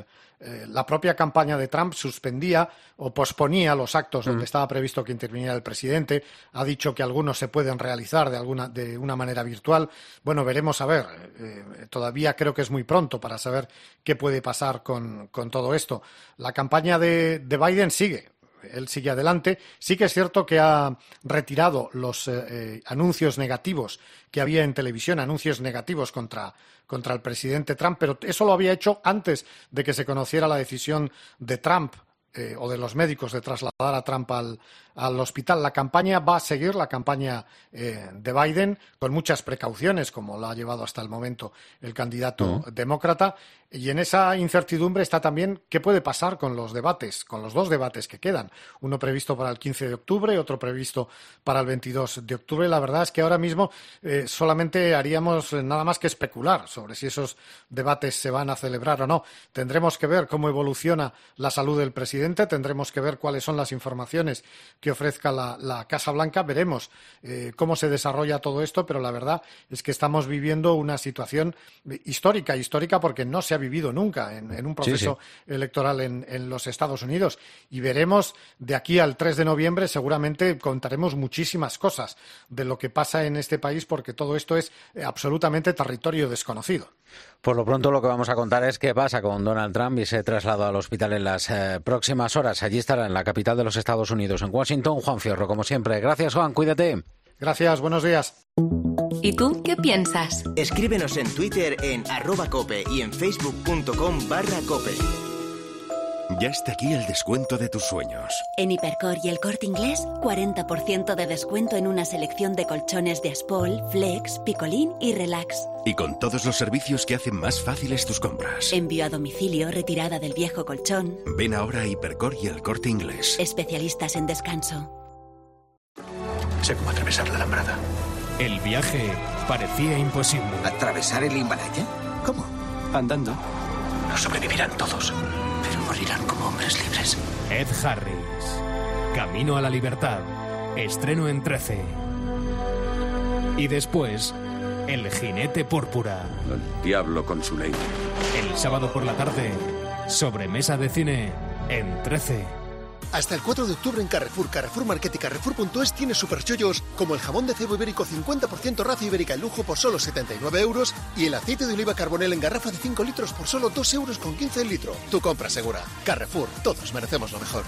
La propia campaña de Trump suspendía o posponía los actos donde estaba previsto que interviniera el presidente. Ha dicho que algunos se pueden realizar de una manera virtual. Bueno, veremos a ver. Todavía creo que es muy pronto para saber qué puede pasar con todo esto. La campaña de Biden sigue. Él sigue adelante. Sí que es cierto que ha retirado los anuncios negativos que había en televisión, anuncios negativos contra el presidente Trump, pero eso lo había hecho antes de que se conociera la decisión de Trump o de los médicos de trasladar a Trump al hospital. La campaña va a seguir, la campaña de Biden, con muchas precauciones, como lo ha llevado hasta el momento el candidato demócrata. Y en esa incertidumbre está también qué puede pasar con los debates, con los dos debates que quedan. Uno previsto para el 15 de octubre, otro previsto para el 22 de octubre. La verdad es que ahora mismo solamente haríamos nada más que especular sobre si esos debates se van a celebrar o no. Tendremos que ver cómo evoluciona la salud del presidente, tendremos que ver cuáles son las informaciones que ofrezca la Casa Blanca. Veremos cómo se desarrolla todo esto, pero la verdad es que estamos viviendo una situación histórica porque no se ha vivido nunca en un proceso electoral en los Estados Unidos. Y veremos de aquí al 3 de noviembre, seguramente contaremos muchísimas cosas de lo que pasa en este país, porque todo esto es absolutamente territorio desconocido. Por lo pronto lo que vamos a contar es qué pasa con Donald Trump y ese traslado al hospital en las próximas horas. Allí estará, en la capital de los Estados Unidos, en Washington, Juan Fierro, como siempre. Gracias, Juan, cuídate. Gracias, buenos días. ¿Y tú qué piensas? Escríbenos en Twitter en @cope y en facebook.com/cope. Ya está aquí el descuento de tus sueños. En Hipercor y El Corte Inglés, 40% de descuento en una selección de colchones de Aspol, Flex, Picolín y Relax. Y con todos los servicios que hacen más fáciles tus compras. Envío a domicilio, retirada del viejo colchón. Ven ahora a Hipercor y El Corte Inglés. Especialistas en descanso. Sé cómo atravesar la alambrada. El viaje parecía imposible. ¿Atravesar el Himalaya? ¿Cómo? Andando. No sobrevivirán todos, pero morirán como hombres libres. Ed Harris, Camino a la Libertad, estreno en 13. Y después, El Jinete Púrpura. El diablo con su ley. El sábado por la tarde, sobremesa de cine en 13. Hasta el 4 de octubre en Carrefour, Carrefour Market y Carrefour.es tienes superchollos como el jamón de cebo ibérico 50% raza ibérica en lujo por solo 79 euros y el aceite de oliva Carbonell en garrafa de 5 litros por solo 2,15 euros el litro. Tu compra segura. Carrefour, todos merecemos lo mejor.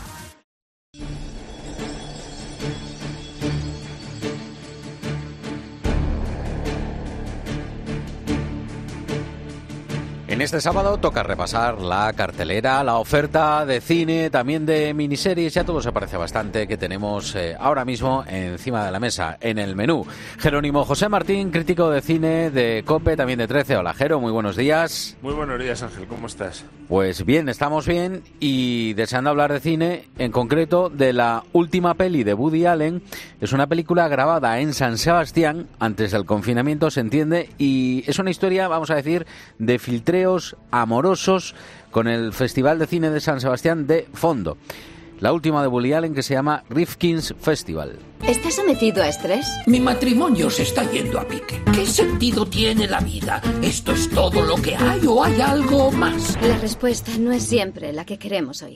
En este sábado toca repasar la cartelera, la oferta de cine, también de miniseries. Ya todo se parece bastante que tenemos ahora mismo encima de la mesa, en el menú. Jerónimo José Martín, crítico de cine de COPE, también de 13. Hola, Jero, muy buenos días. Muy buenos días, Ángel, ¿cómo estás? Pues bien, estamos bien y deseando hablar de cine, en concreto de la última peli de Woody Allen. Es una película grabada en San Sebastián, antes del confinamiento, se entiende, y es una historia, vamos a decir, de filtreos amorosos con el Festival de Cine de San Sebastián de fondo. La última de Woody Allen, que se llama Rifkin's Festival. ¿Estás sometido a estrés? Mi matrimonio se está yendo a pique. ¿Qué sentido tiene la vida? ¿Esto es todo lo que hay o hay algo más? La respuesta no es siempre la que queremos oír.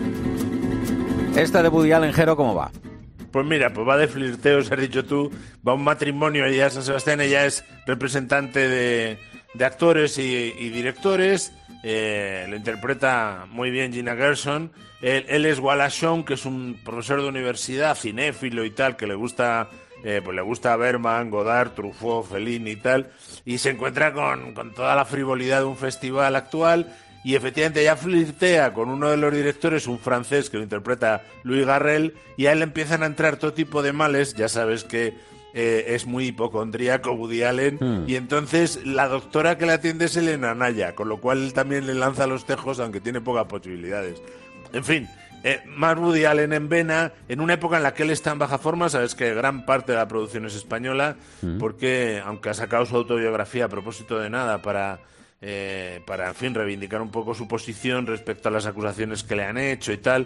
Esta de Woody Allen, Jero, ¿cómo va? Pues mira, pues va de flirteos, has dicho tú, va un matrimonio allá a San Sebastián, ella es representante de actores y directores, lo interpreta muy bien Gina Gershon, él es Wallace Shawn, que es un profesor de universidad, cinéfilo y tal, que le gusta Bergman, Godard, Truffaut, Fellini y tal, y se encuentra con toda la frivolidad de un festival actual. Y efectivamente ella flirtea con uno de los directores, un francés que lo interpreta Louis Garrel, y a él le empiezan a entrar todo tipo de males. Ya sabes que es muy hipocondríaco Woody Allen, y entonces la doctora que le atiende es Elena Naya, con lo cual él también le lanza los tejos, aunque tiene pocas posibilidades. En fin, más Woody Allen en vena, en una época en la que él está en baja forma. Sabes que gran parte de la producción es española, porque aunque ha sacado su autobiografía a propósito de nada para en fin, reivindicar un poco su posición respecto a las acusaciones que le han hecho y tal,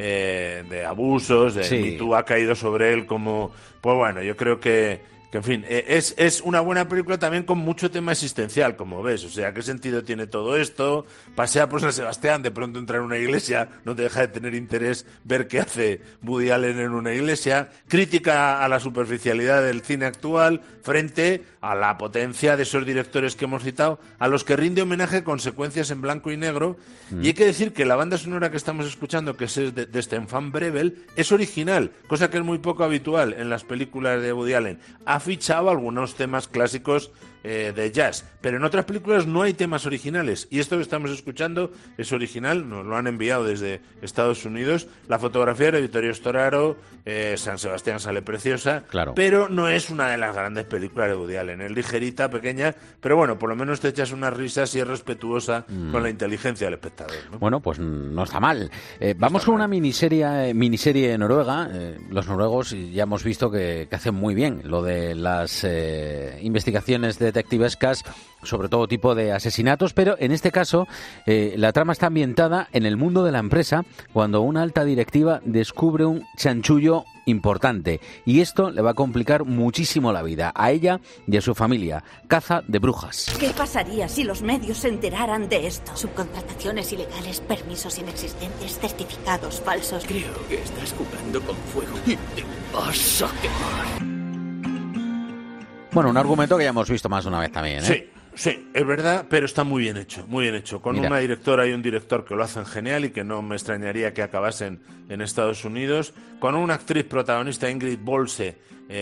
de abusos, Me Too ha caído sobre él como... Pues bueno, yo creo que en fin, es una buena película también con mucho tema existencial, como ves. O sea, ¿qué sentido tiene todo esto? Pasea por San Sebastián, de pronto entra en una iglesia, no te deja de tener interés ver qué hace Woody Allen en una iglesia. Crítica a la superficialidad del cine actual frente a la potencia de esos directores que hemos citado, a los que rinde homenaje con secuencias en blanco y negro. Y hay que decir que la banda sonora que estamos escuchando, que es de Stefan Brebel, es original, cosa que es muy poco habitual en las películas de Woody Allen. Ha fichado algunos temas clásicos de jazz, pero en otras películas no hay temas originales, y esto que estamos escuchando es original, nos lo han enviado desde Estados Unidos. La fotografía de Vittorio Storaro, San Sebastián sale preciosa, claro, pero no es una de las grandes películas de Woody Allen, es ligerita, pequeña, pero bueno, por lo menos te echas unas risas y es respetuosa con la inteligencia del espectador, ¿no? Bueno, pues no está mal. Vamos con una miniserie noruega. Los noruegos ya hemos visto que hacen muy bien lo de las investigaciones detectivescas sobre todo tipo de asesinatos, pero en este caso la trama está ambientada en el mundo de la empresa, cuando una alta directiva descubre un chanchullo importante, y esto le va a complicar muchísimo la vida a ella y a su familia. Caza de brujas. ¿Qué pasaría si los medios se enteraran de esto? Subcontrataciones ilegales, permisos inexistentes, certificados falsos. Creo que estás jugando con fuego y te vas a quemar. Bueno, un argumento que ya hemos visto más de una vez también, ¿eh? Sí, es verdad, pero está muy bien hecho, con una directora y un director que lo hacen genial y que no me extrañaría que acabasen en Estados Unidos, con una actriz protagonista, Ingrid Bolse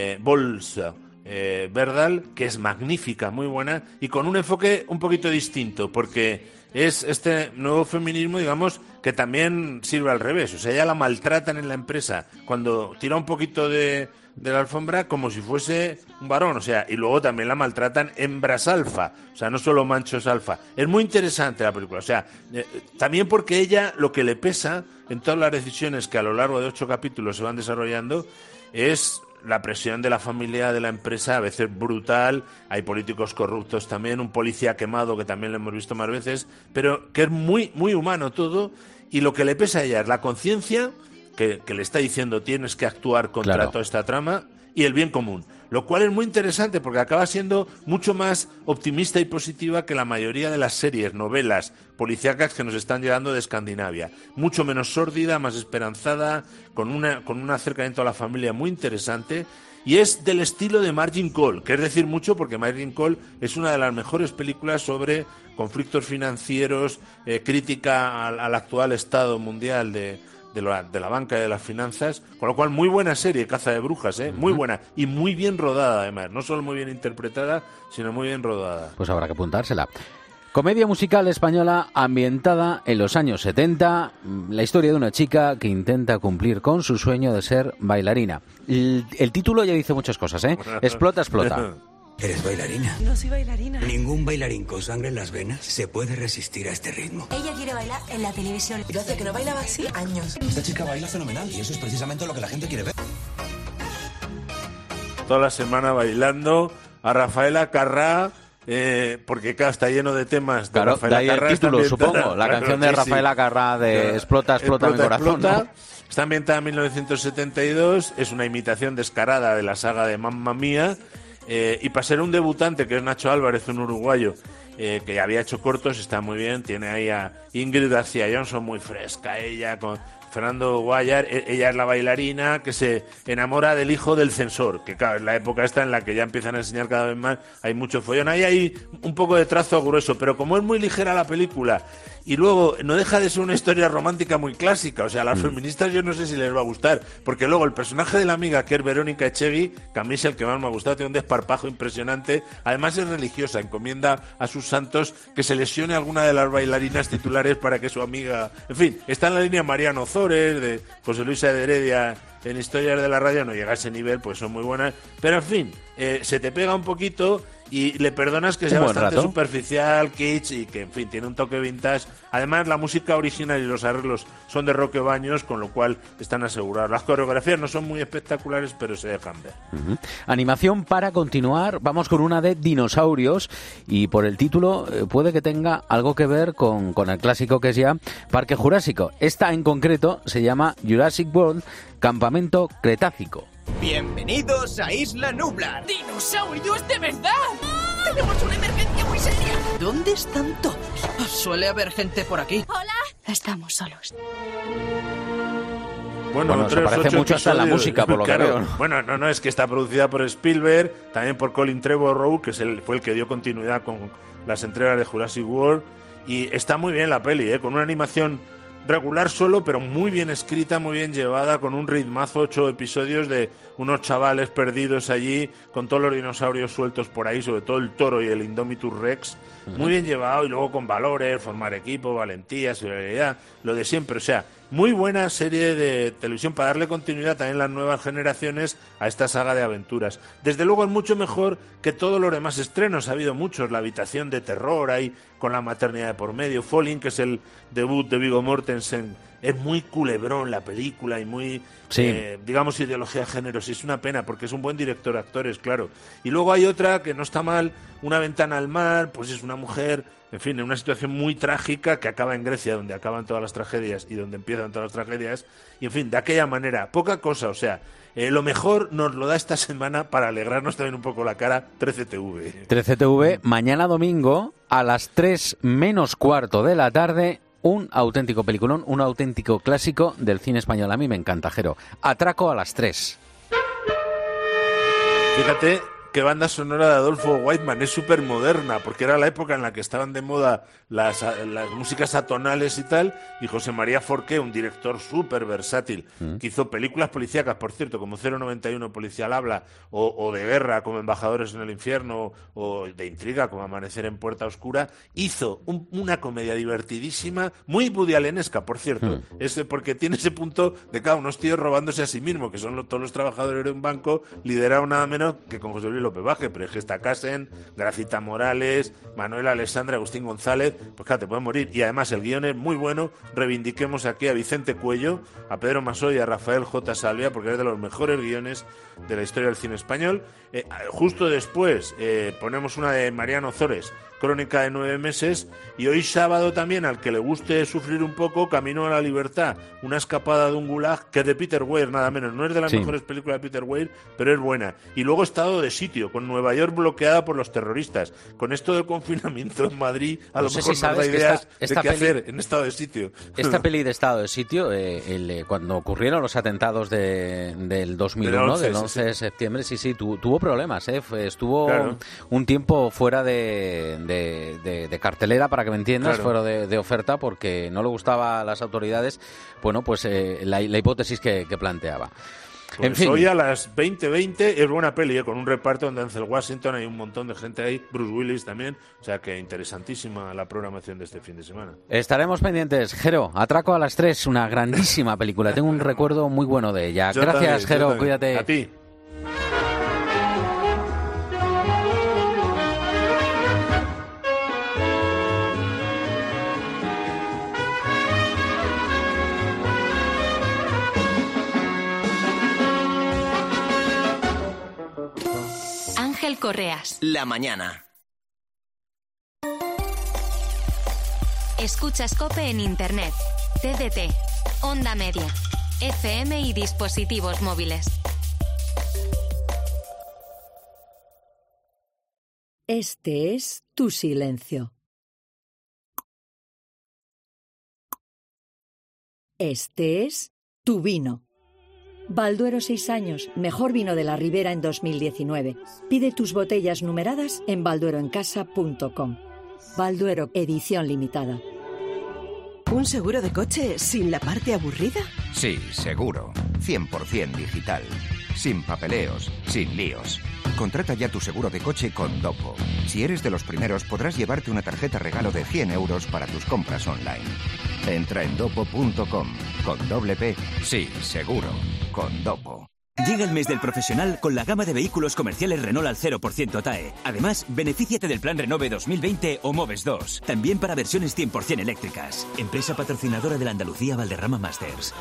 Berdal, que es magnífica, muy buena, y con un enfoque un poquito distinto, porque es este nuevo feminismo, digamos, que también sirve al revés. O sea, ella la maltratan en la empresa cuando tira un poquito de la alfombra como si fuese un varón, o sea, y luego también la maltratan hembras alfa, o sea, no solo machos alfa. Es muy interesante la película, o sea, también porque ella lo que le pesa en todas las decisiones que a lo largo de 8 capítulos se van desarrollando es la presión de la familia de la empresa, a veces brutal, hay políticos corruptos también, un policía quemado que también lo hemos visto más veces, pero que es muy, muy humano todo, y lo que le pesa a ella es la conciencia que le está diciendo tienes que actuar contra toda esta trama, y el bien común, lo cual es muy interesante porque acaba siendo mucho más optimista y positiva que la mayoría de las series, novelas policíacas que nos están llegando de Escandinavia, mucho menos sórdida, más esperanzada, con un acercamiento a la familia muy interesante, y es del estilo de Margin Call, que es decir mucho porque Margin Call es una de las mejores películas sobre conflictos financieros, crítica al actual estado mundial de la banca y de las finanzas, con lo cual muy buena serie, Caza de brujas, muy buena y muy bien rodada además, no solo muy bien interpretada, sino muy bien rodada. Pues habrá que apuntársela. Comedia musical española ambientada en los años 70, la historia de una chica que intenta cumplir con su sueño de ser bailarina. El título ya dice muchas cosas, ¿eh? Explota, explota. ¿Eres bailarina? No soy bailarina. Ningún bailarín con sangre en las venas se puede resistir a este ritmo. Ella quiere bailar en la televisión. Yo hace que no bailaba así años. Esta chica baila fenomenal y eso es precisamente lo que la gente quiere ver. Toda la semana bailando a Rafaela Carrà, porque claro, está lleno de temas de Rafaela Carrà. Claro, el título, supongo, la canción de Rafaela Carrà de Explota, explota mi corazón. ¿No? Está ambientada en 1972, es una imitación descarada de la saga de Mamma Mía, y para ser un debutante, que es Nacho Álvarez, un uruguayo, que había hecho cortos, está muy bien. Tiene ahí a Ingrid García Johnson, muy fresca ella, con Fernando Guayar. Ella es la bailarina que se enamora del hijo del censor, que claro, es la época esta en la que ya empiezan a enseñar cada vez más, hay mucho follón. Ahí hay un poco de trazo grueso, pero como es muy ligera la película y luego no deja de ser una historia romántica muy clásica, o sea, a las feministas yo no sé si les va a gustar, porque luego el personaje de la amiga, que es Verónica Echegui, que a mí es el que más me ha gustado, tiene un desparpajo impresionante, además es religiosa, encomienda a sus santos que se lesione alguna de las bailarinas titulares para que su amiga, en fin, está en la línea Mariano Zores, de José Luis de Heredia. En Historias de la Radio no llega a ese nivel, pues son muy buenas, pero en fin, se te pega un poquito y le perdonas que sea bastante superficial, kitsch, y que en fin tiene un toque vintage. Además la música original y los arreglos son de Roque Baños, con lo cual están asegurados. Las coreografías no son muy espectaculares, pero se dejan ver. Animación para continuar, vamos con una de dinosaurios, y por el título puede que tenga algo que ver con el clásico que es ya Parque Jurásico. Esta en concreto se llama Jurassic World, Campamento Cretácico. Bienvenidos a Isla Nublar. ¡Dinosaurios de verdad! ¡Tenemos una emergencia muy seria! ¿Dónde están todos? Suele haber gente por aquí. ¡Hola! Estamos solos. Bueno, se parece mucho hasta la música, por lo que veo, ¿no? Bueno, no, es que está producida por Spielberg, también por Colin Trevorrow, que fue el que dio continuidad con las entregas de Jurassic World, y está muy bien la peli, con una animación regular solo, pero muy bien escrita, muy bien llevada, con un ritmazo, 8 episodios de unos chavales perdidos allí, con todos los dinosaurios sueltos por ahí, sobre todo el toro y el Indominus Rex, muy bien llevado, y luego con valores, formar equipo, valentía, solidaridad, lo de siempre, o sea, muy buena serie de televisión para darle continuidad también a las nuevas generaciones a esta saga de aventuras. Desde luego es mucho mejor que todos los demás estrenos, ha habido muchos, La habitación de terror ahí con la maternidad de por medio, Falling, que es el debut de Viggo Mortensen, es muy culebrón la película y muy, digamos, ideología de género. Sí, es una pena porque es un buen director de actores, claro. Y luego hay otra que no está mal, Una ventana al mar, pues es una mujer, en fin, en una situación muy trágica que acaba en Grecia, donde acaban todas las tragedias y donde empiezan todas las tragedias. Y en fin, de aquella manera, poca cosa, o sea, lo mejor nos lo da esta semana para alegrarnos también un poco la cara 13TV. 13TV, mañana domingo a las 3 menos cuarto de la tarde, un auténtico peliculón, un auténtico clásico del cine español. A mí me encanta, Jero. Atraco a las 3. Fíjate qué banda sonora de Adolfo Whiteman, es súper moderna, porque era la época en la que estaban de moda las músicas atonales y tal, y José María Forqué, un director súper versátil, que hizo películas policíacas, por cierto, como 091 Policial Habla, o de guerra, como Embajadores en el Infierno, o de intriga, como Amanecer en Puerta Oscura, hizo una comedia divertidísima, muy Woody Allenesca, por cierto, porque tiene ese punto de cada unos tíos robándose a sí mismo, que son todos los trabajadores de un banco, liderado nada menos que con José Luis López Baje, pero es que está Casen, Gracita Morales, Manuel Alexandre, Agustín González, pues claro, te pueden morir. Y además el guión es muy bueno. Reivindiquemos aquí a Vicente Cuello, a Pedro Masó y a Rafael J. Salvia, porque es de los mejores guiones de la historia del cine español. Justo después ponemos una de Mariano Zores, Crónica de 9 meses, y hoy sábado también, al que le guste sufrir un poco, Camino a la libertad, una escapada de un gulag, que es de Peter Weir, nada menos. No es de las mejores películas de Peter Weir, pero es buena. Y luego Estado de sitio, con Nueva York bloqueada por los terroristas. Con esto del confinamiento en Madrid, a lo mejor nos da ideas de qué hacer en estado de sitio. Esta peli de Estado de sitio, cuando ocurrieron los atentados del 2001, del 11 de septiembre, sí, tuvo problemas. Estuvo un tiempo fuera de cartelera, para que me entiendas, fuera de oferta, porque no le gustaba a las autoridades, bueno, pues la hipótesis que planteaba. Pues en fin. Hoy a las 20:20 es buena peli, con un reparto donde Denzel Washington, hay un montón de gente ahí, Bruce Willis también, o sea que interesantísima la programación de este fin de semana. Estaremos pendientes. Jero, Atraco a las 3, una grandísima película. Tengo un recuerdo muy bueno de ella. Gracias, Jero, cuídate. A ti. Ángel Correas. La mañana. Escuchas COPE en Internet, TDT, Onda Media, FM y dispositivos móviles. Este es tu silencio. Este es tu vino. Balduero 6 años, mejor vino de la Ribera en 2019. Pide tus botellas numeradas en baldueroencasa.com. Balduero, edición limitada. ¿Un seguro de coche sin la parte aburrida? Sí, seguro. 100% digital. Sin papeleos, sin líos. Contrata ya tu seguro de coche con Dopo. Si eres de los primeros, podrás llevarte una tarjeta regalo de 100 euros para tus compras online. Entra en dopo.com. Con doble P, sí, seguro. Con Dopo. Llega el mes del profesional con la gama de vehículos comerciales Renault al 0% TAE. Además, benefíciate del plan Renove 2020 o Moves 2. También para versiones 100% eléctricas. Empresa patrocinadora de la Andalucía Valderrama Masters.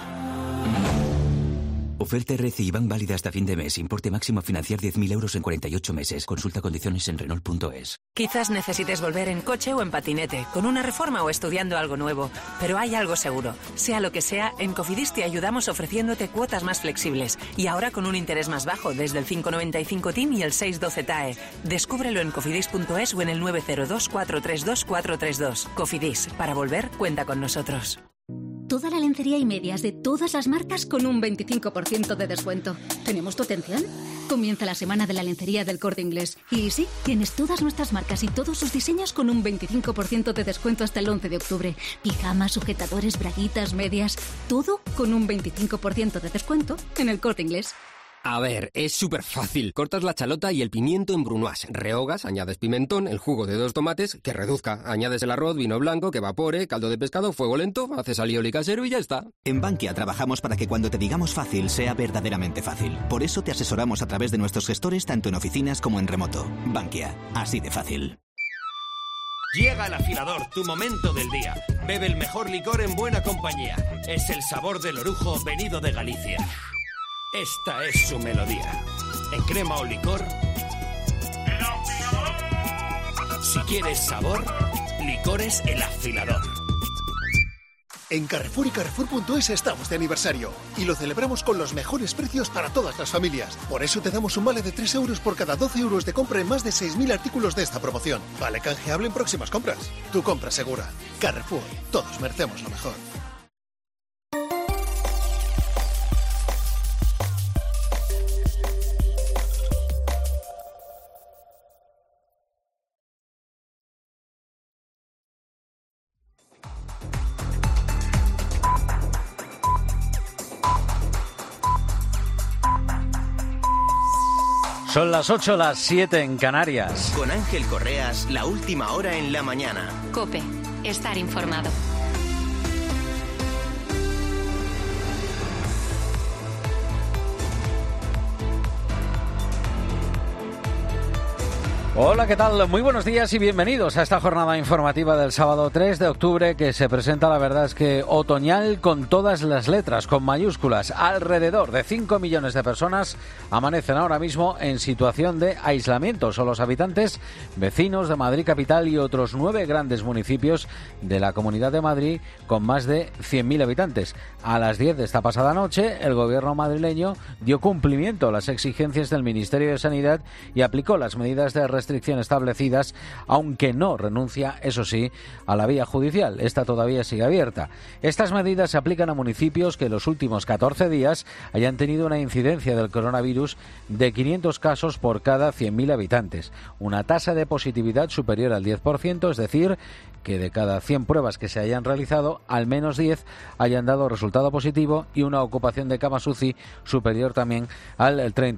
Oferta RC IBAN válida hasta fin de mes. Importe máximo a financiar 10.000 euros en 48 meses. Consulta condiciones en Renault.es. Quizás necesites volver en coche o en patinete, con una reforma o estudiando algo nuevo. Pero hay algo seguro. Sea lo que sea, en Cofidis te ayudamos ofreciéndote cuotas más flexibles. Y ahora con un interés más bajo, desde el 5,95 TIN y el 6,12 TAE. Descúbrelo en cofidis.es o en el 902 432 432. Cofidis. Para volver, cuenta con nosotros. Toda la lencería y medias de todas las marcas con un 25% de descuento. ¿Tenemos tu atención? Comienza la semana de la lencería del Corte Inglés. Y sí, tienes todas nuestras marcas y todos sus diseños con un 25% de descuento hasta el 11 de octubre. Pijamas, sujetadores, braguitas, medias... Todo con un 25% de descuento en el Corte Inglés. A ver, es súper fácil. Cortas la chalota y el pimiento en brunoise. Rehogas, añades pimentón, el jugo de 2 tomates, que reduzca. Añades el arroz, vino blanco, que evapore, caldo de pescado, fuego lento, haces alioli casero y ya está. En Bankia trabajamos para que cuando te digamos fácil, sea verdaderamente fácil. Por eso te asesoramos a través de nuestros gestores tanto en oficinas como en remoto. Bankia, así de fácil. Llega el afilador, tu momento del día. Bebe el mejor licor en buena compañía. Es el sabor del orujo venido de Galicia. Esta es su melodía. En crema o licor. Si quieres sabor, licores El Afilador. En Carrefour y Carrefour.es estamos de aniversario y lo celebramos con los mejores precios para todas las familias. Por eso te damos un vale de 3 euros por cada 12 euros de compra en más de 6.000 artículos de esta promoción. Vale canjeable en próximas compras. Tu compra segura. Carrefour. Todos merecemos lo mejor. Son las 8, las 7 en Canarias. Con Ángel Correas, la última hora en la mañana. COPE. Estar informado. Hola, ¿qué tal? Muy buenos días y bienvenidos a esta jornada informativa del sábado 3 de octubre que se presenta, la verdad es que otoñal con todas las letras, con mayúsculas. Alrededor de 5 millones de personas amanecen ahora mismo en situación de aislamiento. Son los habitantes vecinos de Madrid capital y otros 9 grandes municipios de la Comunidad de Madrid con más de 100.000 habitantes. A las 10 de esta pasada noche, el gobierno madrileño dio cumplimiento a las exigencias del Ministerio de Sanidad y aplicó las medidas de restricción restricción establecidas, aunque no renuncia, eso sí, a la vía judicial. Esta todavía sigue abierta. Estas medidas se aplican a municipios que en los últimos 14 días hayan tenido una incidencia del coronavirus de 500 casos por cada 100.000 habitantes, una tasa de positividad superior al 10%, es decir, que de cada 100 pruebas que se hayan realizado, al menos 10 hayan dado resultado positivo, y una ocupación de camas UCI superior también al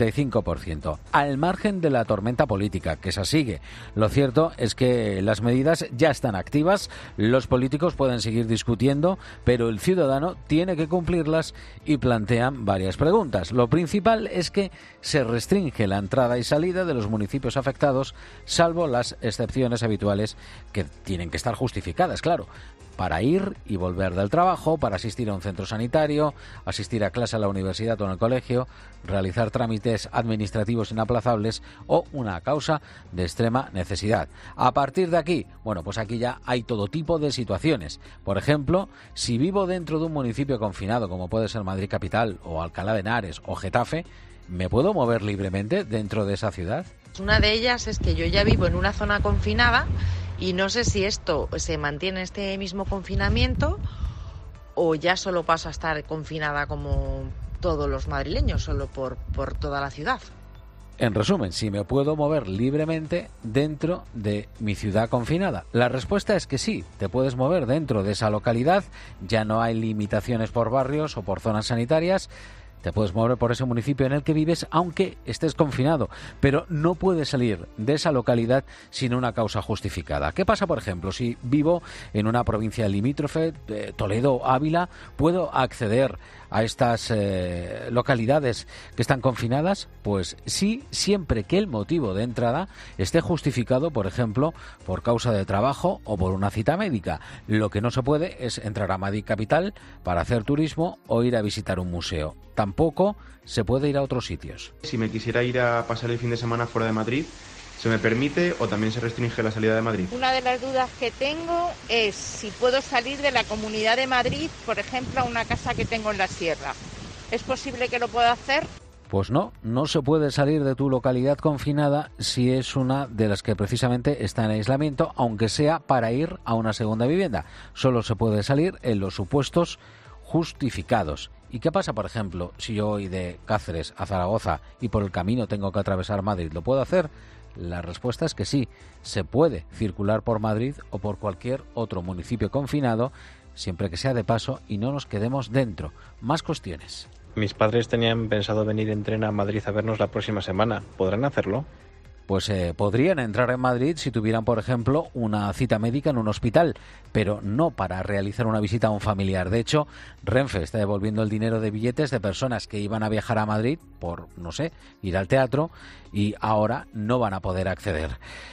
35%. Al margen de la tormenta política, que esa sigue, lo cierto es que las medidas ya están activas, los políticos pueden seguir discutiendo, pero el ciudadano tiene que cumplirlas y plantean varias preguntas. Lo principal es que se restringe la entrada y salida de los municipios afectados, salvo las excepciones habituales que tienen que estar justificadas, claro, para ir y volver del trabajo, para asistir a un centro sanitario, asistir a clase a la universidad o en el colegio, realizar trámites administrativos inaplazables o una causa de extrema necesidad. A partir de aquí, bueno, pues aquí ya hay todo tipo de situaciones. Por ejemplo, si vivo dentro de un municipio confinado, como puede ser Madrid Capital o Alcalá de Henares o Getafe, ¿me puedo mover libremente dentro de esa ciudad? Una de ellas es que yo ya vivo en una zona confinada y no sé si esto se mantiene este mismo confinamiento o ya solo paso a estar confinada como todos los madrileños, solo por toda la ciudad. En resumen, si me puedo mover libremente dentro de mi ciudad confinada. La respuesta es que sí, te puedes mover dentro de esa localidad, ya no hay limitaciones por barrios o por zonas sanitarias. Te puedes mover por ese municipio en el que vives, aunque estés confinado, pero no puedes salir de esa localidad sin una causa justificada. ¿Qué pasa, por ejemplo, si vivo en una provincia limítrofe, Toledo, Ávila? ¿Puedo acceder a estas localidades que están confinadas? Pues sí, siempre que el motivo de entrada esté justificado, por ejemplo, por causa de trabajo o por una cita médica. Lo que no se puede es entrar a Madrid Capital para hacer turismo o ir a visitar un museo. Tampoco se puede ir a otros sitios. Si me quisiera ir a pasar el fin de semana fuera de Madrid, ¿se me permite o también se restringe la salida de Madrid? Una de las dudas que tengo es si puedo salir de la Comunidad de Madrid, por ejemplo, a una casa que tengo en la sierra. ¿Es posible que lo pueda hacer? Pues no se puede salir de tu localidad confinada si es una de las que precisamente está en aislamiento, aunque sea para ir a una segunda vivienda. Solo se puede salir en los supuestos justificados. ¿Y qué pasa, por ejemplo, si yo voy de Cáceres a Zaragoza y por el camino tengo que atravesar Madrid? ¿Lo puedo hacer? La respuesta es que sí, se puede circular por Madrid o por cualquier otro municipio confinado, siempre que sea de paso y no nos quedemos dentro. Más cuestiones. Mis padres tenían pensado venir en tren a Madrid a vernos la próxima semana. ¿Podrán hacerlo? Pues podrían entrar en Madrid si tuvieran, por ejemplo, una cita médica en un hospital, pero no para realizar una visita a un familiar. De hecho, Renfe está devolviendo el dinero de billetes de personas que iban a viajar a Madrid por, no sé, ir al teatro, y ahora no van a poder acceder.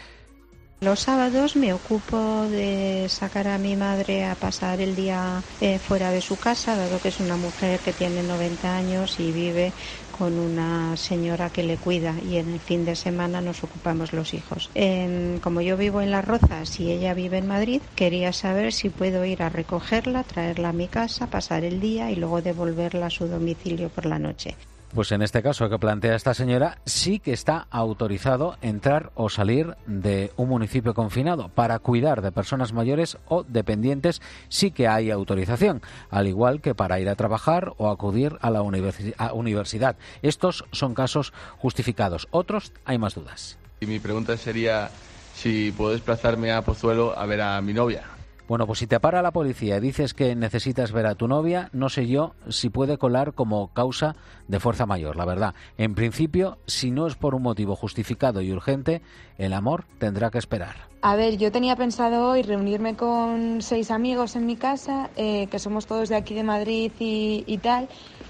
Los sábados me ocupo de sacar a mi madre a pasar el día fuera de su casa, dado que es una mujer que tiene 90 años y vive con una señora que le cuida, y en el fin de semana nos ocupamos los hijos. Como yo vivo en Las Rozas y ella vive en Madrid, quería saber si puedo ir a recogerla, traerla a mi casa, pasar el día y luego devolverla a su domicilio por la noche. Pues en este caso que plantea esta señora, sí que está autorizado entrar o salir de un municipio confinado. Para cuidar de personas mayores o dependientes sí que hay autorización, al igual que para ir a trabajar o acudir a la universidad. Estos son casos justificados. Otros hay más dudas. Y mi pregunta sería si puedo desplazarme a Pozuelo a ver a mi novia. Bueno, pues si te para la policía y dices que necesitas ver a tu novia, no sé yo si puede colar como causa de fuerza mayor, la verdad. En principio, si no es por un motivo justificado y urgente, el amor tendrá que esperar. A ver, yo tenía pensado hoy reunirme con 6 amigos en mi casa, que somos todos de aquí de Madrid y tal,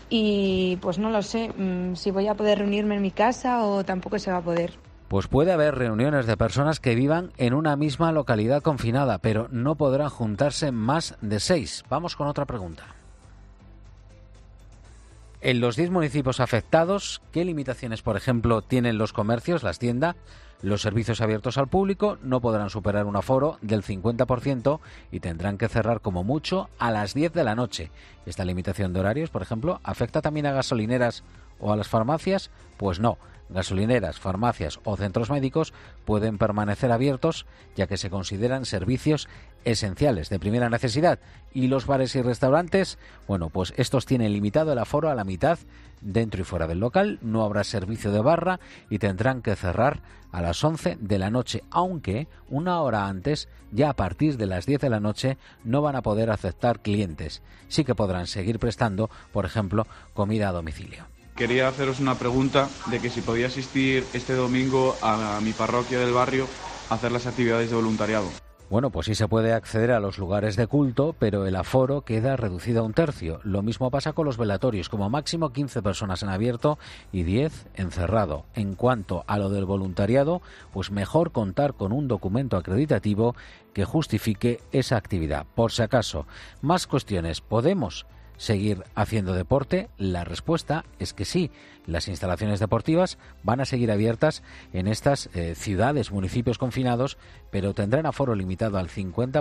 y pues no lo sé si voy a poder reunirme en mi casa o tampoco se va a poder. Pues puede haber reuniones de personas que vivan en una misma localidad confinada, pero no podrán juntarse más de 6. Vamos con otra pregunta. En los 10 municipios afectados, ¿qué limitaciones, por ejemplo, tienen los comercios, las tiendas? Los servicios abiertos al público no podrán superar un aforo del 50% y tendrán que cerrar como mucho a las 10 de la noche. Esta limitación de horarios, por ejemplo, afecta también a gasolineras o a las farmacias? Pues no. Gasolineras, farmacias o centros médicos pueden permanecer abiertos, ya que se consideran servicios esenciales de primera necesidad. Y los bares y restaurantes, bueno, pues estos tienen limitado el aforo a la mitad dentro y fuera del local. No habrá servicio de barra y tendrán que cerrar a las 11 de la noche, aunque una hora antes, ya a partir de las 10 de la noche, no van a poder aceptar clientes. Sí que podrán seguir prestando, por ejemplo, comida a domicilio. Quería haceros una pregunta de que si podía asistir este domingo a mi parroquia del barrio a hacer las actividades de voluntariado. Bueno, pues sí se puede acceder a los lugares de culto, pero el aforo queda reducido a 1/3. Lo mismo pasa con los velatorios, como máximo 15 personas en abierto y 10 en cerrado. En cuanto a lo del voluntariado, pues mejor contar con un documento acreditativo que justifique esa actividad. Por si acaso, más cuestiones. ¿Podemos seguir haciendo deporte? La respuesta es que sí. Las instalaciones deportivas van a seguir abiertas en estas ciudades, municipios confinados, pero tendrán aforo limitado al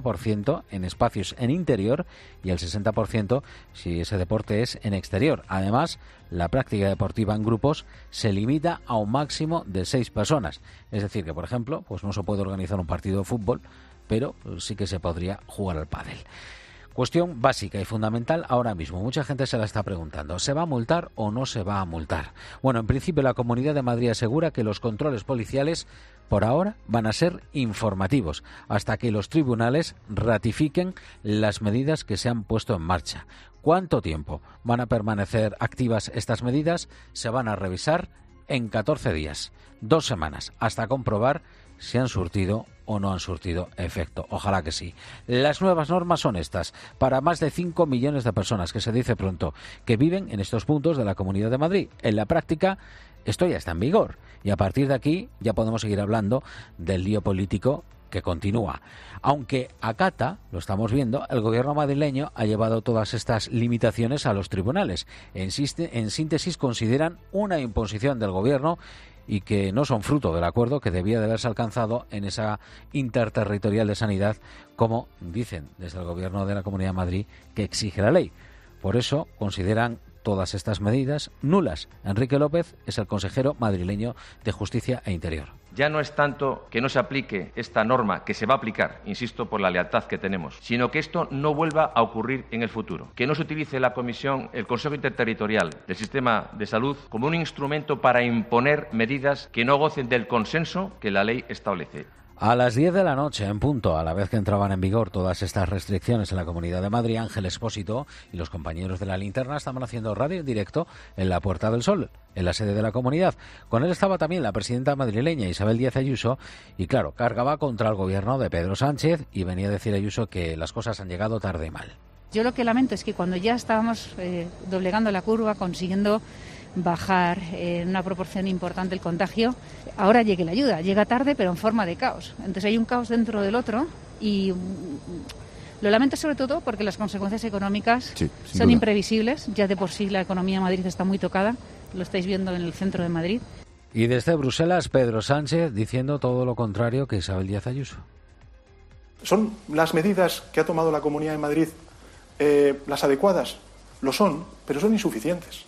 50% en espacios en interior y al 60% si ese deporte es en exterior. Además, la práctica deportiva en grupos se limita a un máximo de 6 personas. Es decir, que por ejemplo, pues no se puede organizar un partido de fútbol, pero sí que se podría jugar al pádel. Cuestión básica y fundamental ahora mismo. Mucha gente se la está preguntando. ¿Se va a multar o no se va a multar? Bueno, en principio la Comunidad de Madrid asegura que los controles policiales por ahora van a ser informativos hasta que los tribunales ratifiquen las medidas que se han puesto en marcha. ¿Cuánto tiempo van a permanecer activas estas medidas? Se van a revisar en 14 días, 2 semanas, hasta comprobar si han surtido o no han surtido efecto. Ojalá que sí. Las nuevas normas son estas. Para más de 5 millones de personas, que se dice pronto, que viven en estos puntos de la Comunidad de Madrid. En la práctica, esto ya está en vigor. Y a partir de aquí ya podemos seguir hablando del lío político que continúa. Aunque acata, lo estamos viendo, el gobierno madrileño ha llevado todas estas limitaciones a los tribunales. En síntesis, consideran una imposición del gobierno y que no son fruto del acuerdo que debía de haberse alcanzado en esa interterritorial de sanidad, como dicen desde el gobierno de la Comunidad de Madrid que exige la ley. Por eso consideran todas estas medidas nulas. Enrique López es el consejero madrileño de Justicia e Interior. Ya no es tanto que no se aplique esta norma, que se va a aplicar, insisto, por la lealtad que tenemos, sino que esto no vuelva a ocurrir en el futuro. Que no se utilice el Consejo Interterritorial del Sistema de Salud como un instrumento para imponer medidas que no gocen del consenso que la ley establece. A las 10 de la noche, en punto, a la vez que entraban en vigor todas estas restricciones en la Comunidad de Madrid, Ángel Expósito y los compañeros de La Linterna estaban haciendo radio en directo en la Puerta del Sol, en la sede de la comunidad. Con él estaba también la presidenta madrileña Isabel Díaz Ayuso y, claro, cargaba contra el gobierno de Pedro Sánchez y venía a decir Ayuso que las cosas han llegado tarde y mal. Yo lo que lamento es que cuando ya estábamos doblegando la curva, consiguiendo bajar en una proporción importante el contagio, ahora llegue la ayuda. Llega tarde, pero en forma de caos. Entonces hay un caos dentro del otro y lo lamento sobre todo porque las consecuencias económicas son imprevisibles. Ya de por sí la economía de Madrid está muy tocada, lo estáis viendo en el centro de Madrid. Y desde Bruselas, Pedro Sánchez diciendo todo lo contrario que Isabel Díaz Ayuso. ¿Son las medidas que ha tomado la Comunidad de Madrid las adecuadas? Lo son, pero son insuficientes.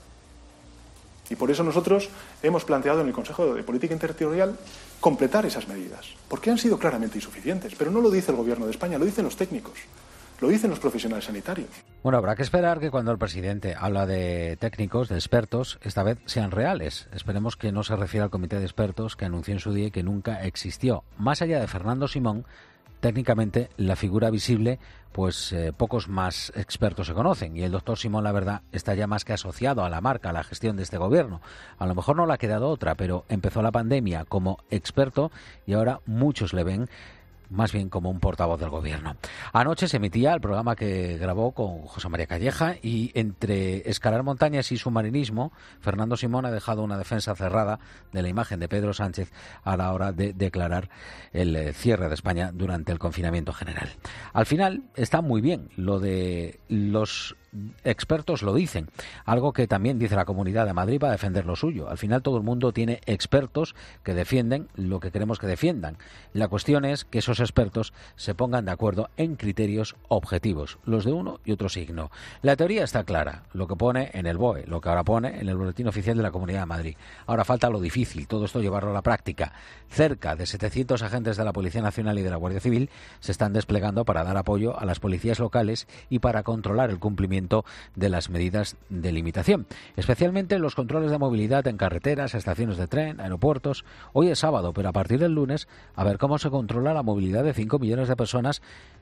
Y por eso nosotros hemos planteado en el Consejo de Política Interterritorial completar esas medidas, porque han sido claramente insuficientes. Pero no lo dice el Gobierno de España, lo dicen los técnicos, lo dicen los profesionales sanitarios. Bueno, habrá que esperar que cuando el presidente habla de técnicos, de expertos, esta vez sean reales. Esperemos que no se refiera al comité de expertos que anunció en su día y que nunca existió. Más allá de Fernando Simón, técnicamente la figura visible, pues pocos más expertos se conocen y el doctor Simón, la verdad, está ya más que asociado a la marca, a la gestión de este gobierno. A lo mejor no le ha quedado otra, pero empezó la pandemia como experto y ahora muchos le ven más bien como un portavoz del gobierno. Anoche se emitía el programa que grabó con José María Calleja y entre escalar montañas y submarinismo, Fernando Simón ha dejado una defensa cerrada de la imagen de Pedro Sánchez a la hora de declarar el cierre de España durante el confinamiento general. Al final está muy bien lo de los expertos lo dicen, algo que también dice la Comunidad de Madrid para defender lo suyo. Al final todo el mundo tiene expertos que defienden lo que queremos que defiendan. La cuestión es que esos expertos se pongan de acuerdo en criterios objetivos, los de uno y otro signo. La teoría está clara, lo que pone en el BOE, lo que ahora pone en el Boletín Oficial de la Comunidad de Madrid. Ahora falta lo difícil, todo esto llevarlo a la práctica. Cerca de 700 agentes de la Policía Nacional y de la Guardia Civil se están desplegando para dar apoyo a las policías locales y para controlar el cumplimiento de las medidas de limitación, especialmente los controles de movilidad en carreteras, estaciones de tren, aeropuertos. Hoy es sábado, pero a partir del lunes a ver cómo se controla la movilidad de 5 millones de personas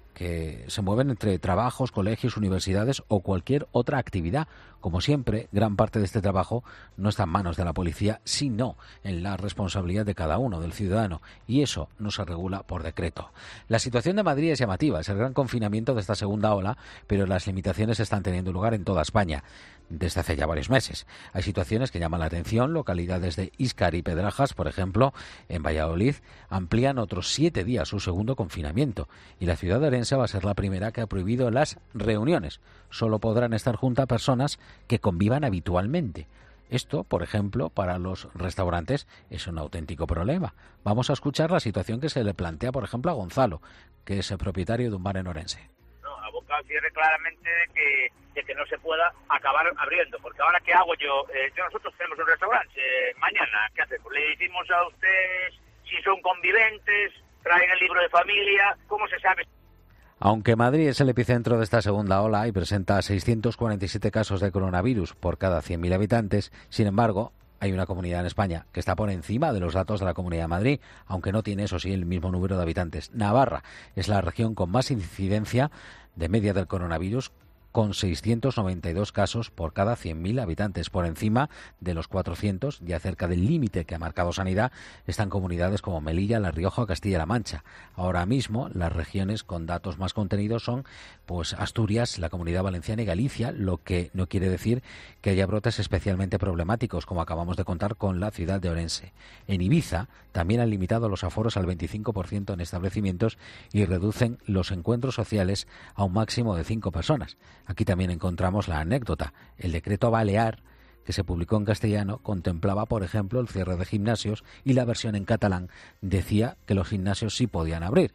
que se mueven entre trabajos, colegios, universidades o cualquier otra actividad. Como siempre, gran parte de este trabajo no está en manos de la policía, sino en la responsabilidad de cada uno, del ciudadano, y eso no se regula por decreto. La situación de Madrid es llamativa, es el gran confinamiento de esta segunda ola, pero las limitaciones están teniendo lugar en toda España desde hace ya varios meses. Hay situaciones que llaman la atención. Localidades de Íscar y Pedrajas, por ejemplo, en Valladolid, amplían otros 7 días su segundo confinamiento, y la ciudad de Orense va a ser la primera que ha prohibido las reuniones. Solo podrán estar juntas personas que convivan habitualmente. Esto, por ejemplo, para los restaurantes es un auténtico problema. Vamos a escuchar la situación que se le plantea, por ejemplo, a Gonzalo, que es el propietario de un bar en Orense. Aboca al cierre claramente de que no se pueda acabar abriendo, porque ahora ¿qué hago yo? Nosotros tenemos un restaurante, mañana, ¿qué hacemos? Le decimos a ustedes si son conviventes, traen el libro de familia, ¿cómo se sabe? Aunque Madrid es el epicentro de esta segunda ola y presenta 647 casos de coronavirus por cada 100.000 habitantes, sin embargo, hay una comunidad en España que está por encima de los datos de la Comunidad de Madrid, aunque no tiene, eso sí, el mismo número de habitantes. Navarra es la región con más incidencia de media del coronavirus, con 692 casos por cada 100.000 habitantes. Por encima de los 400, ya cerca del límite que ha marcado Sanidad, están comunidades como Melilla, La Rioja o Castilla-La Mancha. Ahora mismo, las regiones con datos más contenidos son pues Asturias, la Comunidad Valenciana y Galicia, lo que no quiere decir que haya brotes especialmente problemáticos, como acabamos de contar con la ciudad de Orense. En Ibiza también han limitado los aforos al 25% en establecimientos y reducen los encuentros sociales a un máximo de 5 personas. Aquí también encontramos la anécdota. El decreto balear, que se publicó en castellano, contemplaba, por ejemplo, el cierre de gimnasios, y la versión en catalán decía que los gimnasios sí podían abrir.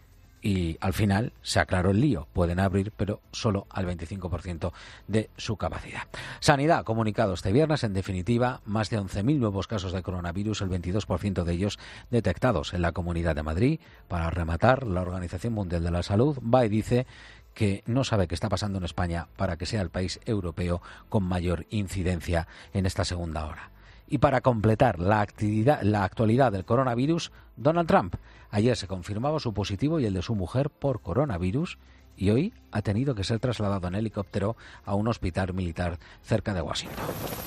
Y al final se aclaró el lío. Pueden abrir, pero solo al 25% de su capacidad. Sanidad ha comunicado este viernes, en definitiva, más de 11.000 nuevos casos de coronavirus, el 22% de ellos detectados en la Comunidad de Madrid. Para rematar, la Organización Mundial de la Salud va y dice que no sabe qué está pasando en España para que sea el país europeo con mayor incidencia en esta segunda ola. Y para completar la actualidad del coronavirus, Donald Trump. Ayer se confirmaba su positivo y el de su mujer por coronavirus, y hoy ha tenido que ser trasladado en helicóptero a un hospital militar cerca de Washington.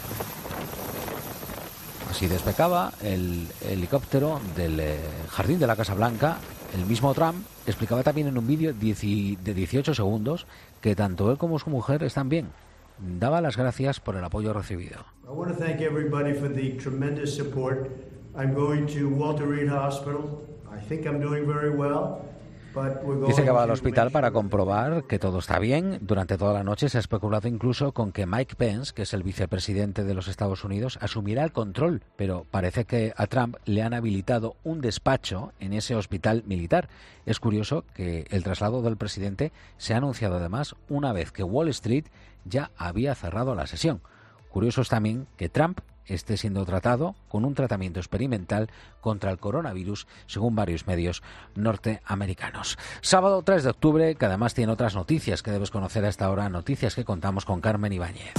Así despegaba el helicóptero del jardín de la Casa Blanca. El mismo Trump explicaba también en un vídeo de 18 segundos que tanto él como su mujer están bien. Daba las gracias por el apoyo recibido. I want to thank everybody for the tremendous support. I'm going to Walter Reed Hospital. I think I'm doing very well. Dice que va al hospital para comprobar que todo está bien. Durante toda la noche se ha especulado incluso con que Mike Pence, que es el vicepresidente de los Estados Unidos, asumirá el control, pero parece que a Trump le han habilitado un despacho en ese hospital militar. Es curioso que el traslado del presidente se ha anunciado además una vez que Wall Street ya había cerrado la sesión. Curioso es también que Trump esté siendo tratado con un tratamiento experimental contra el coronavirus, según varios medios norteamericanos. Sábado 3 de octubre, que además tiene otras noticias que debes conocer a esta hora, noticias que contamos con Carmen Ibáñez.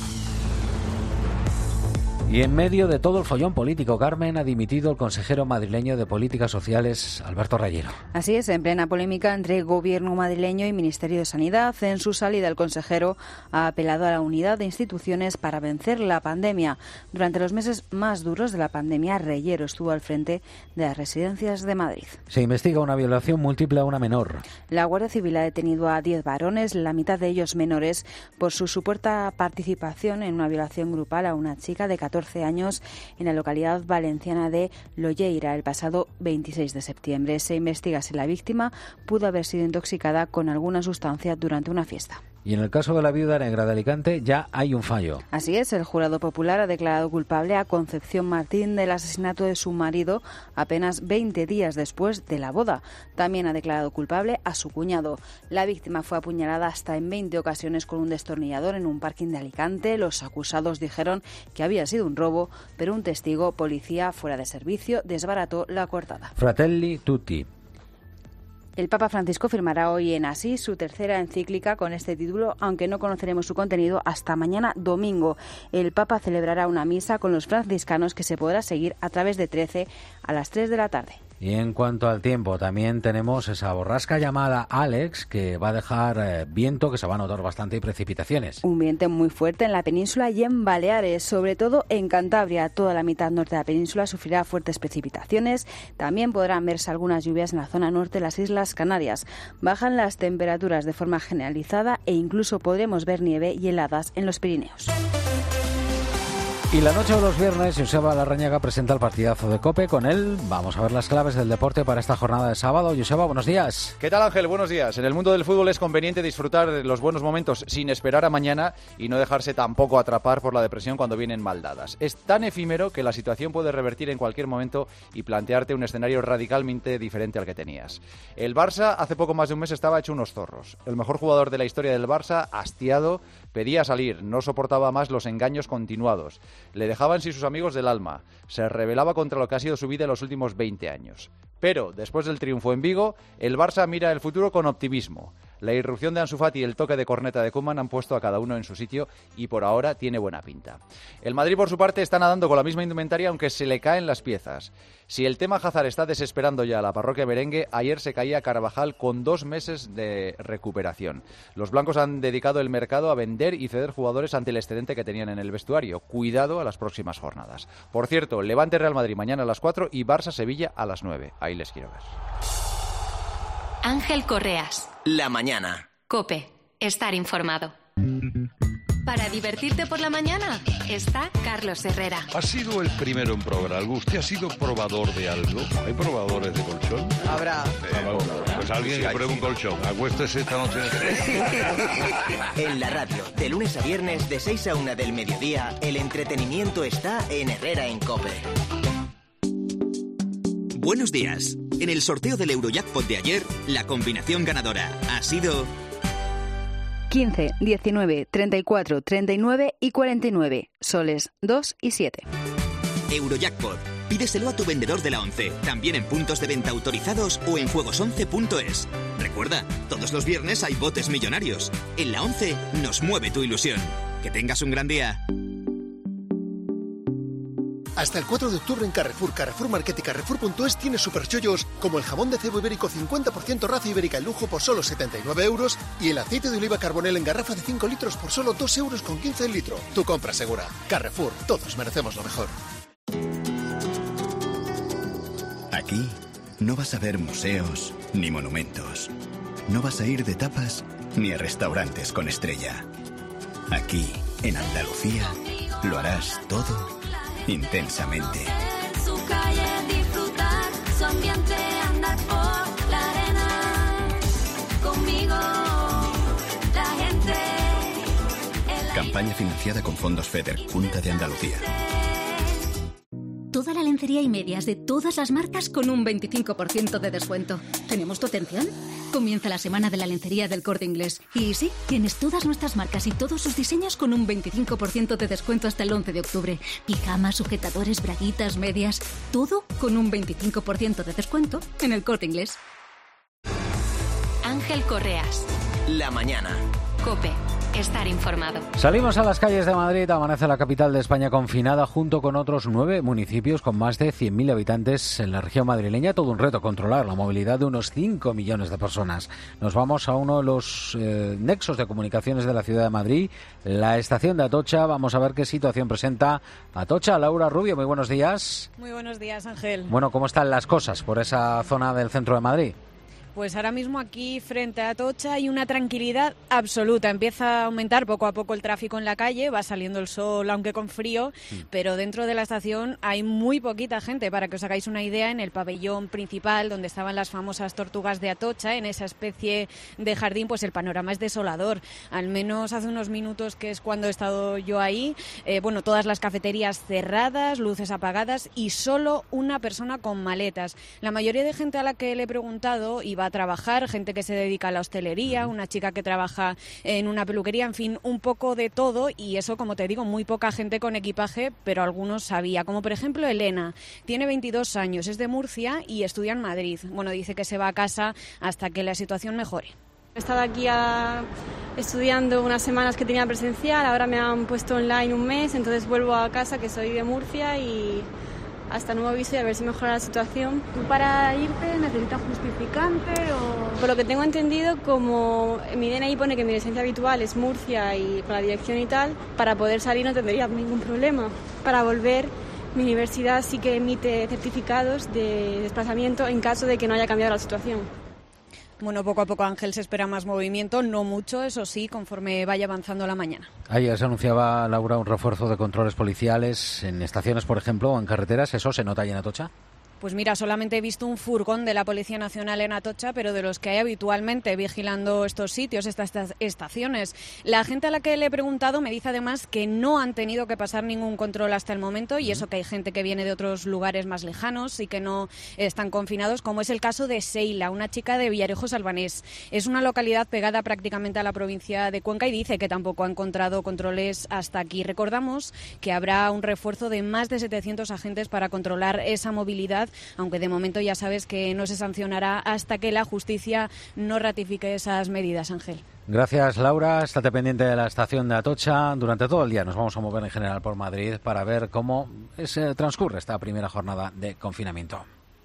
Y en medio de todo el follón político, Carmen, ha dimitido el consejero madrileño de Políticas Sociales, Alberto Rayero. Así es, en plena polémica entre Gobierno madrileño y Ministerio de Sanidad. En su salida, el consejero ha apelado a la unidad de instituciones para vencer la pandemia. Durante los meses más duros de la pandemia, Rayero estuvo al frente de las residencias de Madrid. Se investiga una violación múltiple a una menor. La Guardia Civil ha detenido a 10 varones, la mitad de ellos menores, por su supuesta participación en una violación grupal a una chica de 14 años en la localidad valenciana de Lolleira el pasado 26 de septiembre. Se investiga si la víctima pudo haber sido intoxicada con alguna sustancia durante una fiesta. Y en el caso de la viuda negra de Alicante ya hay un fallo. Así es, el jurado popular ha declarado culpable a Concepción Martín del asesinato de su marido apenas 20 días después de la boda. También ha declarado culpable a su cuñado. La víctima fue apuñalada hasta en 20 ocasiones con un destornillador en un parking de Alicante. Los acusados dijeron que había sido un robo, pero un testigo, policía fuera de servicio, desbarató la coartada. Fratelli Tutti. El Papa Francisco firmará hoy en Asís su tercera encíclica con este título, aunque no conoceremos su contenido hasta mañana domingo. El Papa celebrará una misa con los franciscanos que se podrá seguir a través de 13 a las 3 de la tarde. Y en cuanto al tiempo, también tenemos esa borrasca llamada Alex, que va a dejar viento, que se va a notar bastante, y precipitaciones. Un viento muy fuerte en la península y en Baleares, sobre todo en Cantabria. Toda la mitad norte de la península sufrirá fuertes precipitaciones. También podrán verse algunas lluvias en la zona norte de las Islas Canarias. Bajan las temperaturas de forma generalizada e incluso podremos ver nieve y heladas en los Pirineos. Y la noche de los viernes, Joseba Larrañaga presenta el partidazo de COPE. Con él vamos a ver las claves del deporte para esta jornada de sábado. Joseba, buenos días. ¿Qué tal, Ángel? Buenos días. En el mundo del fútbol es conveniente disfrutar de los buenos momentos sin esperar a mañana y no dejarse tampoco atrapar por la depresión cuando vienen mal dadas. Es tan efímero que la situación puede revertir en cualquier momento y plantearte un escenario radicalmente diferente al que tenías. El Barça hace poco más de un mes estaba hecho unos zorros. El mejor jugador de la historia del Barça, hastiado, pedía salir, no soportaba más los engaños continuados. Le dejaban sin sus amigos del alma. Se rebelaba contra lo que ha sido su vida en los últimos 20 años. Pero, después del triunfo en Vigo, el Barça mira el futuro con optimismo. La irrupción de Ansu Fati y el toque de corneta de Koeman han puesto a cada uno en su sitio y por ahora tiene buena pinta. El Madrid, por su parte, está nadando con la misma indumentaria, aunque se le caen las piezas. Si el tema Hazard está desesperando ya a la parroquia merengue, ayer se caía Carvajal con 2 meses de recuperación. Los blancos han dedicado el mercado a vender y ceder jugadores ante el excedente que tenían en el vestuario. Cuidado a las próximas jornadas. Por cierto, Levante Real Madrid mañana a las 4 y Barça Sevilla a las 9. Ahí les quiero ver. Ángel Correas. La mañana. COPE. Estar informado. Para divertirte por la mañana está Carlos Herrera. Ha sido el primero en probar algo. ¿Usted ha sido probador de algo? ¿Hay probadores de colchón? Habrá. Pues alguien que pruebe un colchón. Acuéstese esta noche. En la radio, de lunes a viernes, de 6 a 1 del mediodía, el entretenimiento está en Herrera en COPE. Buenos días. En el sorteo del Eurojackpot de ayer, la combinación ganadora ha sido 15, 19, 34, 39 y 49. Soles 2 y 7. Eurojackpot. Pídeselo a tu vendedor de la 11, también en puntos de venta autorizados o en juegos11.es. Recuerda, todos los viernes hay botes millonarios. En la 11 nos mueve tu ilusión. Que tengas un gran día. Hasta el 4 de octubre en Carrefour, Carrefour Market y Carrefour.es tienes superchollos como el jamón de cebo ibérico 50% raza ibérica en lujo por solo 79 euros y el aceite de oliva Carbonell en garrafa de 5 litros por solo 2,15 euros el litro. Tu compra segura. Carrefour, todos merecemos lo mejor. Aquí no vas a ver museos ni monumentos. No vas a ir de tapas ni a restaurantes con estrella. Aquí, en Andalucía, lo harás todo intensamente. Su calle, disfrutar su ambiente, andar por la arena. Conmigo, la gente. Campaña financiada con fondos FEDER, Junta de Andalucía. Toda la lencería y medias de todas las marcas con un 25% de descuento. ¿Tenemos tu atención? Comienza la semana de la lencería del Corte Inglés. Y sí, tienes todas nuestras marcas y todos sus diseños con un 25% de descuento hasta el 11 de octubre. Pijamas, sujetadores, braguitas, medias... Todo con un 25% de descuento en el Corte Inglés. Ángel Correas. La mañana. COPE. Estar informado. Salimos a las calles de Madrid. Amanece la capital de España confinada junto con otros 9 municipios con más de 100.000 habitantes en la región madrileña. Todo un reto controlar la movilidad de unos 5 millones de personas. Nos vamos a uno de los nexos de comunicaciones de la ciudad de Madrid, la estación de Atocha. Vamos a ver qué situación presenta Atocha. Laura Rubio, muy buenos días. Muy buenos días, Ángel. Bueno, ¿cómo están las cosas por esa zona del centro de Madrid? Pues ahora mismo aquí frente a Atocha hay una tranquilidad absoluta. Empieza a aumentar poco a poco el tráfico en la calle, va saliendo el sol aunque con frío, pero dentro de la estación hay muy poquita gente. Para que os hagáis una idea, en el pabellón principal donde estaban las famosas tortugas de Atocha, en esa especie de jardín, pues el panorama es desolador. Al menos hace unos minutos, que es cuando he estado yo ahí, todas las cafeterías cerradas, luces apagadas y solo una persona con maletas. La mayoría de gente a la que le he preguntado iba a trabajar, gente que se dedica a la hostelería, una chica que trabaja en una peluquería, en fin, un poco de todo, y eso, como te digo, muy poca gente con equipaje, pero algunos sabía, como por ejemplo Elena, tiene 22 años, es de Murcia y estudia en Madrid. Bueno, dice que se va a casa hasta que la situación mejore. He estado aquí estudiando unas semanas que tenía presencial, ahora me han puesto online un mes, entonces vuelvo a casa, que soy de Murcia, y hasta nuevo aviso y a ver si mejora la situación. ¿Tú para irte necesitas justificante o...? Por lo que tengo entendido, como en mi DNI pone que mi residencia habitual es Murcia y con la dirección y tal, para poder salir no tendría ningún problema. Para volver, mi universidad sí que emite certificados de desplazamiento en caso de que no haya cambiado la situación. Bueno, poco a poco, Ángel, se espera más movimiento, no mucho, eso sí, conforme vaya avanzando la mañana. Ayer se anunciaba, Laura, un refuerzo de controles policiales en estaciones, por ejemplo, o en carreteras. ¿Eso se nota ahí en Atocha? Pues mira, solamente he visto un furgón de la Policía Nacional en Atocha, pero de los que hay habitualmente vigilando estos sitios, estas estaciones. La gente a la que le he preguntado me dice además que no han tenido que pasar ningún control hasta el momento, y eso que hay gente que viene de otros lugares más lejanos y que no están confinados, como es el caso de Seila, una chica de Villarejo Salvanés. Es una localidad pegada prácticamente a la provincia de Cuenca y dice que tampoco ha encontrado controles hasta aquí. Recordamos que habrá un refuerzo de más de 700 agentes para controlar esa movilidad, aunque de momento ya sabes que no se sancionará hasta que la justicia no ratifique esas medidas, Ángel. Gracias, Laura. Estate pendiente de la estación de Atocha. Durante todo el día nos vamos a mover en general por Madrid para ver cómo transcurre esta primera jornada de confinamiento.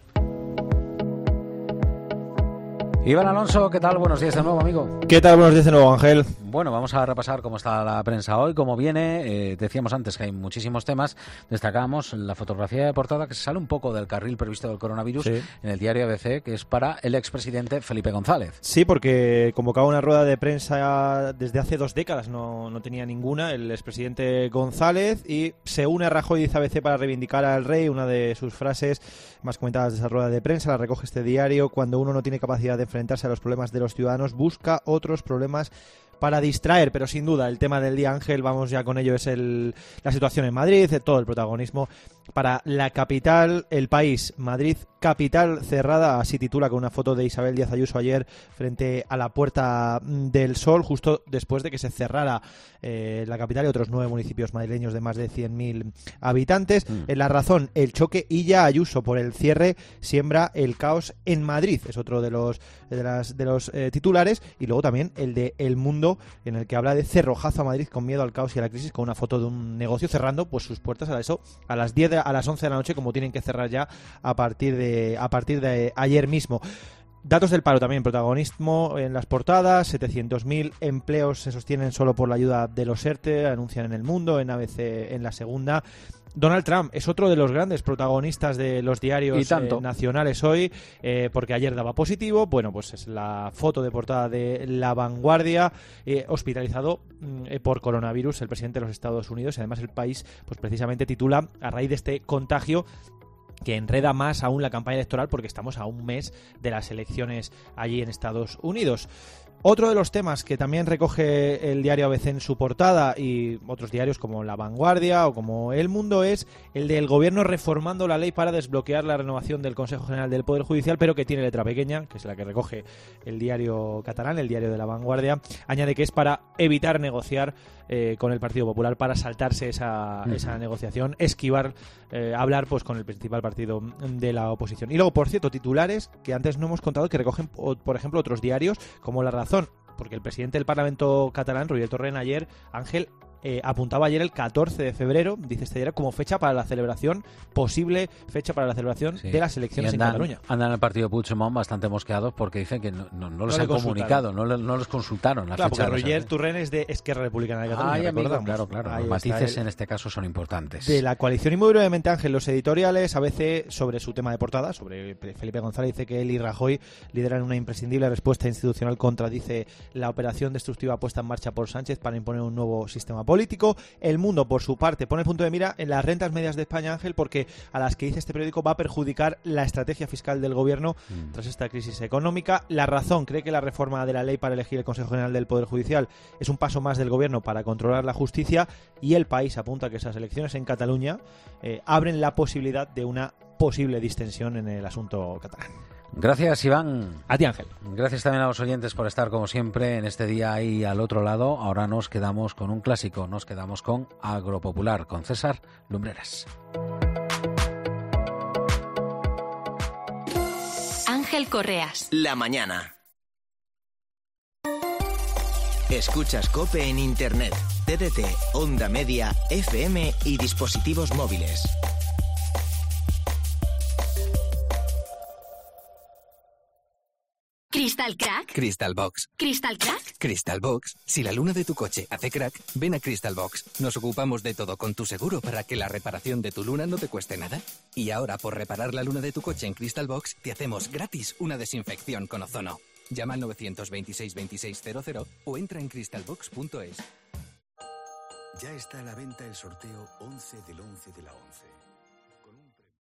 Iván Alonso, ¿qué tal? Buenos días de nuevo, amigo. ¿Qué tal? Buenos días de nuevo, Ángel. Bueno, vamos a repasar cómo está la prensa hoy, cómo viene. Decíamos antes que hay muchísimos temas. Destacábamos la fotografía de portada que se sale un poco del carril previsto del coronavirus en el diario ABC, que es para el expresidente Felipe González. Sí, porque convocaba una rueda de prensa desde hace 2 décadas, no tenía ninguna, el expresidente González, y se une a Rajoy, dice ABC, para reivindicar al rey. Una de sus frases más comentadas de esa rueda de prensa la recoge este diario: cuando uno no tiene capacidad de enfrentarse a los problemas de los ciudadanos, busca otros problemas para distraer. Pero sin duda el tema del día, Ángel, vamos ya con ello, es la situación en Madrid, todo el protagonismo para la capital, el país. Madrid, capital cerrada, así titula, con una foto de Isabel Díaz Ayuso ayer frente a la Puerta del Sol, justo después de que se cerrara la capital y otros 9 municipios madrileños de más de 100.000 habitantes. En La Razón, el choque Illa Ayuso por el cierre siembra el caos en Madrid, es otro de los titulares. Y luego también el de El Mundo, en el que habla de cerrojazo a Madrid con miedo al caos y a la crisis, con una foto de un negocio cerrando pues sus puertas a las 11 de la noche, como tienen que cerrar ya a partir de ayer mismo. Datos del paro también, protagonismo en las portadas. 700.000 empleos se sostienen solo por la ayuda de los ERTE, anuncian en El Mundo, en ABC en La Segunda. Donald Trump es otro de los grandes protagonistas de los diarios nacionales hoy, porque ayer daba positivo. Bueno, pues es la foto de portada de La Vanguardia, hospitalizado por coronavirus el presidente de los Estados Unidos. Y además el país, pues precisamente titula, a raíz de este contagio, que enreda más aún la campaña electoral, porque estamos a un mes de las elecciones allí en Estados Unidos. Otro de los temas que también recoge el diario ABC en su portada, y otros diarios como La Vanguardia o como El Mundo, es el del gobierno reformando la ley para desbloquear la renovación del Consejo General del Poder Judicial, pero que tiene letra pequeña, que es la que recoge el diario catalán, el diario de La Vanguardia. Añade que es para evitar negociar con el Partido Popular, para saltarse esa negociación, esquivar hablar pues con el principal partido de la oposición. Y luego, por cierto, titulares que antes no hemos contado, que recogen, por ejemplo, otros diarios como La Razón, porque el presidente del Parlamento catalán, Roger Torrent, ayer, Ángel, apuntaba ayer el 14 de febrero, dice este diario, como fecha para la celebración, posible fecha para la celebración de las elecciones en Cataluña. Andan en el partido Puigdemont bastante mosqueados porque dicen que no los han comunicado, no los consultaron la fecha. Porque Roger Turren es de Esquerra Republicana de Cataluña. Amigo, claro. Los matices en este caso son importantes. De la coalición, y muy brevemente, Ángel, los editoriales ABC sobre su tema de portada, sobre Felipe González, dice que él y Rajoy lideran una imprescindible respuesta institucional contra, dice, la operación destructiva puesta en marcha por Sánchez para imponer un nuevo sistema político. El Mundo, por su parte, pone el punto de mira en las rentas medias de España, Ángel, porque a las que dice este periódico va a perjudicar la estrategia fiscal del gobierno tras esta crisis económica. La Razón cree que la reforma de la ley para elegir el Consejo General del Poder Judicial es un paso más del gobierno para controlar la justicia, y El País apunta que esas elecciones en Cataluña abren la posibilidad de una posible distensión en el asunto catalán. Gracias, Iván. A ti, Ángel. Gracias también a los oyentes por estar, como siempre, en este día ahí al otro lado. Ahora nos quedamos con un clásico, nos quedamos con Agropopular, con César Lumbreras. Ángel Correas. La mañana. Escuchas COPE en Internet, TDT, Onda Media, FM y dispositivos móviles. ¿Crystal Crack? Crystal Box. ¿Crystal Crack? Crystal Box. Si la luna de tu coche hace crack, ven a Crystal Box. Nos ocupamos de todo con tu seguro para que la reparación de tu luna no te cueste nada. Y ahora, por reparar la luna de tu coche en Crystal Box, te hacemos gratis una desinfección con ozono. Llama al 926 2600 o entra en crystalbox.es. Ya está a la venta el sorteo 11 del 11 de la 11.